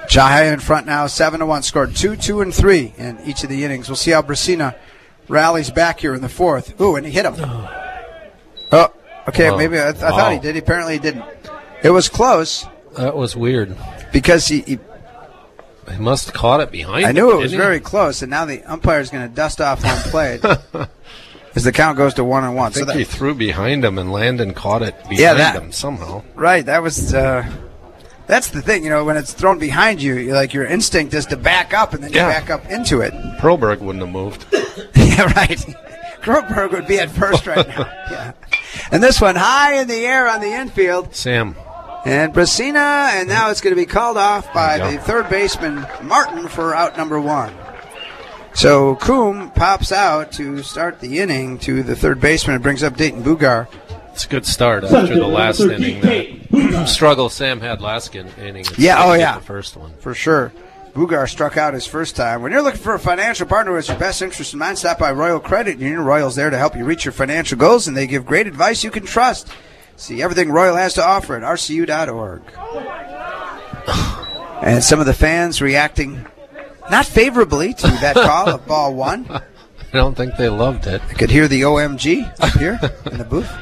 Jaya in front now, seven to one. Scored two, two, and three in each of the innings. We'll see how Brasina rallies back here in the fourth. Ooh, and he hit him. Oh, okay, Whoa. maybe I, I Wow. thought he did. Apparently he didn't. It was close. That was weird. Because he, he He must have caught it behind I him, knew it was didn't he? very close, and now the umpire is going to dust off home plate as the count goes to one and one. I think so that, he threw behind him, and Landon caught it behind Yeah, that- him somehow. right, that was. Uh, that's the thing, you know, when it's thrown behind you, you're like your instinct is to back up, and then you Yeah. back up into it. Perlberg wouldn't have moved. Yeah, right. Groberg would be at first right now. Yeah. And this one high in the air on the infield. Sam. And Brasina, and now it's going to be called off by There you the go. third baseman, Martin, for out number one. So Coombe pops out to start the inning to the third baseman and brings up Dayton Bugar. It's a good start after the last inning. That struggle Sam had last in- inning. It's Yeah, good oh to get yeah. The first one. For sure. Bugar struck out his first time. When you're looking for a financial partner with your best interest in mind, stop by Royal Credit Union. Royal's there to help you reach your financial goals, and they give great advice you can trust. See everything Royal has to offer at R C U dot org. And some of the fans reacting not favorably to that call of ball one. I don't think they loved it. I could hear the O M G up here in the booth.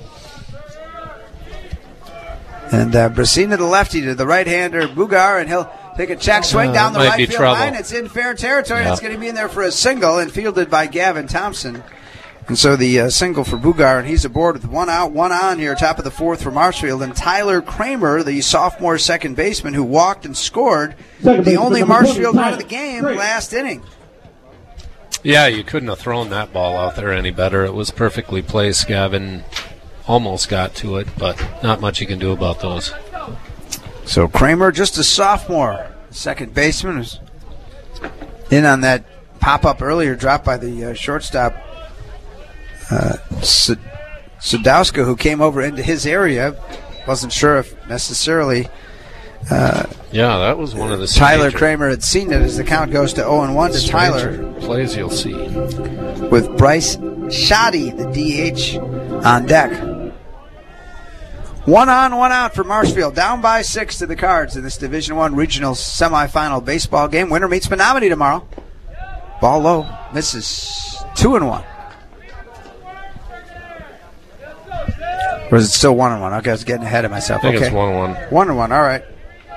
And uh, Brasina, the lefty, to the right-hander, Bugar, and he'll take a check swing Uh, down the might right be field trouble. line. It's in fair territory. Yeah. It's going to be in there for a single and fielded by Gavin Thompson. And so the uh, single for Bugar, and he's aboard with one out, one on here, top of the fourth for Marshfield. And Tyler Kramer, the sophomore second baseman who walked and scored Second the baseman, only number Marshfield twenty, run of the game Great. last inning. Yeah, you couldn't have thrown that ball out there any better. It was perfectly placed. Gavin almost got to it, but not much you can do about those. So Kramer, just a sophomore, second baseman, was in on that pop-up earlier, dropped by the uh, shortstop, uh, Sud- Sudowska, who came over into his area. Wasn't sure if necessarily uh, Yeah, that was one of the Tyler major- Kramer had seen it as the count goes to oh and one to Tyler. stranger plays you'll see. With Bryce Shoddy, the D H, on deck. One on, one out for Marshfield. Down by six to the Cards in this Division One regional semifinal baseball game. Winner meets Menominee tomorrow. Ball low, misses two and one. Or is it still one and one? Okay, I was getting ahead of myself. I think okay. it's one one. One and one. All right.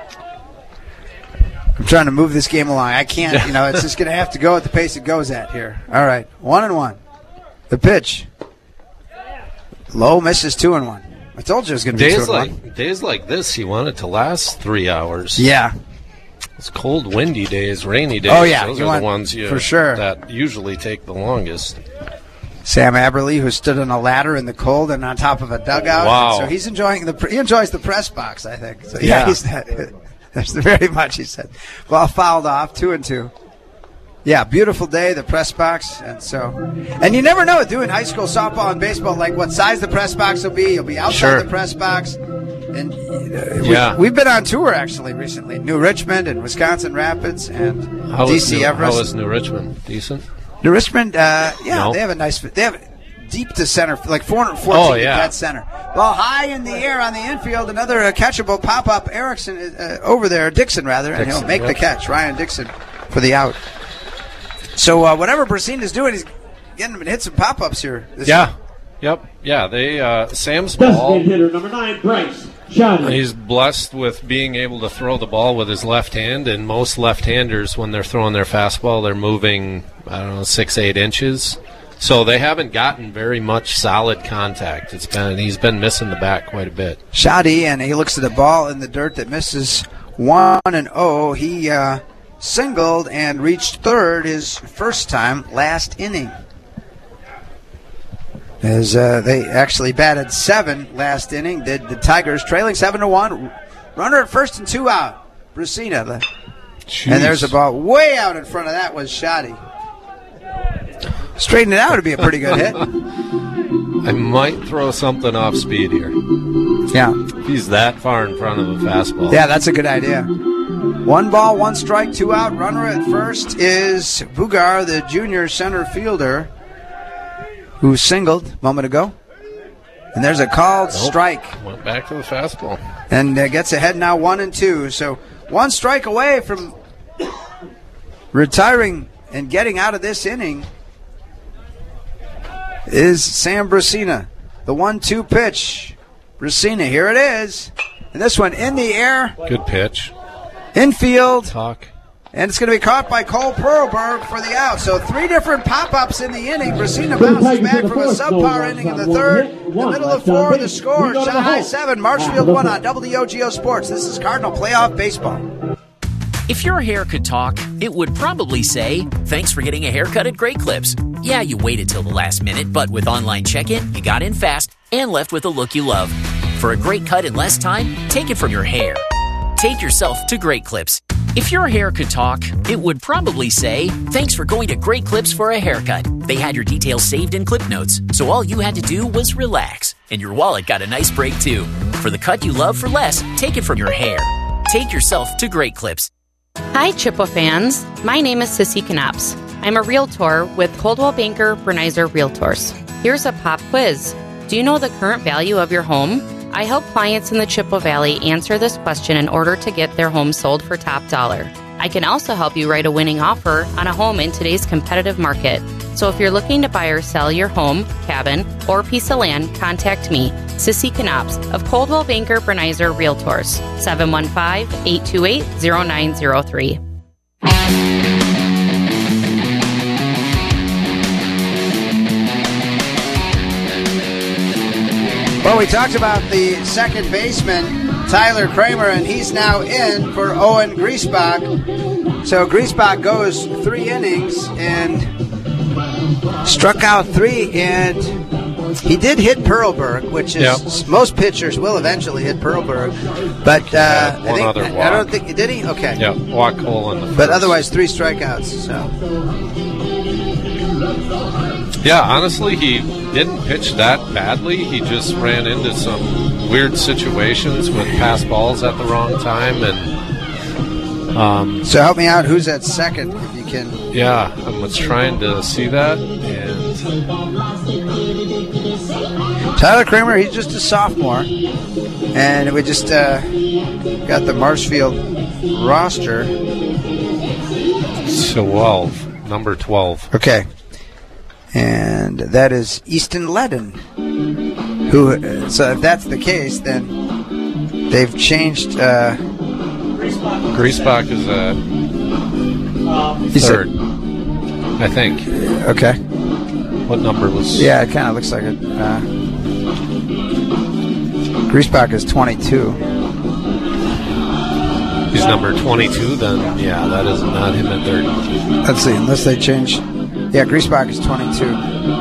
I'm trying to move this game along. I can't. You know, it's just going to have to go at the pace it goes at here. All right, one and one. The pitch. Low, misses two and one. I told you it was going to be two Days and like one. days like this, you want it to last three hours. Yeah. It's cold, windy days, rainy days. Oh, yeah, those you are want- the ones you, for sure. that usually take the longest. Sam Aberley, who stood on a ladder in the cold and on top of a dugout. Wow. So he's enjoying the he enjoys the press box, I think. So yeah, Yeah. he's that's very much. He said, "Ball fouled off, two and two." Yeah, beautiful day, the press box, and so, and you never know doing high school softball and baseball, like what size the press box will be. You'll be outside Sure. the press box, and uh, Yeah. we, we've been on tour actually recently, New Richmond and Wisconsin Rapids and How D is C New, Everest. how is New Richmond? Decent? New Richmond, uh, yeah, No. they have a nice. They have deep to center, like four hundred fourteen Oh, yeah. to dead center. Well, high in the air on the infield, another uh, catchable pop up. Erickson uh, over there, Dixon rather, and Dixon, he'll make the yep. catch. Ryan Dixon for the out. So uh, whatever Brasine is doing, he's getting him to hit some pop ups here. This Yeah. Yep. Yeah. They uh, Sam's ball. Designated hitter number nine, Bryce Shoddy. He's blessed with being able to throw the ball with his left hand, and most left-handers, when they're throwing their fastball, they're moving, I don't know, six, eight inches. So they haven't gotten very much solid contact. It's been he's been missing the bat quite a bit. Shoddy, and he looks at the ball in the dirt that misses one and oh. He uh, singled and reached third his first time last inning. As uh, they actually batted seven last inning, did the Tigers, trailing seven to one. Runner at first and two out. Brasina, the, and there's a ball way out in front of that was Shoddy. Straighten it out would be a pretty good hit. I might throw something off speed here. Yeah. If he's that far in front of a fastball. Yeah, that's a good idea. One ball, one strike, two out. Runner at first is Bugar, the junior center fielder, who singled a moment ago. And there's a called Nope. strike. Went back to the fastball. And uh, gets ahead now one and two. So one strike away from retiring and getting out of this inning is Sam Brasina. The one two pitch. Brasina, here it is. And this one in the air. Good pitch. Infield. Talk. And it's going to be caught by Cole Perlberg for the out. So three different pop-ups in the inning. Brasina bounces back from a subpar inning in the third. The middle of four, the score. Shanghai seven, Marshfield one on W O G O Sports. This is Cardinal Playoff Baseball. If your hair could talk, it would probably say, thanks for getting a haircut at Great Clips. Yeah, you waited till the last minute, but with online check-in, you got in fast and left with a look you love. For a great cut in less time, take it from your hair. Take yourself to Great Clips. If your hair could talk, it would probably say, thanks for going to Great Clips for a haircut. They had your details saved in clip notes, so all you had to do was relax. And your wallet got a nice break, too. For the cut you love for less, take it from your hair. Take yourself to Great Clips. Hi, Chippewa fans. My name is Sissy Knops. I'm a realtor with Coldwell Banker Bernizer Realtors. Here's a pop quiz. Do you know the current value of your home? I help clients in the Chippewa Valley answer this question in order to get their home sold for top dollar. I can also help you write a winning offer on a home in today's competitive market. So if you're looking to buy or sell your home, cabin, or piece of land, contact me, Sissy Knops of Coldwell Banker Bernizer Realtors, seven one five, eight two eight, zero nine zero three. Well, we talked about the second baseman, Tyler Kramer, and he's now in for Owen Griesbach. So Griesbach goes three innings and struck out three, and he did hit Perlberg, which is yep. most pitchers will eventually hit Perlberg. But uh, yeah, one I, think, other walk. I don't think did he. Okay. Yeah, walk hole in the first. But otherwise, three strikeouts. So. Yeah, honestly, he didn't pitch that badly. He just ran into some weird situations with pass balls at the wrong time, and um, so help me out. Who's at second, if you can? Yeah, I was trying to see that. And Tyler Kramer, he's just a sophomore, and we just uh, got the Marshfield roster. twelve, number twelve. Okay. And that is Easton Ledden, who, so if that's the case, then they've changed. Uh, Griesbach is a third, I think. Okay. What number was? Yeah, it kind of looks like it. Uh, Griesbach is twenty-two. He's number twenty-two, then, yeah, that is not him at third. Let's see, unless they change. Yeah, Griesbach is twenty-two.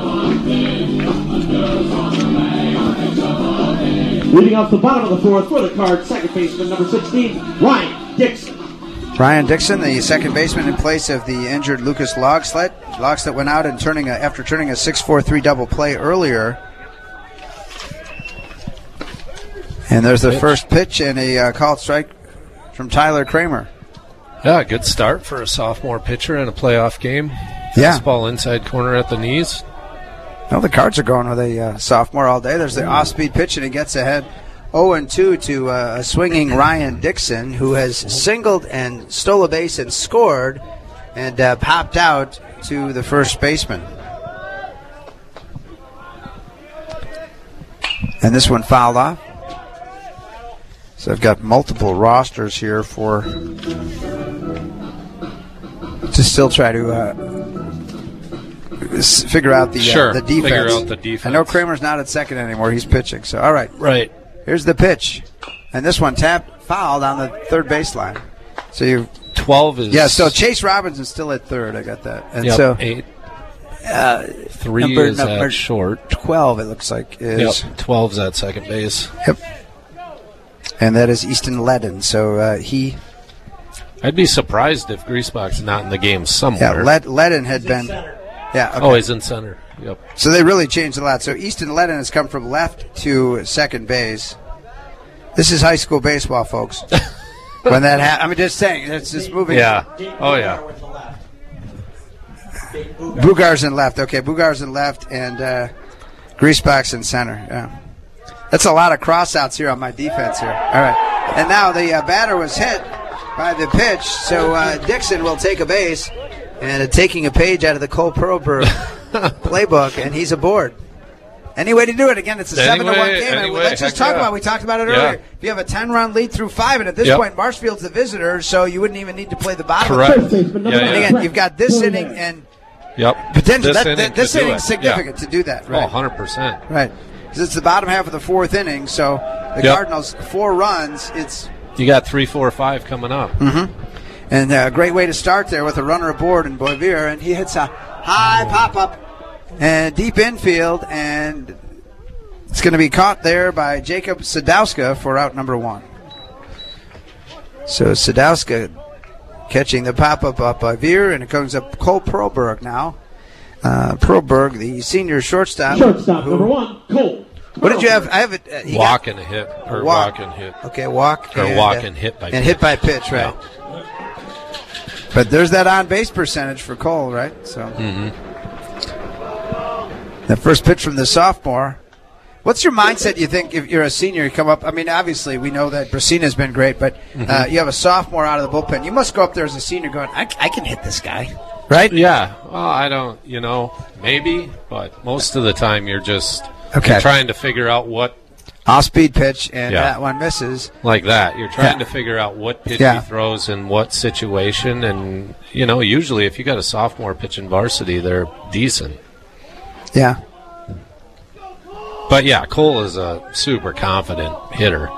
Leading off the bottom of the fourth for the Cards, second baseman number sixteen, Ryan Dixon. Ryan Dixon, the second baseman in place of the injured Lucas Logslet. Logslet went out and turning a, after turning a six four three double play earlier. And there's the pitch. First pitch and a uh, called strike from Tyler Kramer. Yeah, good start for a sophomore pitcher in a playoff game. Yeah. Fastball inside corner at the knees. Well, the Cards are going with a uh, sophomore all day. There's the off-speed pitch, and he gets ahead oh and two to uh, a swinging Ryan Dixon, who has singled and stole a base and scored and uh, popped out to the first baseman. And this one fouled off. So I've got multiple rosters here for to still try to uh, figure out the sure, uh, the defense. Figure out the defense. I know Kramer's not at second anymore; he's pitching. So all right, right. Here's the pitch, and this one tapped fouled on the third baseline. So you twelve is yeah. So Chase Robinson's still at third. I got that. And yep, so eight. Uh, Three number, is number at short. Twelve, it looks like is yep, twelve's at second base. Yep. And that is Easton Ledden. So uh, he. I'd be surprised if Griesbach's not in the game somewhere. Yeah, Led- Ledden had been. Yeah. Okay. Oh, he's in center. Yep. So they really changed a lot. So Easton Ledden has come from left to second base. This is high school baseball, folks. When that happens, I'm just saying, it's just moving. Yeah. Oh yeah. Bugar's in left. Okay, Bugar's in left, and uh, Griesbach's in center. Yeah. That's a lot of crossouts here on my defense here. All right. And now the uh, batter was hit by the pitch. So uh, Dixon will take a base and uh, taking a page out of the Cole Perlberg playbook, and he's aboard. Any way to do it. Again, it's a Anyway, seven to one game. And anyway, let's just heck talk yeah. about it. We talked about it Yeah. earlier. If you have a ten-run lead through five, and at this Yep. point, Marshfield's the visitor, so you wouldn't even need to play the bottom Correct. of the Yeah, And yeah. again, you've got this inning and Yep. potential. This That, inning that, this to do inning's it. significant Yeah. to do that. Oh, Right. one hundred percent. Right. Because it's the bottom half of the fourth inning, so the Yep. Cardinals, four runs, it's You got three, four, five coming up. Mm-hmm. And a great way to start there with a runner aboard in Boisvert, and he hits a high pop-up and deep infield, and it's going to be caught there by Jacob Sadowska for out number one. So Sadowska catching the pop-up up by Veer, and it comes up Cole Perlberg now. Uh, Perlberg, the senior shortstop. Shortstop, who- number one, Cole. What did you have? I have it. Uh, he Walk got- and a hit. Or walk. walk and hit. Okay, walk. Or and, walk uh, and hit by And pitch. hit by pitch, right. But there's that on-base percentage for Cole, right? So Mm-hmm. the first pitch from the sophomore. What's your mindset, you think, if you're a senior, you come up? I mean, obviously, we know that Brasina's been great, but uh, Mhm. you have a sophomore out of the bullpen. You must go up there as a senior going, I, I can hit this guy, right? Yeah. Well, I don't, you know, maybe, but most of the time you're just Okay. you're trying to figure out what, Off-speed pitch, and Yeah. that one misses. like that. You're trying Yeah. to figure out what pitch Yeah. he throws in what situation. And, you know, usually if you got a sophomore pitching varsity, they're decent. Yeah. But, yeah, Cole is a super confident hitter.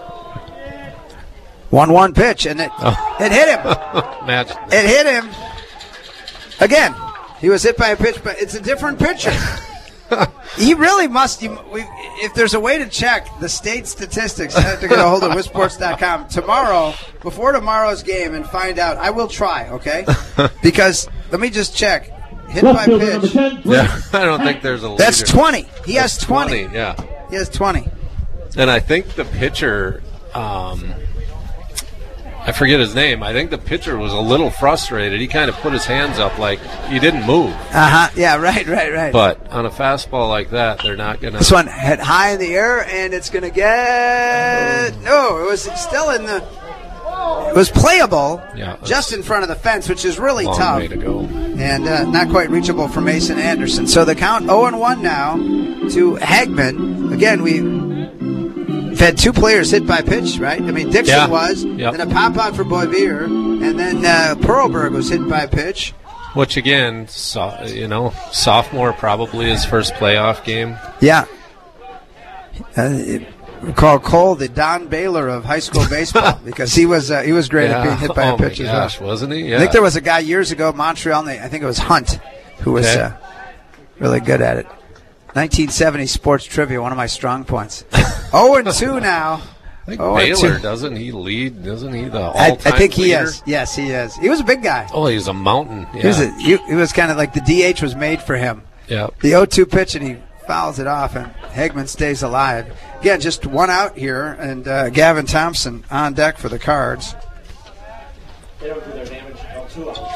one one pitch, and it, Oh. it hit him. Match. It hit him. Again, he was hit by a pitch, but it's a different pitcher. He really must. You, we, if there's a way to check the state statistics, you have to get a hold of Wisports dot com tomorrow, before tomorrow's game, and find out. I will try, okay? Because let me just check. Hit by pitch. Yeah, I don't think there's a leader. That's twenty. He has That's twenty. Yeah. He has twenty. And I think the pitcher, um, I forget his name. I think the pitcher was a little frustrated. He kind of put his hands up like he didn't move. Uh huh. Yeah. Right. Right. Right. But on a fastball like that, they're not going to. This one hit high in the air, and it's going to get. No, it was still in the. It was playable, Yeah, just in front of the fence, which is really long tough, way to go. and uh, not quite reachable for Mason Anderson. So the count oh and one now to Hagman. Again, we've had two players hit by pitch, right? I mean, Dixon Yeah. was, Yep. then a pop out for Boisvert, and then uh, Perlberg was hit by pitch. Which again, so, you know, sophomore probably his first playoff game. Yeah. Uh, Call Cole the Don Baylor of high school baseball because he was uh, he was great Yeah. at being hit by Oh a pitch my as well. gosh, wasn't he? Yeah. I think there was a guy years ago in Montreal, and they, I think it was Hunt, who was Okay. uh, really good at it. nineteen seventy sports trivia, one of my strong points. oh and two now. I think oh and Baylor, two. doesn't he lead? Doesn't he the I, all-time I think he leader? is. Yes, he is. He was a big guy. Oh, he's a mountain. Yeah. He was, a, he, he was kind of like the D H was made for him. Yep. The oh two pitch, and he fouls it off, and Hagman stays alive. Again, just one out here, and uh, Gavin Thompson on deck for the Cards. They don't do their damage until two outs.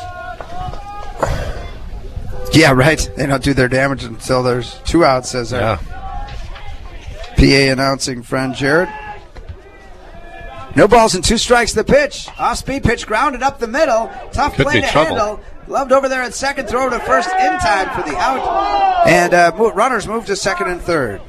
Yeah, right. They don't do their damage until there's two outs, says our Yeah. P A announcing friend Jared. No balls and two strikes the pitch. Off-speed pitch grounded up the middle. Tough Could play be to trouble. handle. Loved over there at second, throw to first in time for the out. And uh, mo- runners move to second and third.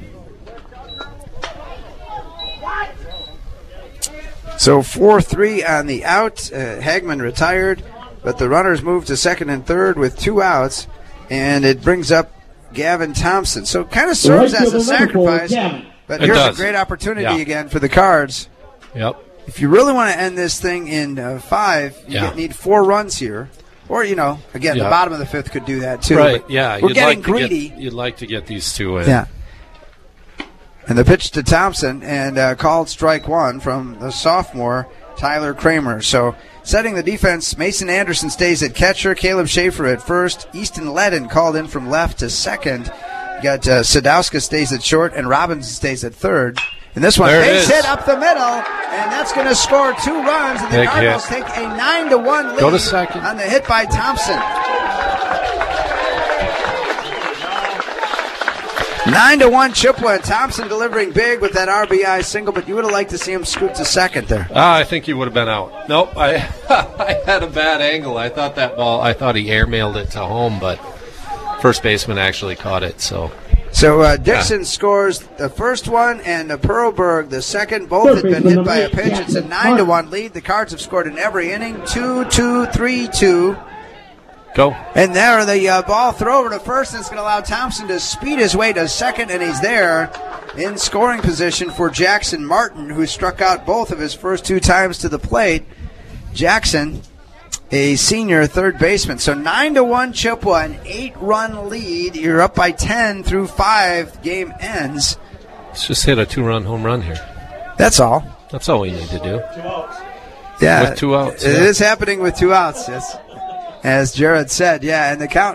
So four three on the out. Uh, Hagman retired, but the runners move to second and third with two outs, and it brings up Gavin Thompson. So it kind of serves Right as a fielder number four, sacrifice, Gavin. but It here's does. a great opportunity Yeah. again for the Cards. Yep. If you really want to end this thing in uh, five, you Yeah. get- need four runs here. Or, you know, again, Yeah. the bottom of the fifth could do that too. Right. but Yeah. We're you'd getting like to greedy. Get, you'd like to get these two in. Yeah. And the pitch to Thompson, and uh, called strike one from the sophomore, Tyler Kramer. So setting the defense, Mason Anderson stays at catcher, Caleb Schaefer at first, Easton Ledden called in from left to second. You got uh, Sadowska stays at short, and Robinson stays at third. And this one, There it base is. hit up the middle, and that's going to score two runs, and the Big Cardinals hit. take a nine to one lead Go to second. on the hit by Thompson. Nine to one Chippewa, and Thompson delivering big with that R B I single, but you would have liked to see him scoot to second there. Uh, I think he would have been out. Nope, I I had a bad angle. I thought that ball, I thought he airmailed it to home, but first baseman actually caught it, so. So uh, Dixon yeah. scores the first one, and uh, Perlberg the second. Both had been hit by a pitch. It's a nine to one lead. The Cards have scored in every inning. Two, two, three, two. Go. And there, the uh, ball throw over to first, and it's going to allow Thompson to speed his way to second, and he's there in scoring position for Jackson Martin, who struck out both of his first two times to the plate. Jackson, a senior third baseman. So nine to one Chippewa, an eight-run lead. You're up by ten through five. Game ends. Let's just hit a two-run home run here. That's all. That's all we need to do. Yeah, with two outs. It yeah. is happening with two outs, yes. As Jared said, yeah, and the count.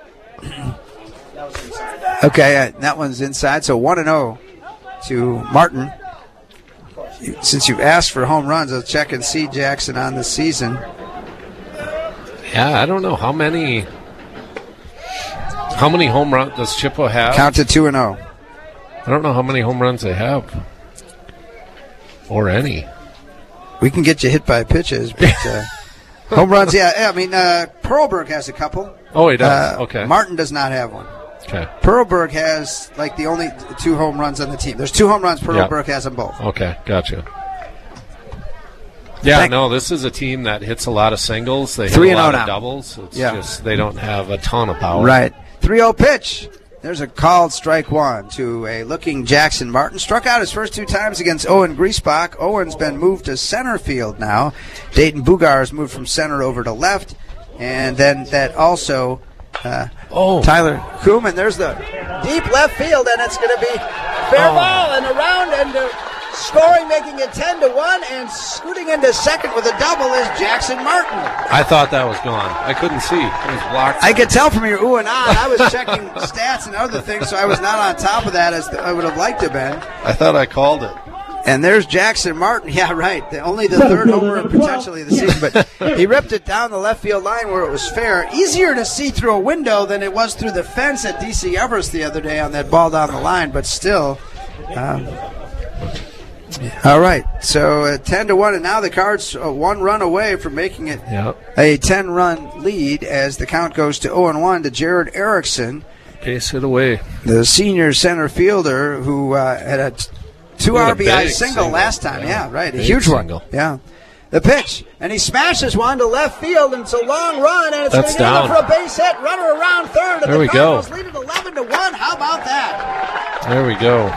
Okay, uh, that one's inside, so one and oh to Martin. Since you've asked for home runs, I'll check and see Jackson on the season. Yeah, I don't know how many. How many home runs does Chippewa have? Count to two and oh. I don't know how many home runs they have, or any. We can get you hit by pitches, but. Uh, Home runs, yeah. I mean, uh, Perlberg has a couple. Oh, he does. Uh, okay. Martin does not have one. Okay. Perlberg has, like, the only two home runs on the team. There's two home runs. Perlberg yep. has them both. Okay, gotcha. Yeah, Thank no, this is a team that hits a lot of singles. They hit a lot of now. doubles. It's yeah. just they don't have a ton of power. Right. three oh pitch. There's a called strike one to a looking Jackson Martin. Struck out his first two times against Owen Griesbach. Owen's been moved to center field now. Dayton Bugar has moved from center over to left. And then that also, uh, oh. Tyler Kuhlman. There's the deep left field, and it's going to be fair oh. ball and around and uh, scoring, making it ten to one, and scooting into second with a double is Jackson Martin. I thought that was gone. I couldn't see. It was blocked. I could tell from your ooh and ah. I was checking stats and other things, so I was not on top of that as I would have liked to have been. I thought I called it. And there's Jackson Martin. Yeah, right. The, only the third homer potentially of the season, but he ripped it down the left field line where it was fair. Easier to see through a window than it was through the fence at D C Everest the other day on that ball down the line, but still. Um, all right, so uh, ten to one, and now the Cards uh, one run away from making it yep. a ten-run lead as the count goes to oh and one to Jared Erickson. Pace it away. The senior center fielder who uh, had a t- two R B I single, single last time. Yeah, yeah right, a huge single. one. Yeah. The pitch, and he smashes one to left field, and it's a long run, and it's going to go for a base hit. Runner around third, and there the we Cardinals go. lead it eleven to one. How about that? There we go.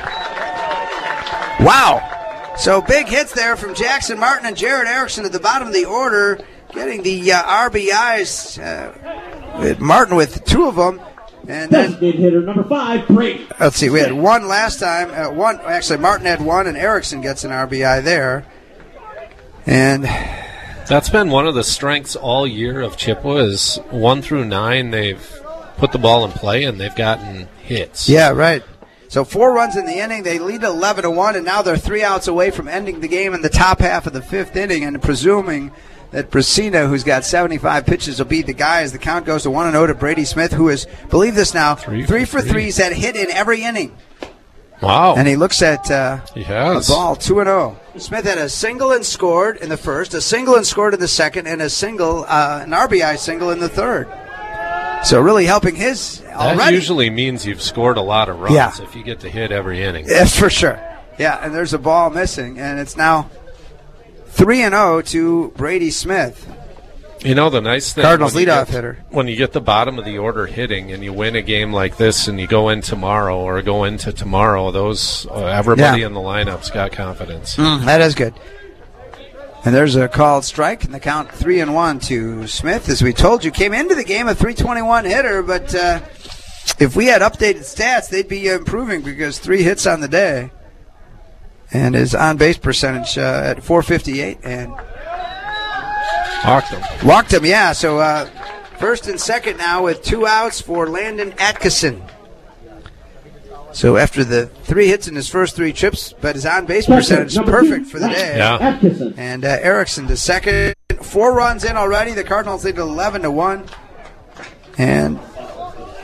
Wow. So big hits there from Jackson Martin and Jared Erickson at the bottom of the order, getting the uh, R B Is. Uh, with Martin with two of them. And then hitter number five, Brady. Let's see, we had one last time. Uh, one Actually, Martin had one, and Erickson gets an R B I there. And that's been one of the strengths all year of Chippewa is one through nine, they've put the ball in play, and they've gotten hits. Yeah, right. So four runs in the inning. They lead eleven to one, and now they're three outs away from ending the game in the top half of the fifth inning. And presuming that Brasina, who's got seventy-five pitches, will be the guy as the count goes to one and oh to Brady Smith, who is, believe this now, three, three for three. He's had hit in every inning. Wow. And he looks at uh, he has. the ball, two and oh. Smith had a single and scored in the first, a single and scored in the second, and a single, uh, an R B I single in the third. So really helping his already. That usually means you've scored a lot of runs yeah. if you get to hit every inning. That's for sure. Yeah, and there's a ball missing, and it's now three and oh to Brady Smith. You know, the nice thing Cardinals when leadoff get, hitter. When you get the bottom of the order hitting and you win a game like this and you go in tomorrow or go into tomorrow, those uh, everybody yeah. in the lineup's got confidence. Mm, that is good. And there's a called strike, and the count three and one to Smith. As we told you, came into the game a three twenty-one hitter, but uh, if we had updated stats, they'd be improving because three hits on the day, and his on base percentage uh, at four fifty-eight and walked him. Walked him, yeah. So uh, first and second now with two outs for Landon Atkinson. So after the three hits in his first three trips, but his on-base percentage is perfect for the day. Yeah. And uh, Erickson to second. Four runs in already. The Cardinals lead eleven to one. And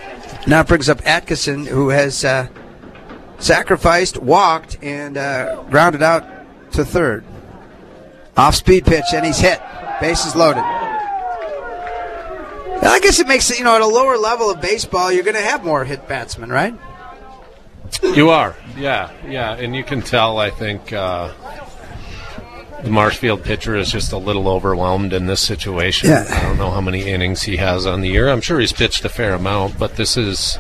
Now it brings up Atkinson, who has uh, sacrificed, walked, and uh, grounded out to third. Off-speed pitch, and he's hit. Bases loaded. I guess it makes it, you know, at a lower level of baseball, you're going to have more hit batsmen, right? You are, yeah, yeah. And you can tell, I think, uh, the Marshfield pitcher is just a little overwhelmed in this situation. Yeah. I don't know how many innings he has on the year. I'm sure he's pitched a fair amount, but this is,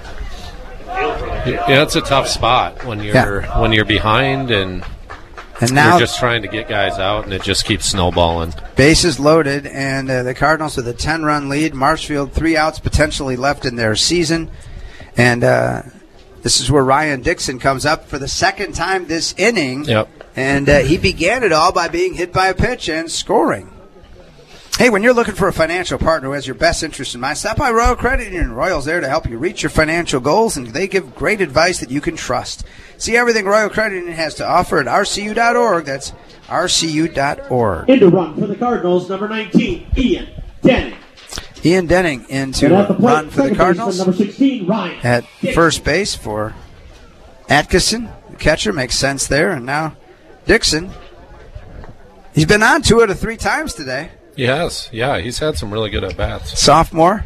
yeah, it's a tough spot when you're yeah. when you're behind and, and now you're just trying to get guys out, and it just keeps snowballing. Bases loaded, and uh, the Cardinals with a ten-run lead. Marshfield, three outs potentially left in their season. And uh, this is where Ryan Dixon comes up for the second time this inning. Yep. And uh, he began it all by being hit by a pitch and scoring. Hey, when you're looking for a financial partner who has your best interest in mind, stop by Royal Credit Union. Royal's there to help you reach your financial goals, and they give great advice that you can trust. See everything Royal Credit Union has to offer at R C U dot org. That's R C U dot org. Into run for the Cardinals, number nineteen, Ian Denning. Ian Denning into the plate, run for the Cardinals. Number sixteen, Ryan at Dixon. First base for Atkinson. The catcher makes sense there, and now Dixon. He's been on two out of three times today. He has, yeah. He's had some really good at-bats. Sophomore.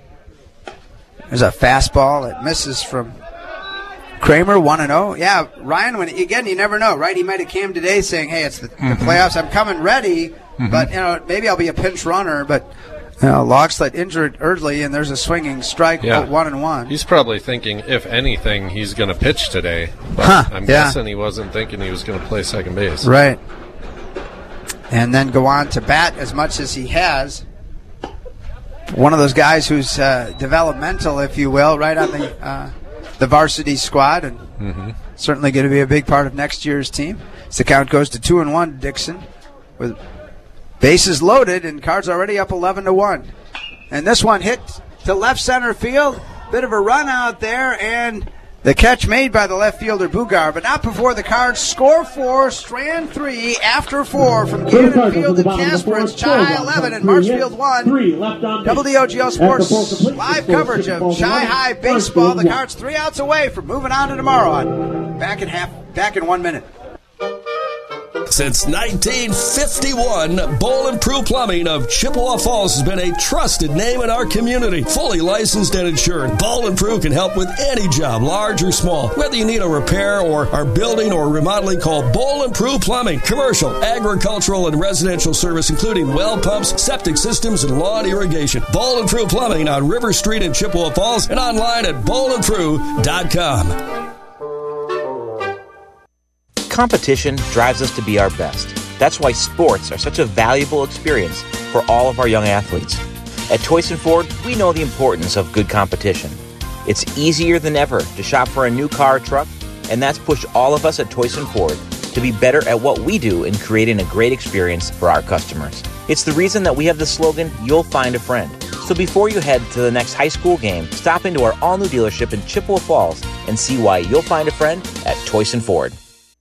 There's a fastball that misses from Kramer, one and oh. Yeah, Ryan, when again, you never know, right? He might have came today saying, hey, it's the, mm-hmm. the playoffs. I'm coming ready, mm-hmm. but, you know, maybe I'll be a pinch runner, but you know, Logslet injured early, and there's a swinging strike, yeah. one and one. He's probably thinking, if anything, he's going to pitch today. But huh, I'm yeah. guessing he wasn't thinking he was going to play second base. Right. And then go on to bat as much as he has. One of those guys who's uh, developmental, if you will, right on the uh, the varsity squad, and mm-hmm. certainly going to be a big part of next year's team. So the count goes to two and one. Dixon with bases loaded, and Cards already up eleven to one. And this one hit to left center field. Bit of a run out there, and the catch made by the left fielder Bugar, but not before the Cards score four, strand three, after four from Cannon Field and Casper. It's Chai eleven and Marshfield one. W D O G L Sports live coverage of Chai High baseball. The Cards three outs away from moving on to tomorrow on back in half, back in one minute. Since nineteen fifty-one, Bowl and Prue Plumbing of Chippewa Falls has been a trusted name in our community. Fully licensed and insured, Bowl and Prue can help with any job, large or small. Whether you need a repair or are building or remodeling, call Bowl and Prue Plumbing. Commercial, agricultural, and residential service, including well pumps, septic systems, and lawn irrigation. Bowl and Prue Plumbing on River Street in Chippewa Falls and online at bowl and prue dot com. Competition drives us to be our best. That's why sports are such a valuable experience for all of our young athletes. At Toyson Ford, we know the importance of good competition. It's easier than ever to shop for a new car or truck, and that's pushed all of us at Toyson Ford to be better at what we do in creating a great experience for our customers. It's the reason that we have the slogan, "You'll find a friend." So before you head to the next high school game, stop into our all-new dealership in Chippewa Falls and see why you'll find a friend at Toyson Ford.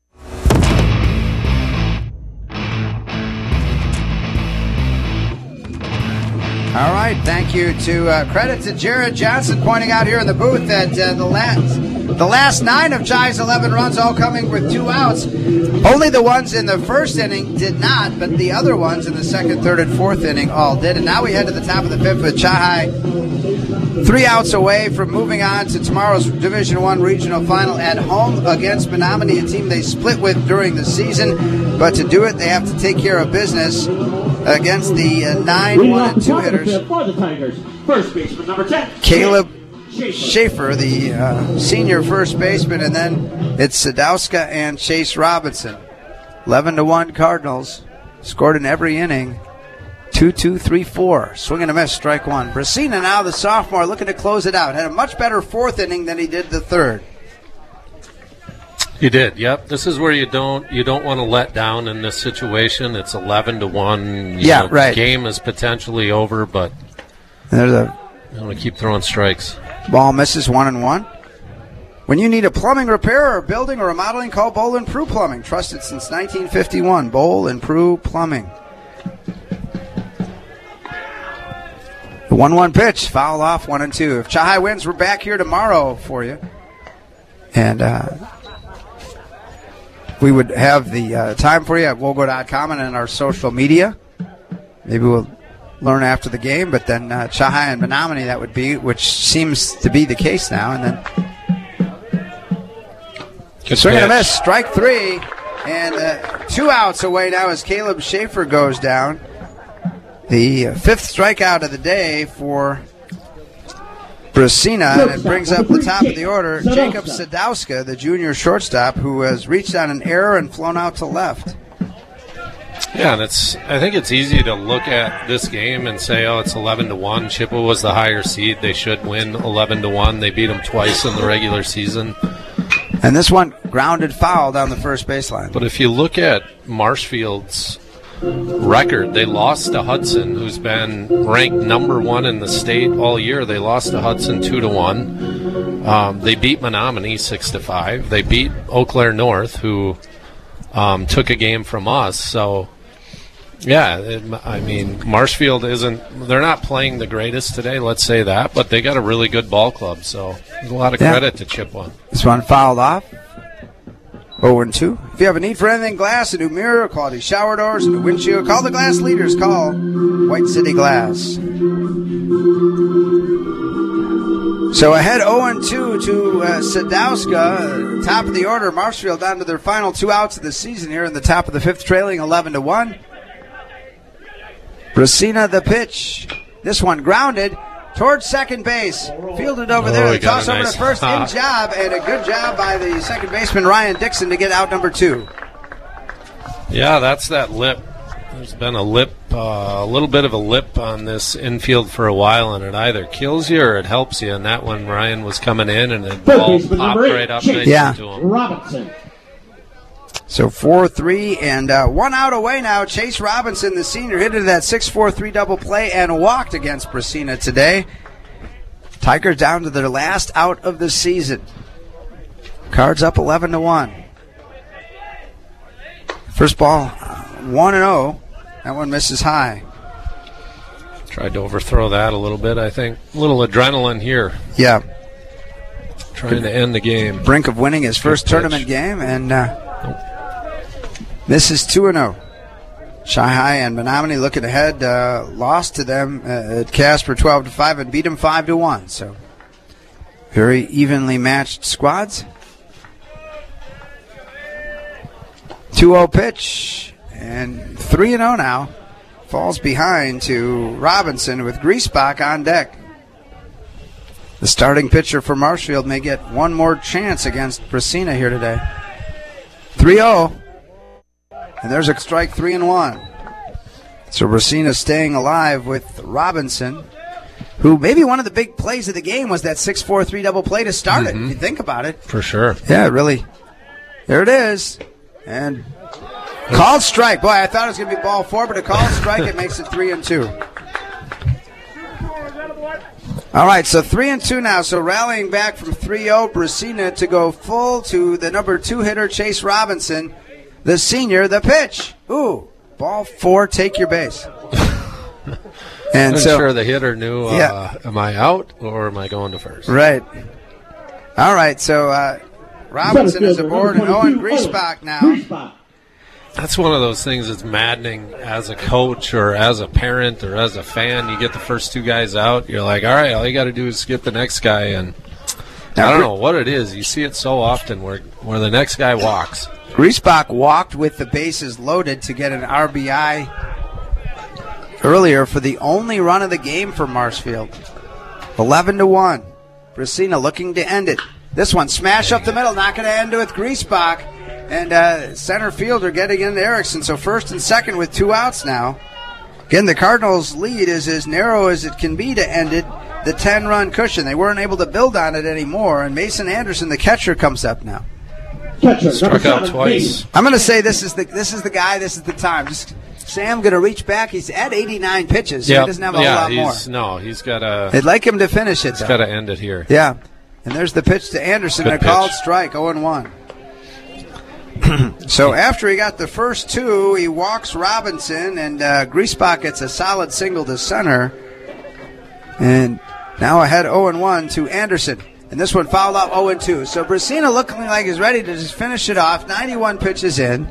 All right, thank you to uh, credit to Jared Johnson pointing out here in the booth that uh, the last the last nine of Chai's eleven runs all coming with two outs. Only the ones in the first inning did not, but the other ones in the second, third, and fourth inning all did. And now we head to the top of the fifth with Chai three outs away from moving on to tomorrow's Division One regional final at home against Menominee, a team they split with during the season. But to do it, they have to take care of business against the uh, nine, one, and two hitters. For the Tigers, first baseman number ten, Caleb Schaefer, the uh, senior first baseman, and then it's Sadowska and Chase Robinson. eleven to one Cardinals, scored in every inning. two two three four, swing and a miss, strike one. Brasina now, the sophomore, looking to close it out. Had a much better fourth inning than he did the third. You did, yep. This is where you don't you don't want to let down in this situation. It's eleven to one. You yeah, know, right. The game is potentially over, but there's a you want to keep throwing strikes. Ball misses one and one. When you need a plumbing repair or building or remodeling, call Bowl and Prue Plumbing. Trusted since nineteen fifty-one. Bowl and Prue Plumbing. The one one pitch, foul off, one and two. If Chahai wins, we're back here tomorrow for you. And uh, we would have the uh, time for you at wogo dot com and in our social media. Maybe we'll learn after the game, but then uh, Chahai and Menominee, that would be, which seems to be the case now. And then swing and a miss, strike three. And uh, two outs away now as Caleb Schaefer goes down. The fifth strikeout of the day for Brasina, and it brings up the top of the order, Jacob Sadowska, the junior shortstop, who has reached on an error and flown out to left. Yeah, and it's. I think it's easy to look at this game and say, oh, it's eleven to one. Chippewa was the higher seed. They should win eleven to one. They beat them twice in the regular season. And this one grounded foul down the first baseline. But if you look at Marshfield's record, they lost to Hudson, who's been ranked number one in the state all year. They lost to Hudson two to one. Um, they beat Menominee six to five. They beat Eau Claire North, who um, took a game from us. So, yeah, it, I mean, Marshfield isn't. They're not playing the greatest today. Let's say that, but they got a really good ball club. So, there's a lot of yeah. credit to Chippewa. This one fouled off. oh and two. If you have a need for anything glass, a new mirror, quality shower doors, a new windshield, call the glass leaders. Call White City Glass. So ahead oh and two to uh, Sadowska. Top of the order, Marshfield down to their final two outs of the season here in the top of the fifth, trailing eleven to one. Brasina the pitch. This one grounded towards second base. Fielded over oh, there. The toss a over nice to first. hop. In job, and a good job by the second baseman, Ryan Dixon, to get out number two. Yeah, that's that lip. There's been a lip, uh, a little bit of a lip on this infield for a while, and it either kills you or it helps you. And that one, Ryan was coming in, and the ball popped right up next yeah. to him. Robinson. So four three and uh, one out away now. Chase Robinson, the senior, hit into that six four three double play and walked against Brasina today. Tigers down to their last out of the season. Cards up eleven to one. First ball, one and oh. That one misses high. Tried to overthrow that a little bit, I think. A little adrenaline here. Yeah. Trying to end the game. Brink of winning his first tournament game, and uh, this is two and oh. Chahai and Menominee looking ahead, uh, lost to them uh, at Casper twelve to five and beat them five to one. So very evenly matched squads. two oh pitch, and three and oh now. Falls behind to Robinson with Griesbach on deck. The starting pitcher for Marshfield may get one more chance against Brasina here today. three oh. And there's a strike, three and one. So Brasina staying alive with Robinson, who maybe one of the big plays of the game was that six four three double play to start mm-hmm. it, if you think about it. For sure. Yeah, really. There it is. And called strike. Boy, I thought it was going to be ball four, but a called strike, it makes it three and two. All right, so three and two now. So rallying back from three oh, Brasina to go full to the number two hitter, Chase Robinson, the senior, the pitch. Ooh, ball four, take your base. And I'm so, sure the hitter knew, uh, yeah. am I out or am I going to first? Right. All right, so uh, Robinson is aboard, and Owen Griesbach now. That's one of those things that's maddening as a coach or as a parent or as a fan. You get the first two guys out, you're like, all right, all you got to do is skip the next guy. And now, I don't know what it is. You see it so often where, where the next guy walks. Griesbach walked with the bases loaded to get an R B I earlier for the only run of the game for Marshfield. eleven to one. Brasina looking to end it. This one, smash up the middle, not going to end it with Griesbach. And uh, center fielder getting into Erickson. So first and second with two outs now. Again, the Cardinals' lead is as narrow as it can be to end it. The ten-run cushion. They weren't able to build on it anymore. And Mason Anderson, the catcher, comes up now. Catcher, struck out twice. I'm going to say this is the this is the guy. This is the time. Just Sam going to reach back. He's at eighty-nine pitches. So yep. He doesn't have a yeah, whole lot he's, more. No, he's got to. They'd like him to finish it. He's got to end it here. Yeah, and there's the pitch to Anderson. Good a pitch. called strike. oh and one. So after he got the first two, he walks Robinson, and uh, Griesbach gets a solid single to center. And now ahead oh and one to Anderson. And this one fouled off oh and two. So Brasina looking like he's ready to just finish it off. ninety-one pitches in.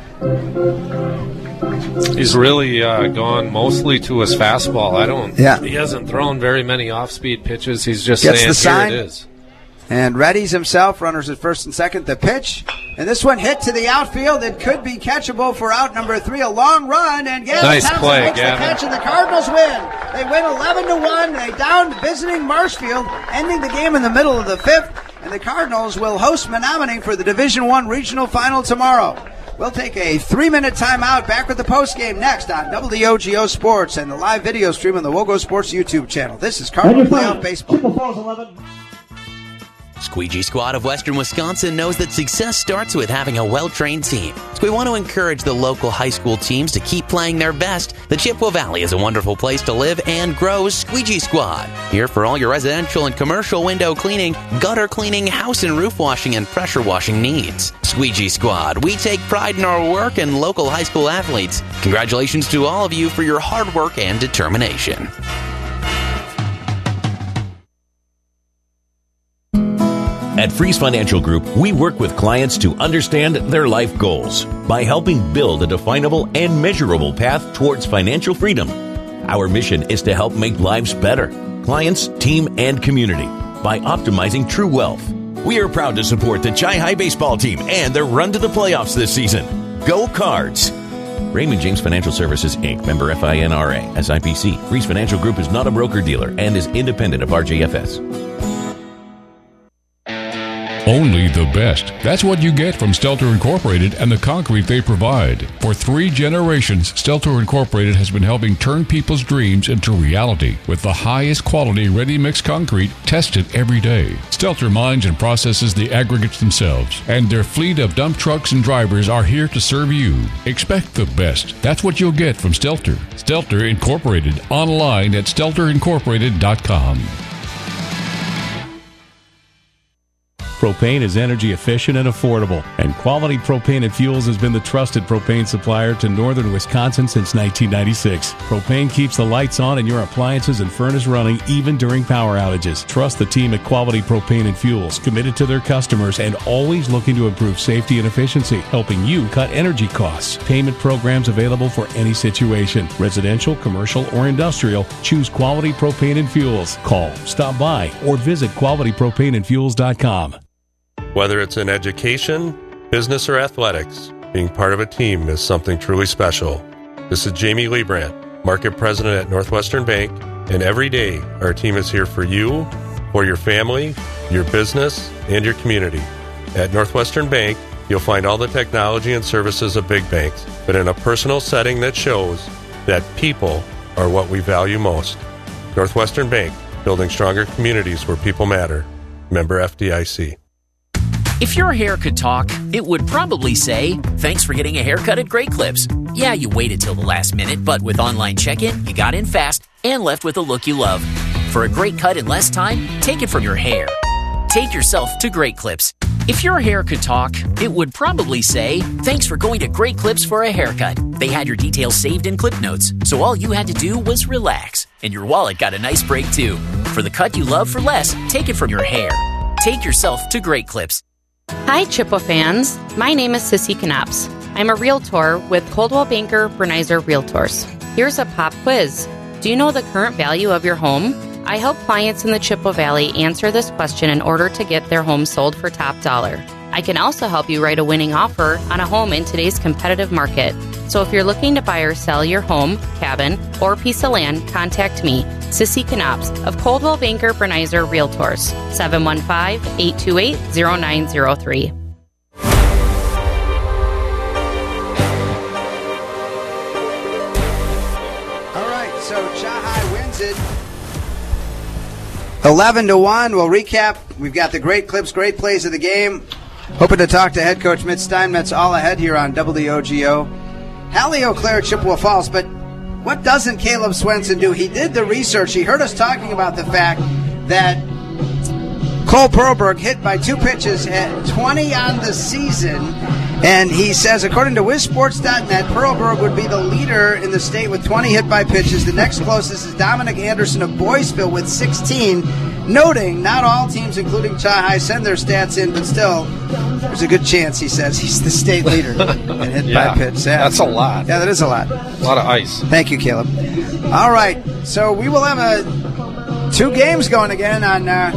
He's really uh, gone mostly to his fastball. I don't. Yeah. He hasn't thrown very many off-speed pitches. He's just Gets saying, the sign. here it is. And readies himself. Runners at first and second. The pitch. And this one hit to the outfield. It could be catchable for out number three. A long run. And Gavin nice Thompson play, makes Gavin. the catch, and the Cardinals win. They win eleven to one. They downed visiting Marshfield, ending the game in the middle of the fifth. And the Cardinals will host Menominee for the Division One regional final tomorrow. We'll take a three-minute timeout. Back with the postgame next on W O G O Sports and the live video stream on the Wogo Sports YouTube channel. This is Cardinal Playoff Baseball. Chippewa Falls eleven. Squeegee Squad of Western Wisconsin knows that success starts with having a well-trained team. So we want to encourage the local high school teams to keep playing their best. The Chippewa Valley is a wonderful place to live and grow. Squeegee Squad. Here for all your residential and commercial window cleaning, gutter cleaning, house and roof washing, and pressure washing needs. Squeegee Squad. We take pride in our work and local high school athletes. Congratulations to all of you for your hard work and determination. At Freeze Financial Group, we work with clients to understand their life goals by helping build a definable and measurable path towards financial freedom. Our mission is to help make lives better, clients, team, and community by optimizing true wealth. We are proud to support the Chi-Hi baseball team and their run to the playoffs this season. Go Cards! Raymond James Financial Services, Incorporated, member F I N R A, S I P C. Freeze Financial Group is not a broker-dealer and is independent of R J F S. Only the best. That's what you get from Stelter Incorporated and the concrete they provide. For three generations, Stelter Incorporated has been helping turn people's dreams into reality with the highest quality ready-mix concrete tested every day. Stelter mines and processes the aggregates themselves, and their fleet of dump trucks and drivers are here to serve you. Expect the best. That's what you'll get from Stelter. Stelter Incorporated, online at stelter incorporated dot com. Propane is energy efficient and affordable, and Quality Propane and Fuels has been the trusted propane supplier to northern Wisconsin since nineteen ninety-six. Propane keeps the lights on and your appliances and furnace running even during power outages. Trust the team at Quality Propane and Fuels, committed to their customers and always looking to improve safety and efficiency, helping you cut energy costs. Payment programs available for any situation. Residential, commercial, or industrial, choose Quality Propane and Fuels. Call, stop by, or visit quality propane and fuels dot com. Whether it's in education, business, or athletics, being part of a team is something truly special. This is Jamie Liebrandt, Market President at Northwestern Bank, and every day our team is here for you, for your family, your business, and your community. At Northwestern Bank, you'll find all the technology and services of big banks, but in a personal setting that shows that people are what we value most. Northwestern Bank, building stronger communities where people matter. Member F D I C. If your hair could talk, it would probably say, thanks for getting a haircut at Great Clips. Yeah, you waited till the last minute, but with online check-in, you got in fast and left with a look you love. For a great cut in less time, take it from your hair. Take yourself to Great Clips. If your hair could talk, it would probably say, thanks for going to Great Clips for a haircut. They had your details saved in clip notes, so all you had to do was relax. And your wallet got a nice break too. For the cut you love for less, take it from your hair. Take yourself to Great Clips. Hi, Chippewa fans. My name is Sissy Knops. I'm a realtor with Coldwell Banker Bernizer Realtors. Here's a pop quiz. Do you know the current value of your home? I help clients in the Chippewa Valley answer this question in order to get their home sold for top dollar. I can also help you write a winning offer on a home in today's competitive market. So if you're looking to buy or sell your home, cabin, or piece of land, contact me, Sissy Knops of Coldwell Banker Bernizer Realtors, seven one five, eight two eight, zero nine zero three. All right, so Chi-Hi wins it eleven to one. We'll recap. We've got the great clips, great plays of the game. Hoping to talk to head coach Mitch Steinmetz all ahead here on W O G O. Hallie Eau Claire, Chippewa Falls, but what doesn't Caleb Swenson do? He did the research. He heard us talking about the fact that Cole Perlberg hit by two pitches at twenty on the season, And he says, according to Wiz Sports dot net, Pearlburg would be the leader in the state with twenty hit-by pitches. The next closest is Dominic Anderson of Boyceville with sixteen, noting not all teams, including Chi-High, send their stats in, but still, there's a good chance, he says, he's the state leader in hit-by Yeah, pitch. Yeah. that's a lot. Yeah, that is a lot. A lot of ice. Thank you, Caleb. All right, so we will have a two games going again on uh,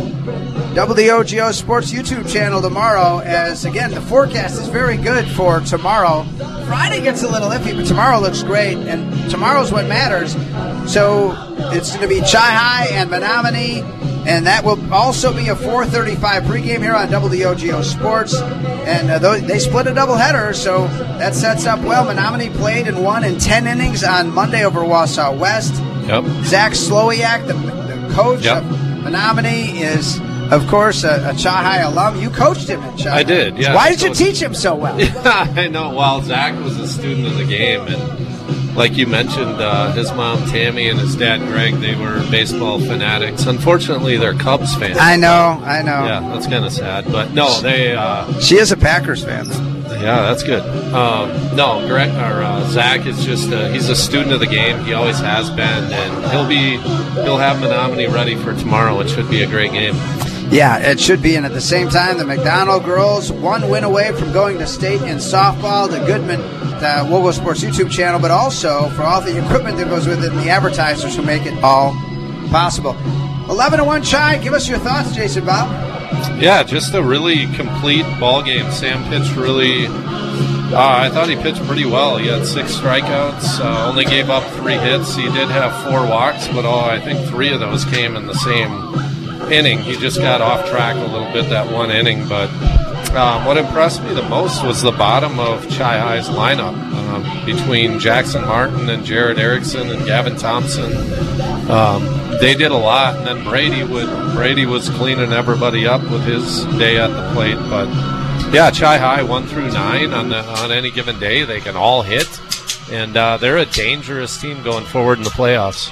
W O G O Sports YouTube channel tomorrow, as, again, the forecast is very good for tomorrow. Friday gets a little iffy, but tomorrow looks great, and tomorrow's what matters. So it's going to be Chi-High and Menominee, and that will also be a four thirty-five pregame here on W O G O Sports. And uh, those, they split a doubleheader, so that sets up well. Menominee played and won in ten innings on Monday over Wausau West. Yep. Zach Slowiak, the, the coach Yep. of Menominee, is, of course, a, a Chi-High alum. You coached him at Chi-High. I did, yeah. Why did So you teach him so well? I know. Well, Zach was a student of the game, and like you mentioned, uh, his mom Tammy and his dad Greg, they were baseball fanatics. Unfortunately, they're Cubs fans. I know, I know. Yeah, that's kind of sad. But no, they. Uh, She is a Packers fan, though. Yeah, that's good. Um, no, Greg or uh, Zach is just uh, he's a student of the game. He always has been, and he'll be he'll have Menominee ready for tomorrow. It should be a great game. Yeah, it should be. And at the same time, the McDonald girls, one win away from going to state in softball. The Goodman uh, Wogo Sports YouTube channel, but also for all the equipment that goes with it and the advertisers who make it all possible. eleven to one Chi. Give us your thoughts, Jason Bob. Yeah, just a really complete ball game. Sam pitched really. Uh, I thought he pitched pretty well. He had six strikeouts, uh, only gave up three hits. He did have four walks, but oh, I think three of those came in the same inning. He just got off track a little bit that one inning. But um, what impressed me the most was the bottom of Chi-High's lineup um, between Jackson Martin and Jared Erickson and Gavin Thompson. Um, they did a lot, and then Brady would Brady was cleaning everybody up with his day at the plate. But yeah, Chi-High one through nine on the, on any given day, they can all hit, and uh, they're a dangerous team going forward in the playoffs.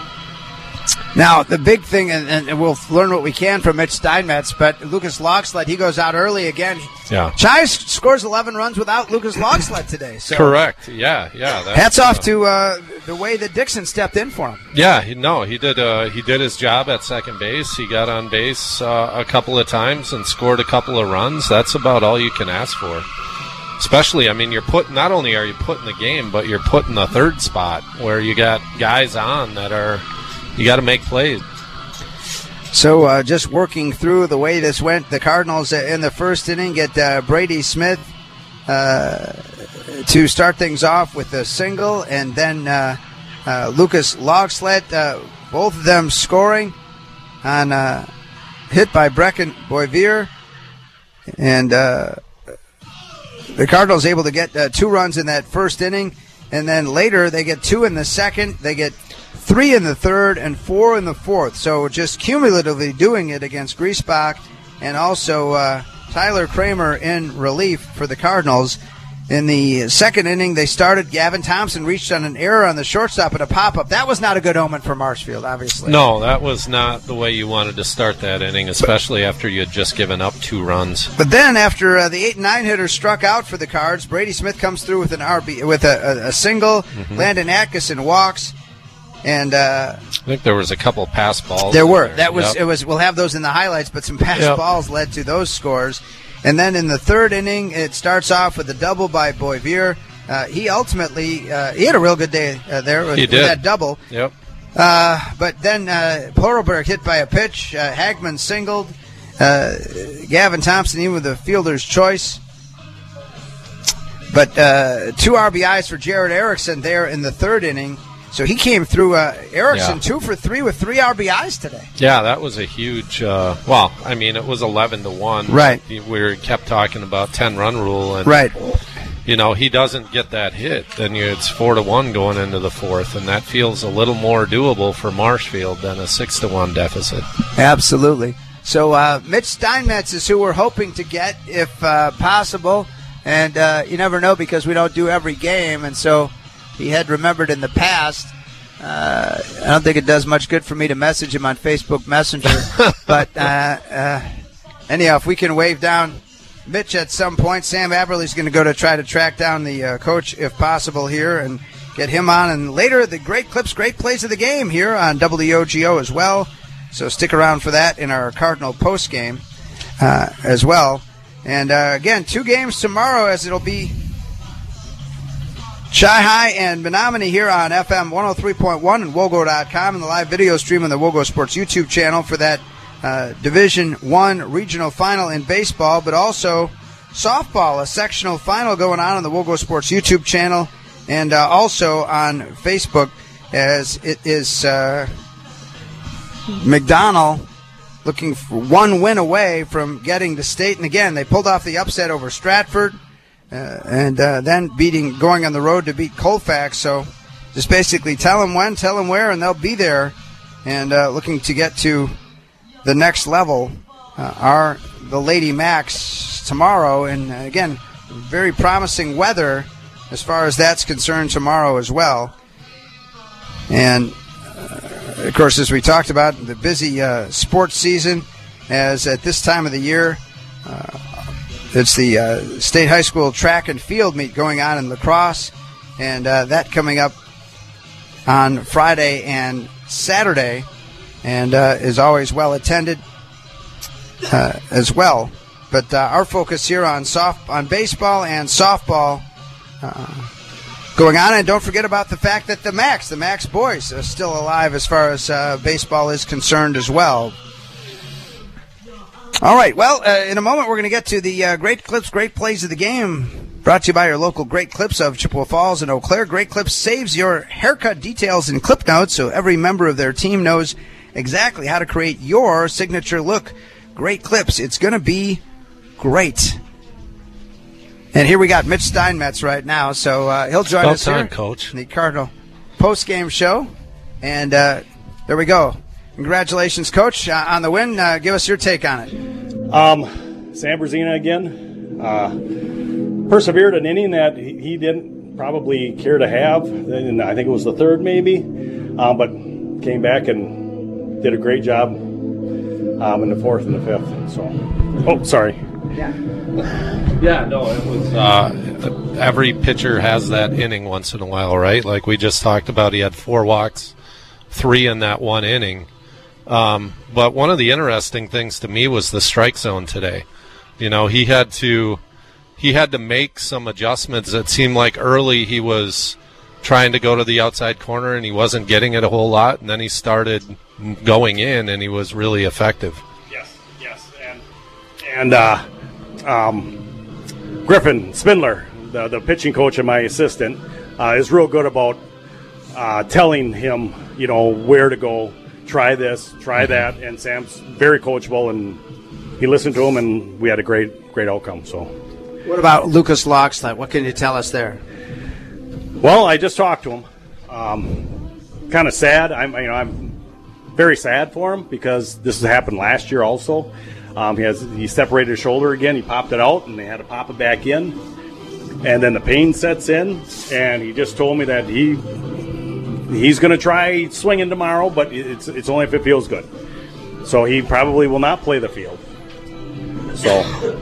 Now, the big thing, and, and we'll learn what we can from Mitch Steinmetz, but Lucas Lockslett, he goes out early again. Yeah. Chi scores eleven runs without Lucas Lockslett today. So Correct. Yeah, yeah. That's, hats off uh, to uh, the way that Dixon stepped in for him. Yeah, he, no, he did. Uh, he did his job at second base. He got on base uh, a couple of times and scored a couple of runs. That's about all you can ask for. Especially, I mean, you're put. Not only are you put in the game, but you're put in the third spot where you got guys on that are. You got to make plays. So uh, just working through the way this went, the Cardinals uh, in the first inning get uh, Brady Smith uh, to start things off with a single, and then uh, uh, Lucas Lockslett, uh, both of them scoring on uh, hit by Brecken Boivier. And uh, the Cardinals able to get uh, two runs in that first inning, and then later they get two in the second, they get three in the third, and four in the fourth. So just cumulatively doing it against Griesbach, and also uh, Tyler Kramer in relief for the Cardinals. In the second inning, they started. Gavin Thompson reached on an error on the shortstop and a pop-up. That was not a good omen for Marshfield, obviously. No, that was not the way you wanted to start that inning, especially but, after you had just given up two runs. But then, after uh, the eight and nine hitters struck out for the Cards, Brady Smith comes through with an R B with a, a, a single. Mm-hmm. Landon Atkinson walks. And uh, I think there was a couple pass balls. There were. There. That was yep. it. Was we'll have those in the highlights, but some pass yep. balls led to those scores. And then in the third inning, it starts off with a double by Boivier. Uh, he ultimately uh, he had a real good day uh, there with, he with did. that double. Yep. Uh, but then uh, Pluralberg hit by a pitch. Uh, Hagman singled. Uh, Gavin Thompson even with a fielder's choice. But uh, two R B Is for Jared Erickson there in the third inning. So he came through, uh, Erickson, yeah. two for three with three R B Is today. Yeah, that was a huge, uh, well, I mean, it was eleven to one. Right. We kept talking about ten-run rule. And, right. You know, he doesn't get that hit, then you, it's four to one going into the fourth, and that feels a little more doable for Marshfield than a six to one deficit. Absolutely. So uh, Mitch Steinmetz is who we're hoping to get, if uh, possible. And uh, you never know because we don't do every game, and so he had remembered in the past. Uh, I don't think it does much good for me to message him on Facebook Messenger. but uh, uh, anyhow, if we can wave down Mitch at some point. Sam Aberley's going to go to try to track down the uh, coach if possible here and get him on. And later, the great clips, great plays of the game here on W O G O as well. So stick around for that in our Cardinal post game uh, as well. And uh, again, two games tomorrow as it'll be Chi-High and Menominee here on F M one oh three point one and Wogo dot com and the live video stream on the Wogo Sports YouTube channel for that uh, Division One regional final in baseball, but also softball, a sectional final going on on the Wogo Sports YouTube channel and uh, also on Facebook as it is uh, McDonald looking for one win away from getting to state. And again, they pulled off the upset over Stratford uh, and uh, then beating, going on the road to beat Colfax. So just basically tell them when, tell them where, and they'll be there. And uh, looking to get to the next level uh, are the Lady Macs tomorrow. And uh, again, very promising weather as far as that's concerned tomorrow as well. And of course, as we talked about, the busy uh, sports season, as at this time of the year, uh, it's the uh, State High School track and field meet going on in La Crosse, and uh, that coming up on Friday and Saturday, and uh, is always well attended uh, as well. But uh, our focus here on soft on baseball and softball Uh, going on, and don't forget about the fact that the Macs, the Macs boys, are still alive as far as uh, baseball is concerned as well. All right, well, uh, in a moment we're going to get to the uh, great clips, great plays of the game, brought to you by your local Great Clips of Chippewa Falls and Eau Claire. Great Clips saves your haircut details in clip notes so every member of their team knows exactly how to create your signature look. Great Clips, it's going to be great. And here we got Mitch Steinmetz right now, so uh, he'll join About us time, here Coach. in the Cardinal post-game show. And uh, there we go. Congratulations, Coach, uh, on the win. Uh, give us your take on it. Um, Sam Brzezina again uh, persevered an inning that he, he didn't probably care to have. And I think it was the third maybe, uh, but came back and did a great job um, in the fourth and the fifth. So, oh, sorry. Yeah. Yeah, no, it was. Uh, every pitcher has that inning once in a while, right? Like we just talked about, he had four walks, three in that one inning. Um, but one of the interesting things to me was the strike zone today. You know, he had to he had to make some adjustments. It seemed like early he was trying to go to the outside corner and he wasn't getting it a whole lot, and then he started going in and he was really effective. Yes, yes, and and uh, um, Griffin Spindler, the the pitching coach and my assistant, uh, is real good about uh, telling him, you know, where to go. Try this, try that, and Sam's very coachable, and he listened to him, and we had a great, great outcome. So, what about Lucas Lockslett? What can you tell us there? Well, I just talked to him. Um, kind of sad. I'm, you know, I'm very sad for him because this has happened last year also. Um, he has he separated his shoulder again. He popped it out, and they had to pop it back in, and then the pain sets in. And he just told me that he. He's going to try swinging tomorrow, but it's it's only if it feels good. So he probably will not play the field. So,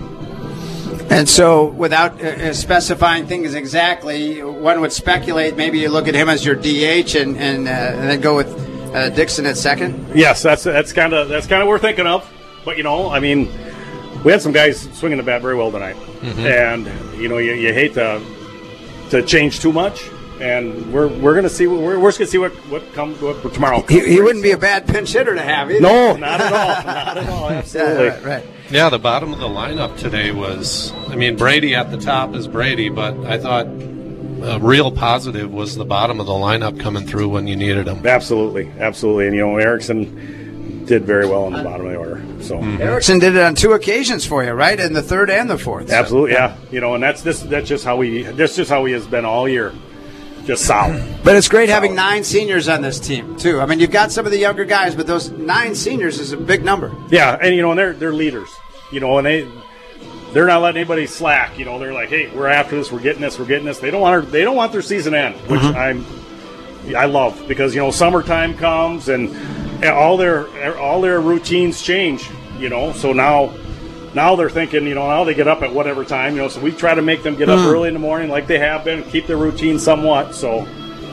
and so without uh, specifying things exactly, one would speculate maybe you look at him as your D H and and, uh, and then go with uh, Dixon at second. Yes, that's that's kind of that's kind of what we're thinking of. But you know, I mean, we had some guys swinging the bat very well tonight, mm-hmm. and you know, you, you hate to to change too much. And we're we're gonna see we're we're gonna see what what comes what, what tomorrow. Comes. He, he wouldn't be a bad pinch hitter to have either. No, not at all, not at all. Absolutely, yeah, right, right. Yeah, the bottom of the lineup today was. I mean, Brady at the top is Brady, but I thought a real positive was the bottom of the lineup coming through when you needed him. Absolutely, absolutely, and you know Erickson did very well on the bottom of the order. So mm-hmm. Erickson did it on two occasions for you, right? In the third and the fourth. So. Absolutely, yeah. You know, and that's this that's just how we that's just how he has been all year. Just solid. But it's great solid. Having nine seniors on this team, too. I mean, you've got some of the younger guys, but those nine seniors is a big number. Yeah, and, you know, and they're, they're leaders. You know, and they, they're not letting anybody slack. You know, they're like, hey, we're after this, we're getting this, we're getting this. They don't want our, they don't want their season end, which mm-hmm. I'm, I love because, you know, summertime comes and all their all their routines change, you know. So now now they're thinking, you know, now they get up at whatever time, you know, so we try to make them get up Mm. early in the morning like they have been, keep their routine somewhat, so.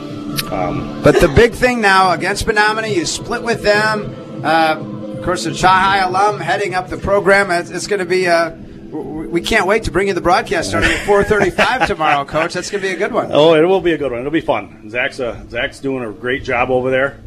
Um, But the big thing now against Menominee, you split with them. Uh, of course, the Chi-Hi alum heading up the program. It's, it's going to be uh, we can't wait to bring you the broadcast starting at four thirty-five tomorrow, Coach. That's going to be a good one. Oh, it will be a good one. It'll be fun. Zach's a, Zach's doing a great job over there.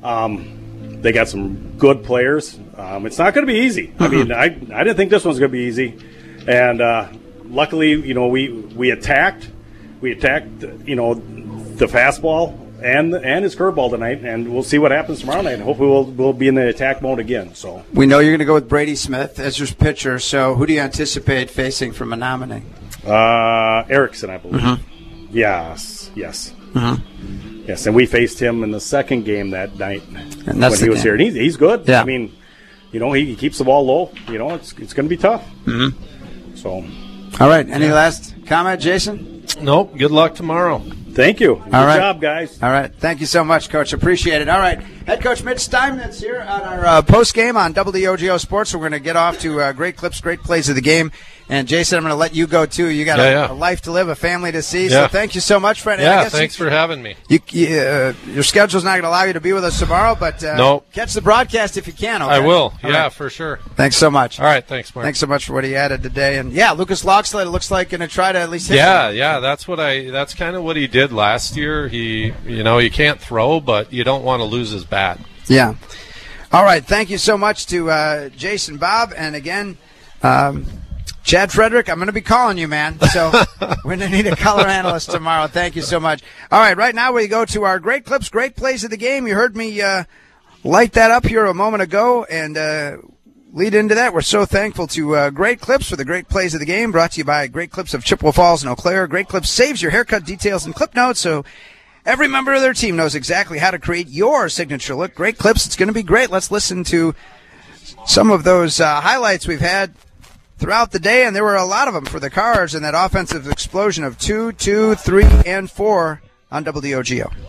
Um, they got some good players. Um, it's not going to be easy. I mean, I I didn't think this one's going to be easy, and uh, luckily, you know, we we attacked, we attacked, you know, the fastball and and his curveball tonight, and we'll see what happens tomorrow night. Hopefully, we'll we'll be in the attack mode again. So We know you're going to go with Brady Smith as your pitcher. So who do you anticipate facing from Menominee? uh, Erickson, I believe. Mhm. Yes, yes. Mhm. Yes, and we faced him in the second game that night And that's when the he was game. here. And he's, he's good. Yeah. I mean, you know, he, he keeps the ball low. You know, it's it's going to be tough. Mm-hmm. So, all right. Any last comment, Jason? Nope. Good luck tomorrow. Thank you. Good All right. job, guys. All right. Thank you so much, Coach. Appreciate it. All right. Head Coach Mitch Steinmetz here on our uh, post game on W D O G O Sports. We're going to get off to uh, great clips, great plays of the game. And Jason, I'm going to let you go too. You got Yeah, a, yeah. a life to live, a family to see. Yeah. So thank you so much, friend. And I Yeah, guess thanks you, for having me. You, you, uh, your schedule's not going to allow you to be with us tomorrow, but uh, Nope. catch the broadcast if you can. Okay? I will. All Yeah, right. for sure. Thanks so much. All right. Thanks, Mark. Thanks so much for what he added today. And yeah, Lucas Lockslade, it looks like going to try to at least hit Yeah, some. yeah, that's what I. That's kind of what he did last year. He, you know, he can't throw, but you don't want to lose his bat. Yeah. All right. Thank you so much to uh, Jason Bob. And again, um, Chad Frederick, I'm going to be calling you, man. So we're going to need a color analyst tomorrow. Thank you so much. All right. Right now we go to our great clips, great plays of the game. You heard me uh, light that up here a moment ago and uh, lead into that. We're so thankful to uh, Great Clips for the great plays of the game, brought to you by Great Clips of Chippewa Falls and Eau Claire. Great Clips saves your haircut details and clip notes, so every member of their team knows exactly how to create your signature look. Great Clips. It's going to be great. Let's listen to some of those uh, highlights we've had throughout the day, and there were a lot of them for the Cards in that offensive explosion of two, two, three, and four on W D O G O.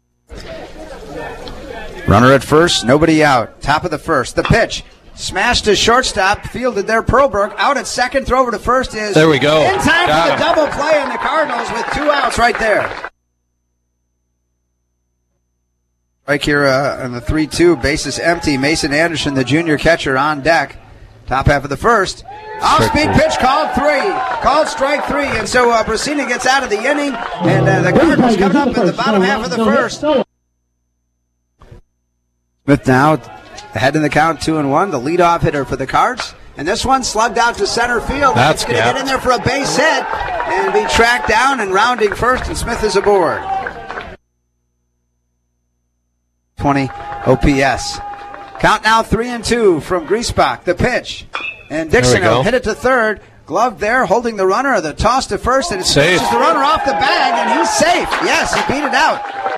Runner at first, nobody out. Top of the first. The pitch. Smashed to shortstop, fielded there. Perlberg out at second. Throw over to first is There we go. in time Got for the him. double play, and the Cardinals with two outs right there. Right here uh, on the three two, bases empty. Mason Anderson, the junior catcher, on deck. Top half of the first. Off-speed pitch called three. Called strike three. And so uh, Brasina gets out of the inning. And uh, the Cardinals coming up in the bottom half of the first. Smith now ahead in the count, two and one. The leadoff hitter for the Cards. And this one slugged out to center field. That's it's going to get in there for a base hit and be tracked down and rounding first. And Smith is aboard. twenty O P S. Count now three and two from Griesbach. The pitch. And Dixon There we go. will hit it to third. Glove there, holding the runner. The toss to first, and it Safe. pushes the runner off the bag, and he's safe. Yes, he beat it out.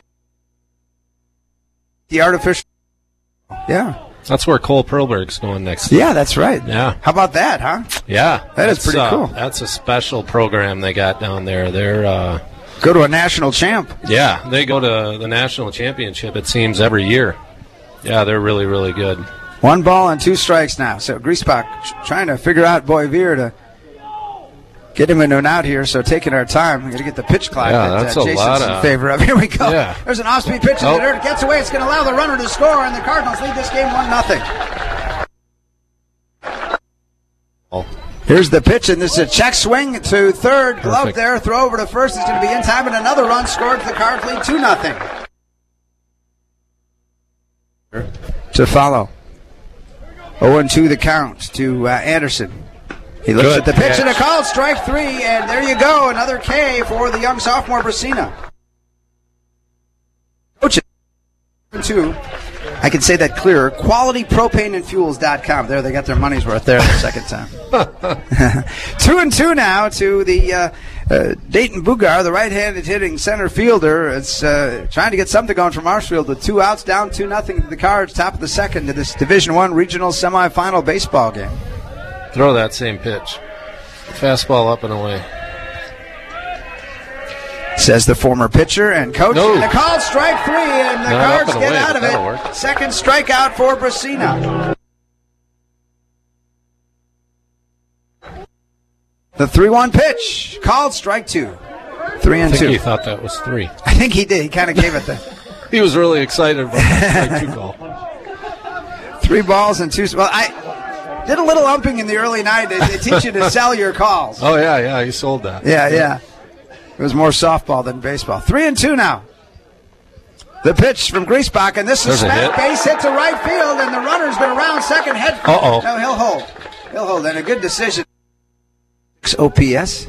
The artificial. Yeah. That's where Cole Perlberg's going next. Yeah, that's right. Yeah. How about that, huh? Yeah. That is That's, pretty uh, cool. That's a special program they got down there. They're uh, Go to a national champ. yeah, they go to the national championship. It seems every year. Yeah, they're really, really good. One ball and two strikes now. So Griesbach trying to figure out Boisvert to get him into an out here. So taking our time. We're going to get the pitch clock Yeah, that that's uh, a Jason's lot in of- favor of. Here we go. Yeah. There's an off-speed pitch in Oh. the dirt. It gets away. It's going to allow the runner to score, and the Cardinals lead this game one nothing. Oh. Here's the pitch, and this is a check swing to third. Glove Perfect. there. Throw over to first. It's going to be in time, and another run scored. The Cards lead two nothing. To follow. oh and two the count to uh, Anderson. He looks Good at the pitch catch. and a call, strike three, and there you go, another K for the young sophomore Brasina. Coach, two. I can say that clearer. Quality Propane and Fuels dot com. There, they got their money's worth there the second time. two and two now to the uh, uh, Dayton Bugar, the right-handed hitting center fielder. It's uh, trying to get something going from Marshfield with two outs, down two nothing to the Cards, top of the second to this Division One regional semifinal baseball game. Throw that same pitch. Fastball up and away. Says the former pitcher and coach. No. And a called strike three, and the Not up Cards and get away, out of but that'll it. work. Second strikeout for Brasina. The three one pitch. Called strike two. Three and I think two. he thought that was three. I think he did. He kind of gave it the... He was really excited about that strike two call. Three balls and two... Well, I did a little umping in the early night. They, they teach you to sell your calls. Oh, yeah, yeah. He sold that. Yeah, yeah. It was more softball than baseball. Three and two now. The pitch from Griesbach, and this is smack base hit to right field, and the runner's been around second head. Uh-oh. No, he'll hold. He'll hold, and a good decision. O P S.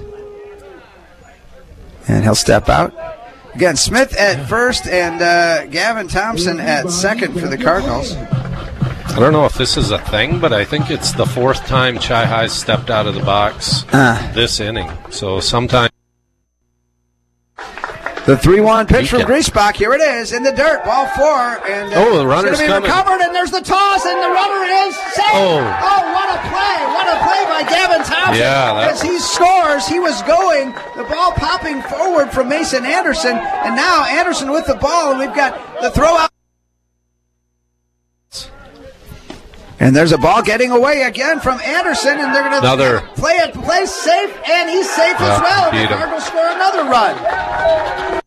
And he'll step out. Again, Smith at first and uh, Gavin Thompson at second for the Cardinals. I don't know if this is a thing, but I think it's the fourth time Chi High's stepped out of the box uh. this inning. So sometime. The three one pitch from Griesbach. Here it is in the dirt. Ball four. And, uh, oh, the runner's it's going to be coming. recovered, and there's the toss, and the runner is safe. Oh. oh, what a play. What a play by Gavin Thompson. Yeah, that... As he scores, he was going, the ball popping forward from Mason Anderson, and now Anderson with the ball, and we've got the throw out. And there's a ball getting away again from Anderson, and they're going another... to play it, play safe, and he's safe yeah, as well. And the him. Cardinals score another run.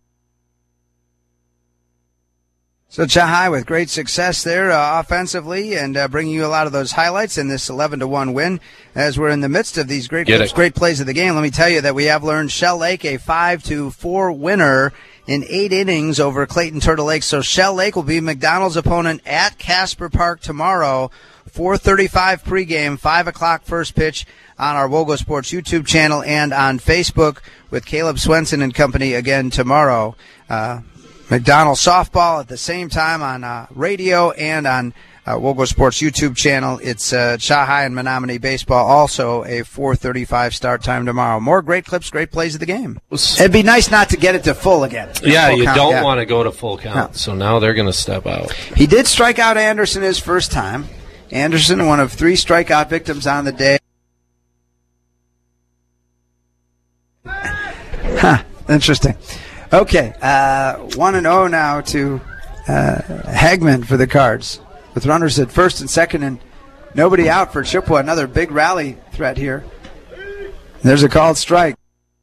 So Chi High with great success there uh, offensively, and uh, bringing you a lot of those highlights in this eleven to one win. As we're in the midst of these great clips, great plays of the game, let me tell you that we have learned Shell Lake a five to four winner in eight innings over Clayton Turtle Lake. So Shell Lake will be McDonald's opponent at Casper Park tomorrow. four thirty-five pregame, five o'clock first pitch on our Wogo Sports YouTube channel and on Facebook with Caleb Swenson and company again tomorrow. Uh, McDonald's softball at the same time on uh, radio and on uh, Wogo Sports YouTube channel. It's uh, Chi High and Menominee baseball, also a four thirty-five start time tomorrow. More great clips, great plays of the game. It'd be nice not to get it to full again. Yeah, full you count, don't yeah. want to go to full count. No. So now they're going to step out. He did strike out Anderson his first time. Anderson, one of three strikeout victims on the day. Huh, interesting. Okay, uh, one and oh now to uh, Hagman for the Cards. With runners at first and second and nobody out for Chippewa. Another big rally threat here. There's a called strike.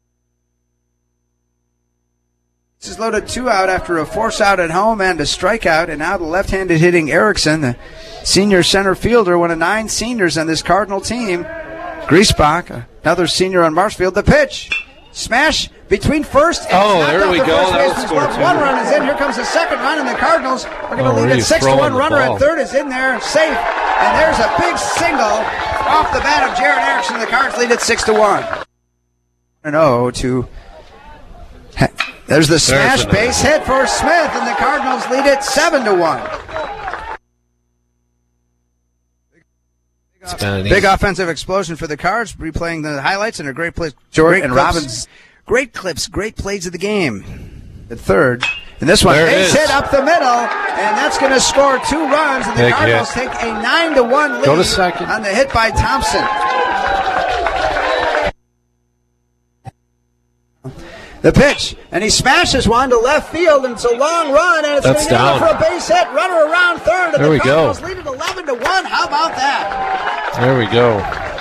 This is loaded two out after a force out at home and a strikeout, and now the left-handed hitting Erickson, the senior center fielder, one of nine seniors on this Cardinal team. Griesbach, another senior on Marshfield. The pitch. Smash between first and oh, there we the go. That will score two. One run is in. Here comes the second run, and the Cardinals are going to oh, lead it six to one. Runner ball. at third is in there, safe, and there's a big single off the bat of Jared Erickson. The Cards lead it six to one. And oh to there's the smash there's base hit for Smith, and the Cardinals lead it seven to one. Big offensive explosion for the Cards, replaying the highlights and a great play. Jordan and Robbins. Great clips, great plays of the game. The third. And this one, base hit up the middle, and that's going to score two runs, and the Big Cardinals hit. take a nine to one lead Go to second. on the hit by Thompson. The pitch, and he smashes one to left field, and it's a long run, and it's going to go for a base hit. Runner around third, and there the we Cardinals go. lead it eleven to one. How about that? There we go.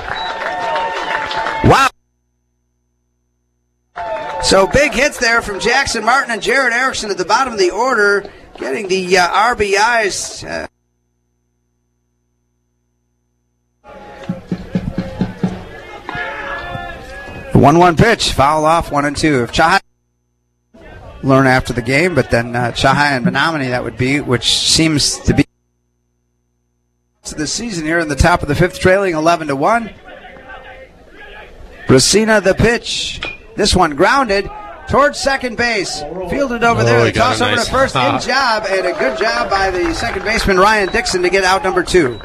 Wow. So big hits there from Jackson Martin and Jared Erickson at the bottom of the order, getting the uh, R B Is. Uh, one one pitch, foul off, one and two. If Chi learn after the game, but then uh, Chi and Menominee that would be, which seems to be the season here in the top of the fifth, trailing eleven to one. Racina the pitch. This one grounded towards second base. Fielded over oh, there. The toss over nice to first. pop. In job, and a good job by the second baseman Ryan Dixon to get out number two.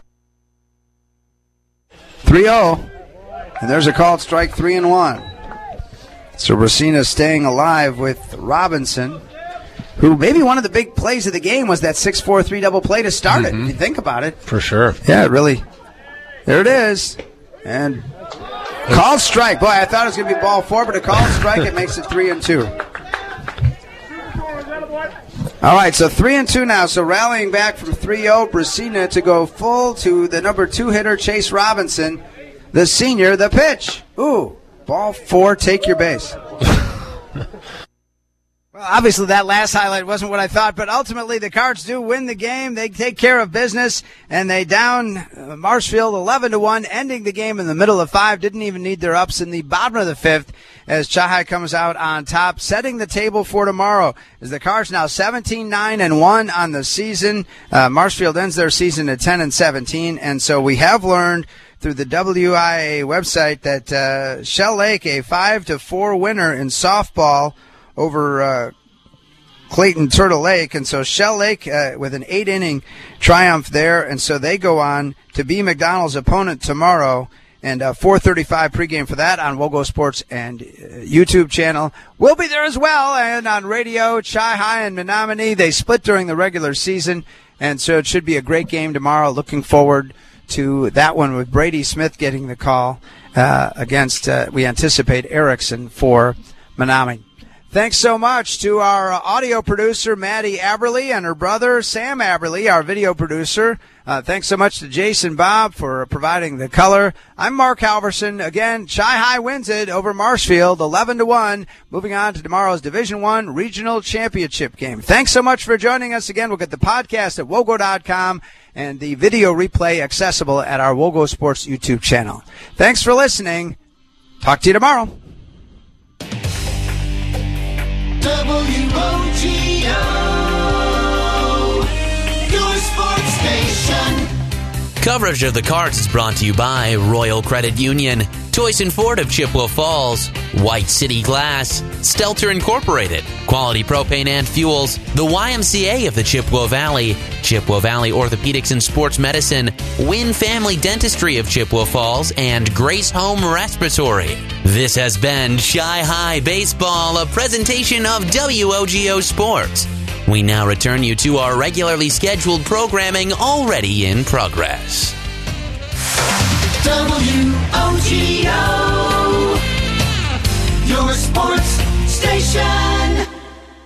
three oh. And there's a called strike, three and one. So Racina staying alive with Robinson, who maybe one of the big plays of the game was that six four three double play to start mm-hmm. it, if you think about it. For sure. Yeah, really. There it is. And called strike. Boy, I thought it was going to be ball four, but a called strike, it makes it three and two. All right, so three and two now. So rallying back from three oh, Racina to go full to the number two hitter, Chase Robinson, the senior. The pitch. Ooh, Ball four, take your base. Well, obviously that last highlight wasn't what I thought, but ultimately the Cards do win the game. They take care of business, and they down uh, Marshfield eleven to one, ending the game in the middle of five. Didn't even need their ups in the bottom of the fifth as Chi-Hi comes out on top, setting the table for tomorrow. As the Cards now seventeen nine and one on the season. Uh, Marshfield ends their season at ten and seventeen, and so we have learned through the W I A website that uh, Shell Lake, a five to four winner in softball over uh, Clayton Turtle Lake, and so Shell Lake uh, with an eight-inning triumph there, and so they go on to be McDonald's opponent tomorrow, and uh, four thirty-five pregame for that on Wogo Sports and uh, YouTube channel. We'll be there as well, and on radio, Chi-Hi and Menominee. They split during the regular season, and so it should be a great game tomorrow. Looking forward to that one with Brady Smith getting the call uh, against, uh, we anticipate, Erickson for Menominee. Thanks so much to our audio producer, Maddie Aberly, and her brother, Sam Aberly, our video producer. Uh, thanks so much to Jason Bob for providing the color. I'm Mark Halverson. Again, Chi-Hi wins it over Marshfield, eleven to one. Moving on to tomorrow's Division One Regional Championship game. Thanks so much for joining us again. We'll get the podcast at wogo dot com and the video replay accessible at our Wogo Sports YouTube channel. Thanks for listening. Talk to you tomorrow. W O G O, your sports station. Coverage of the Cards is brought to you by Royal Credit Union, Toyson Ford of Chippewa Falls, White City Glass, Stelter Incorporated, Quality Propane and Fuels, the Y M C A of the Chippewa Valley, Chippewa Valley Orthopedics and Sports Medicine, Wynn Family Dentistry of Chippewa Falls, and Grace Home Respiratory. This has been Chi-Hi Baseball, a presentation of W O G O Sports. We now return you to our regularly scheduled programming already in progress. W O G O, your sports station.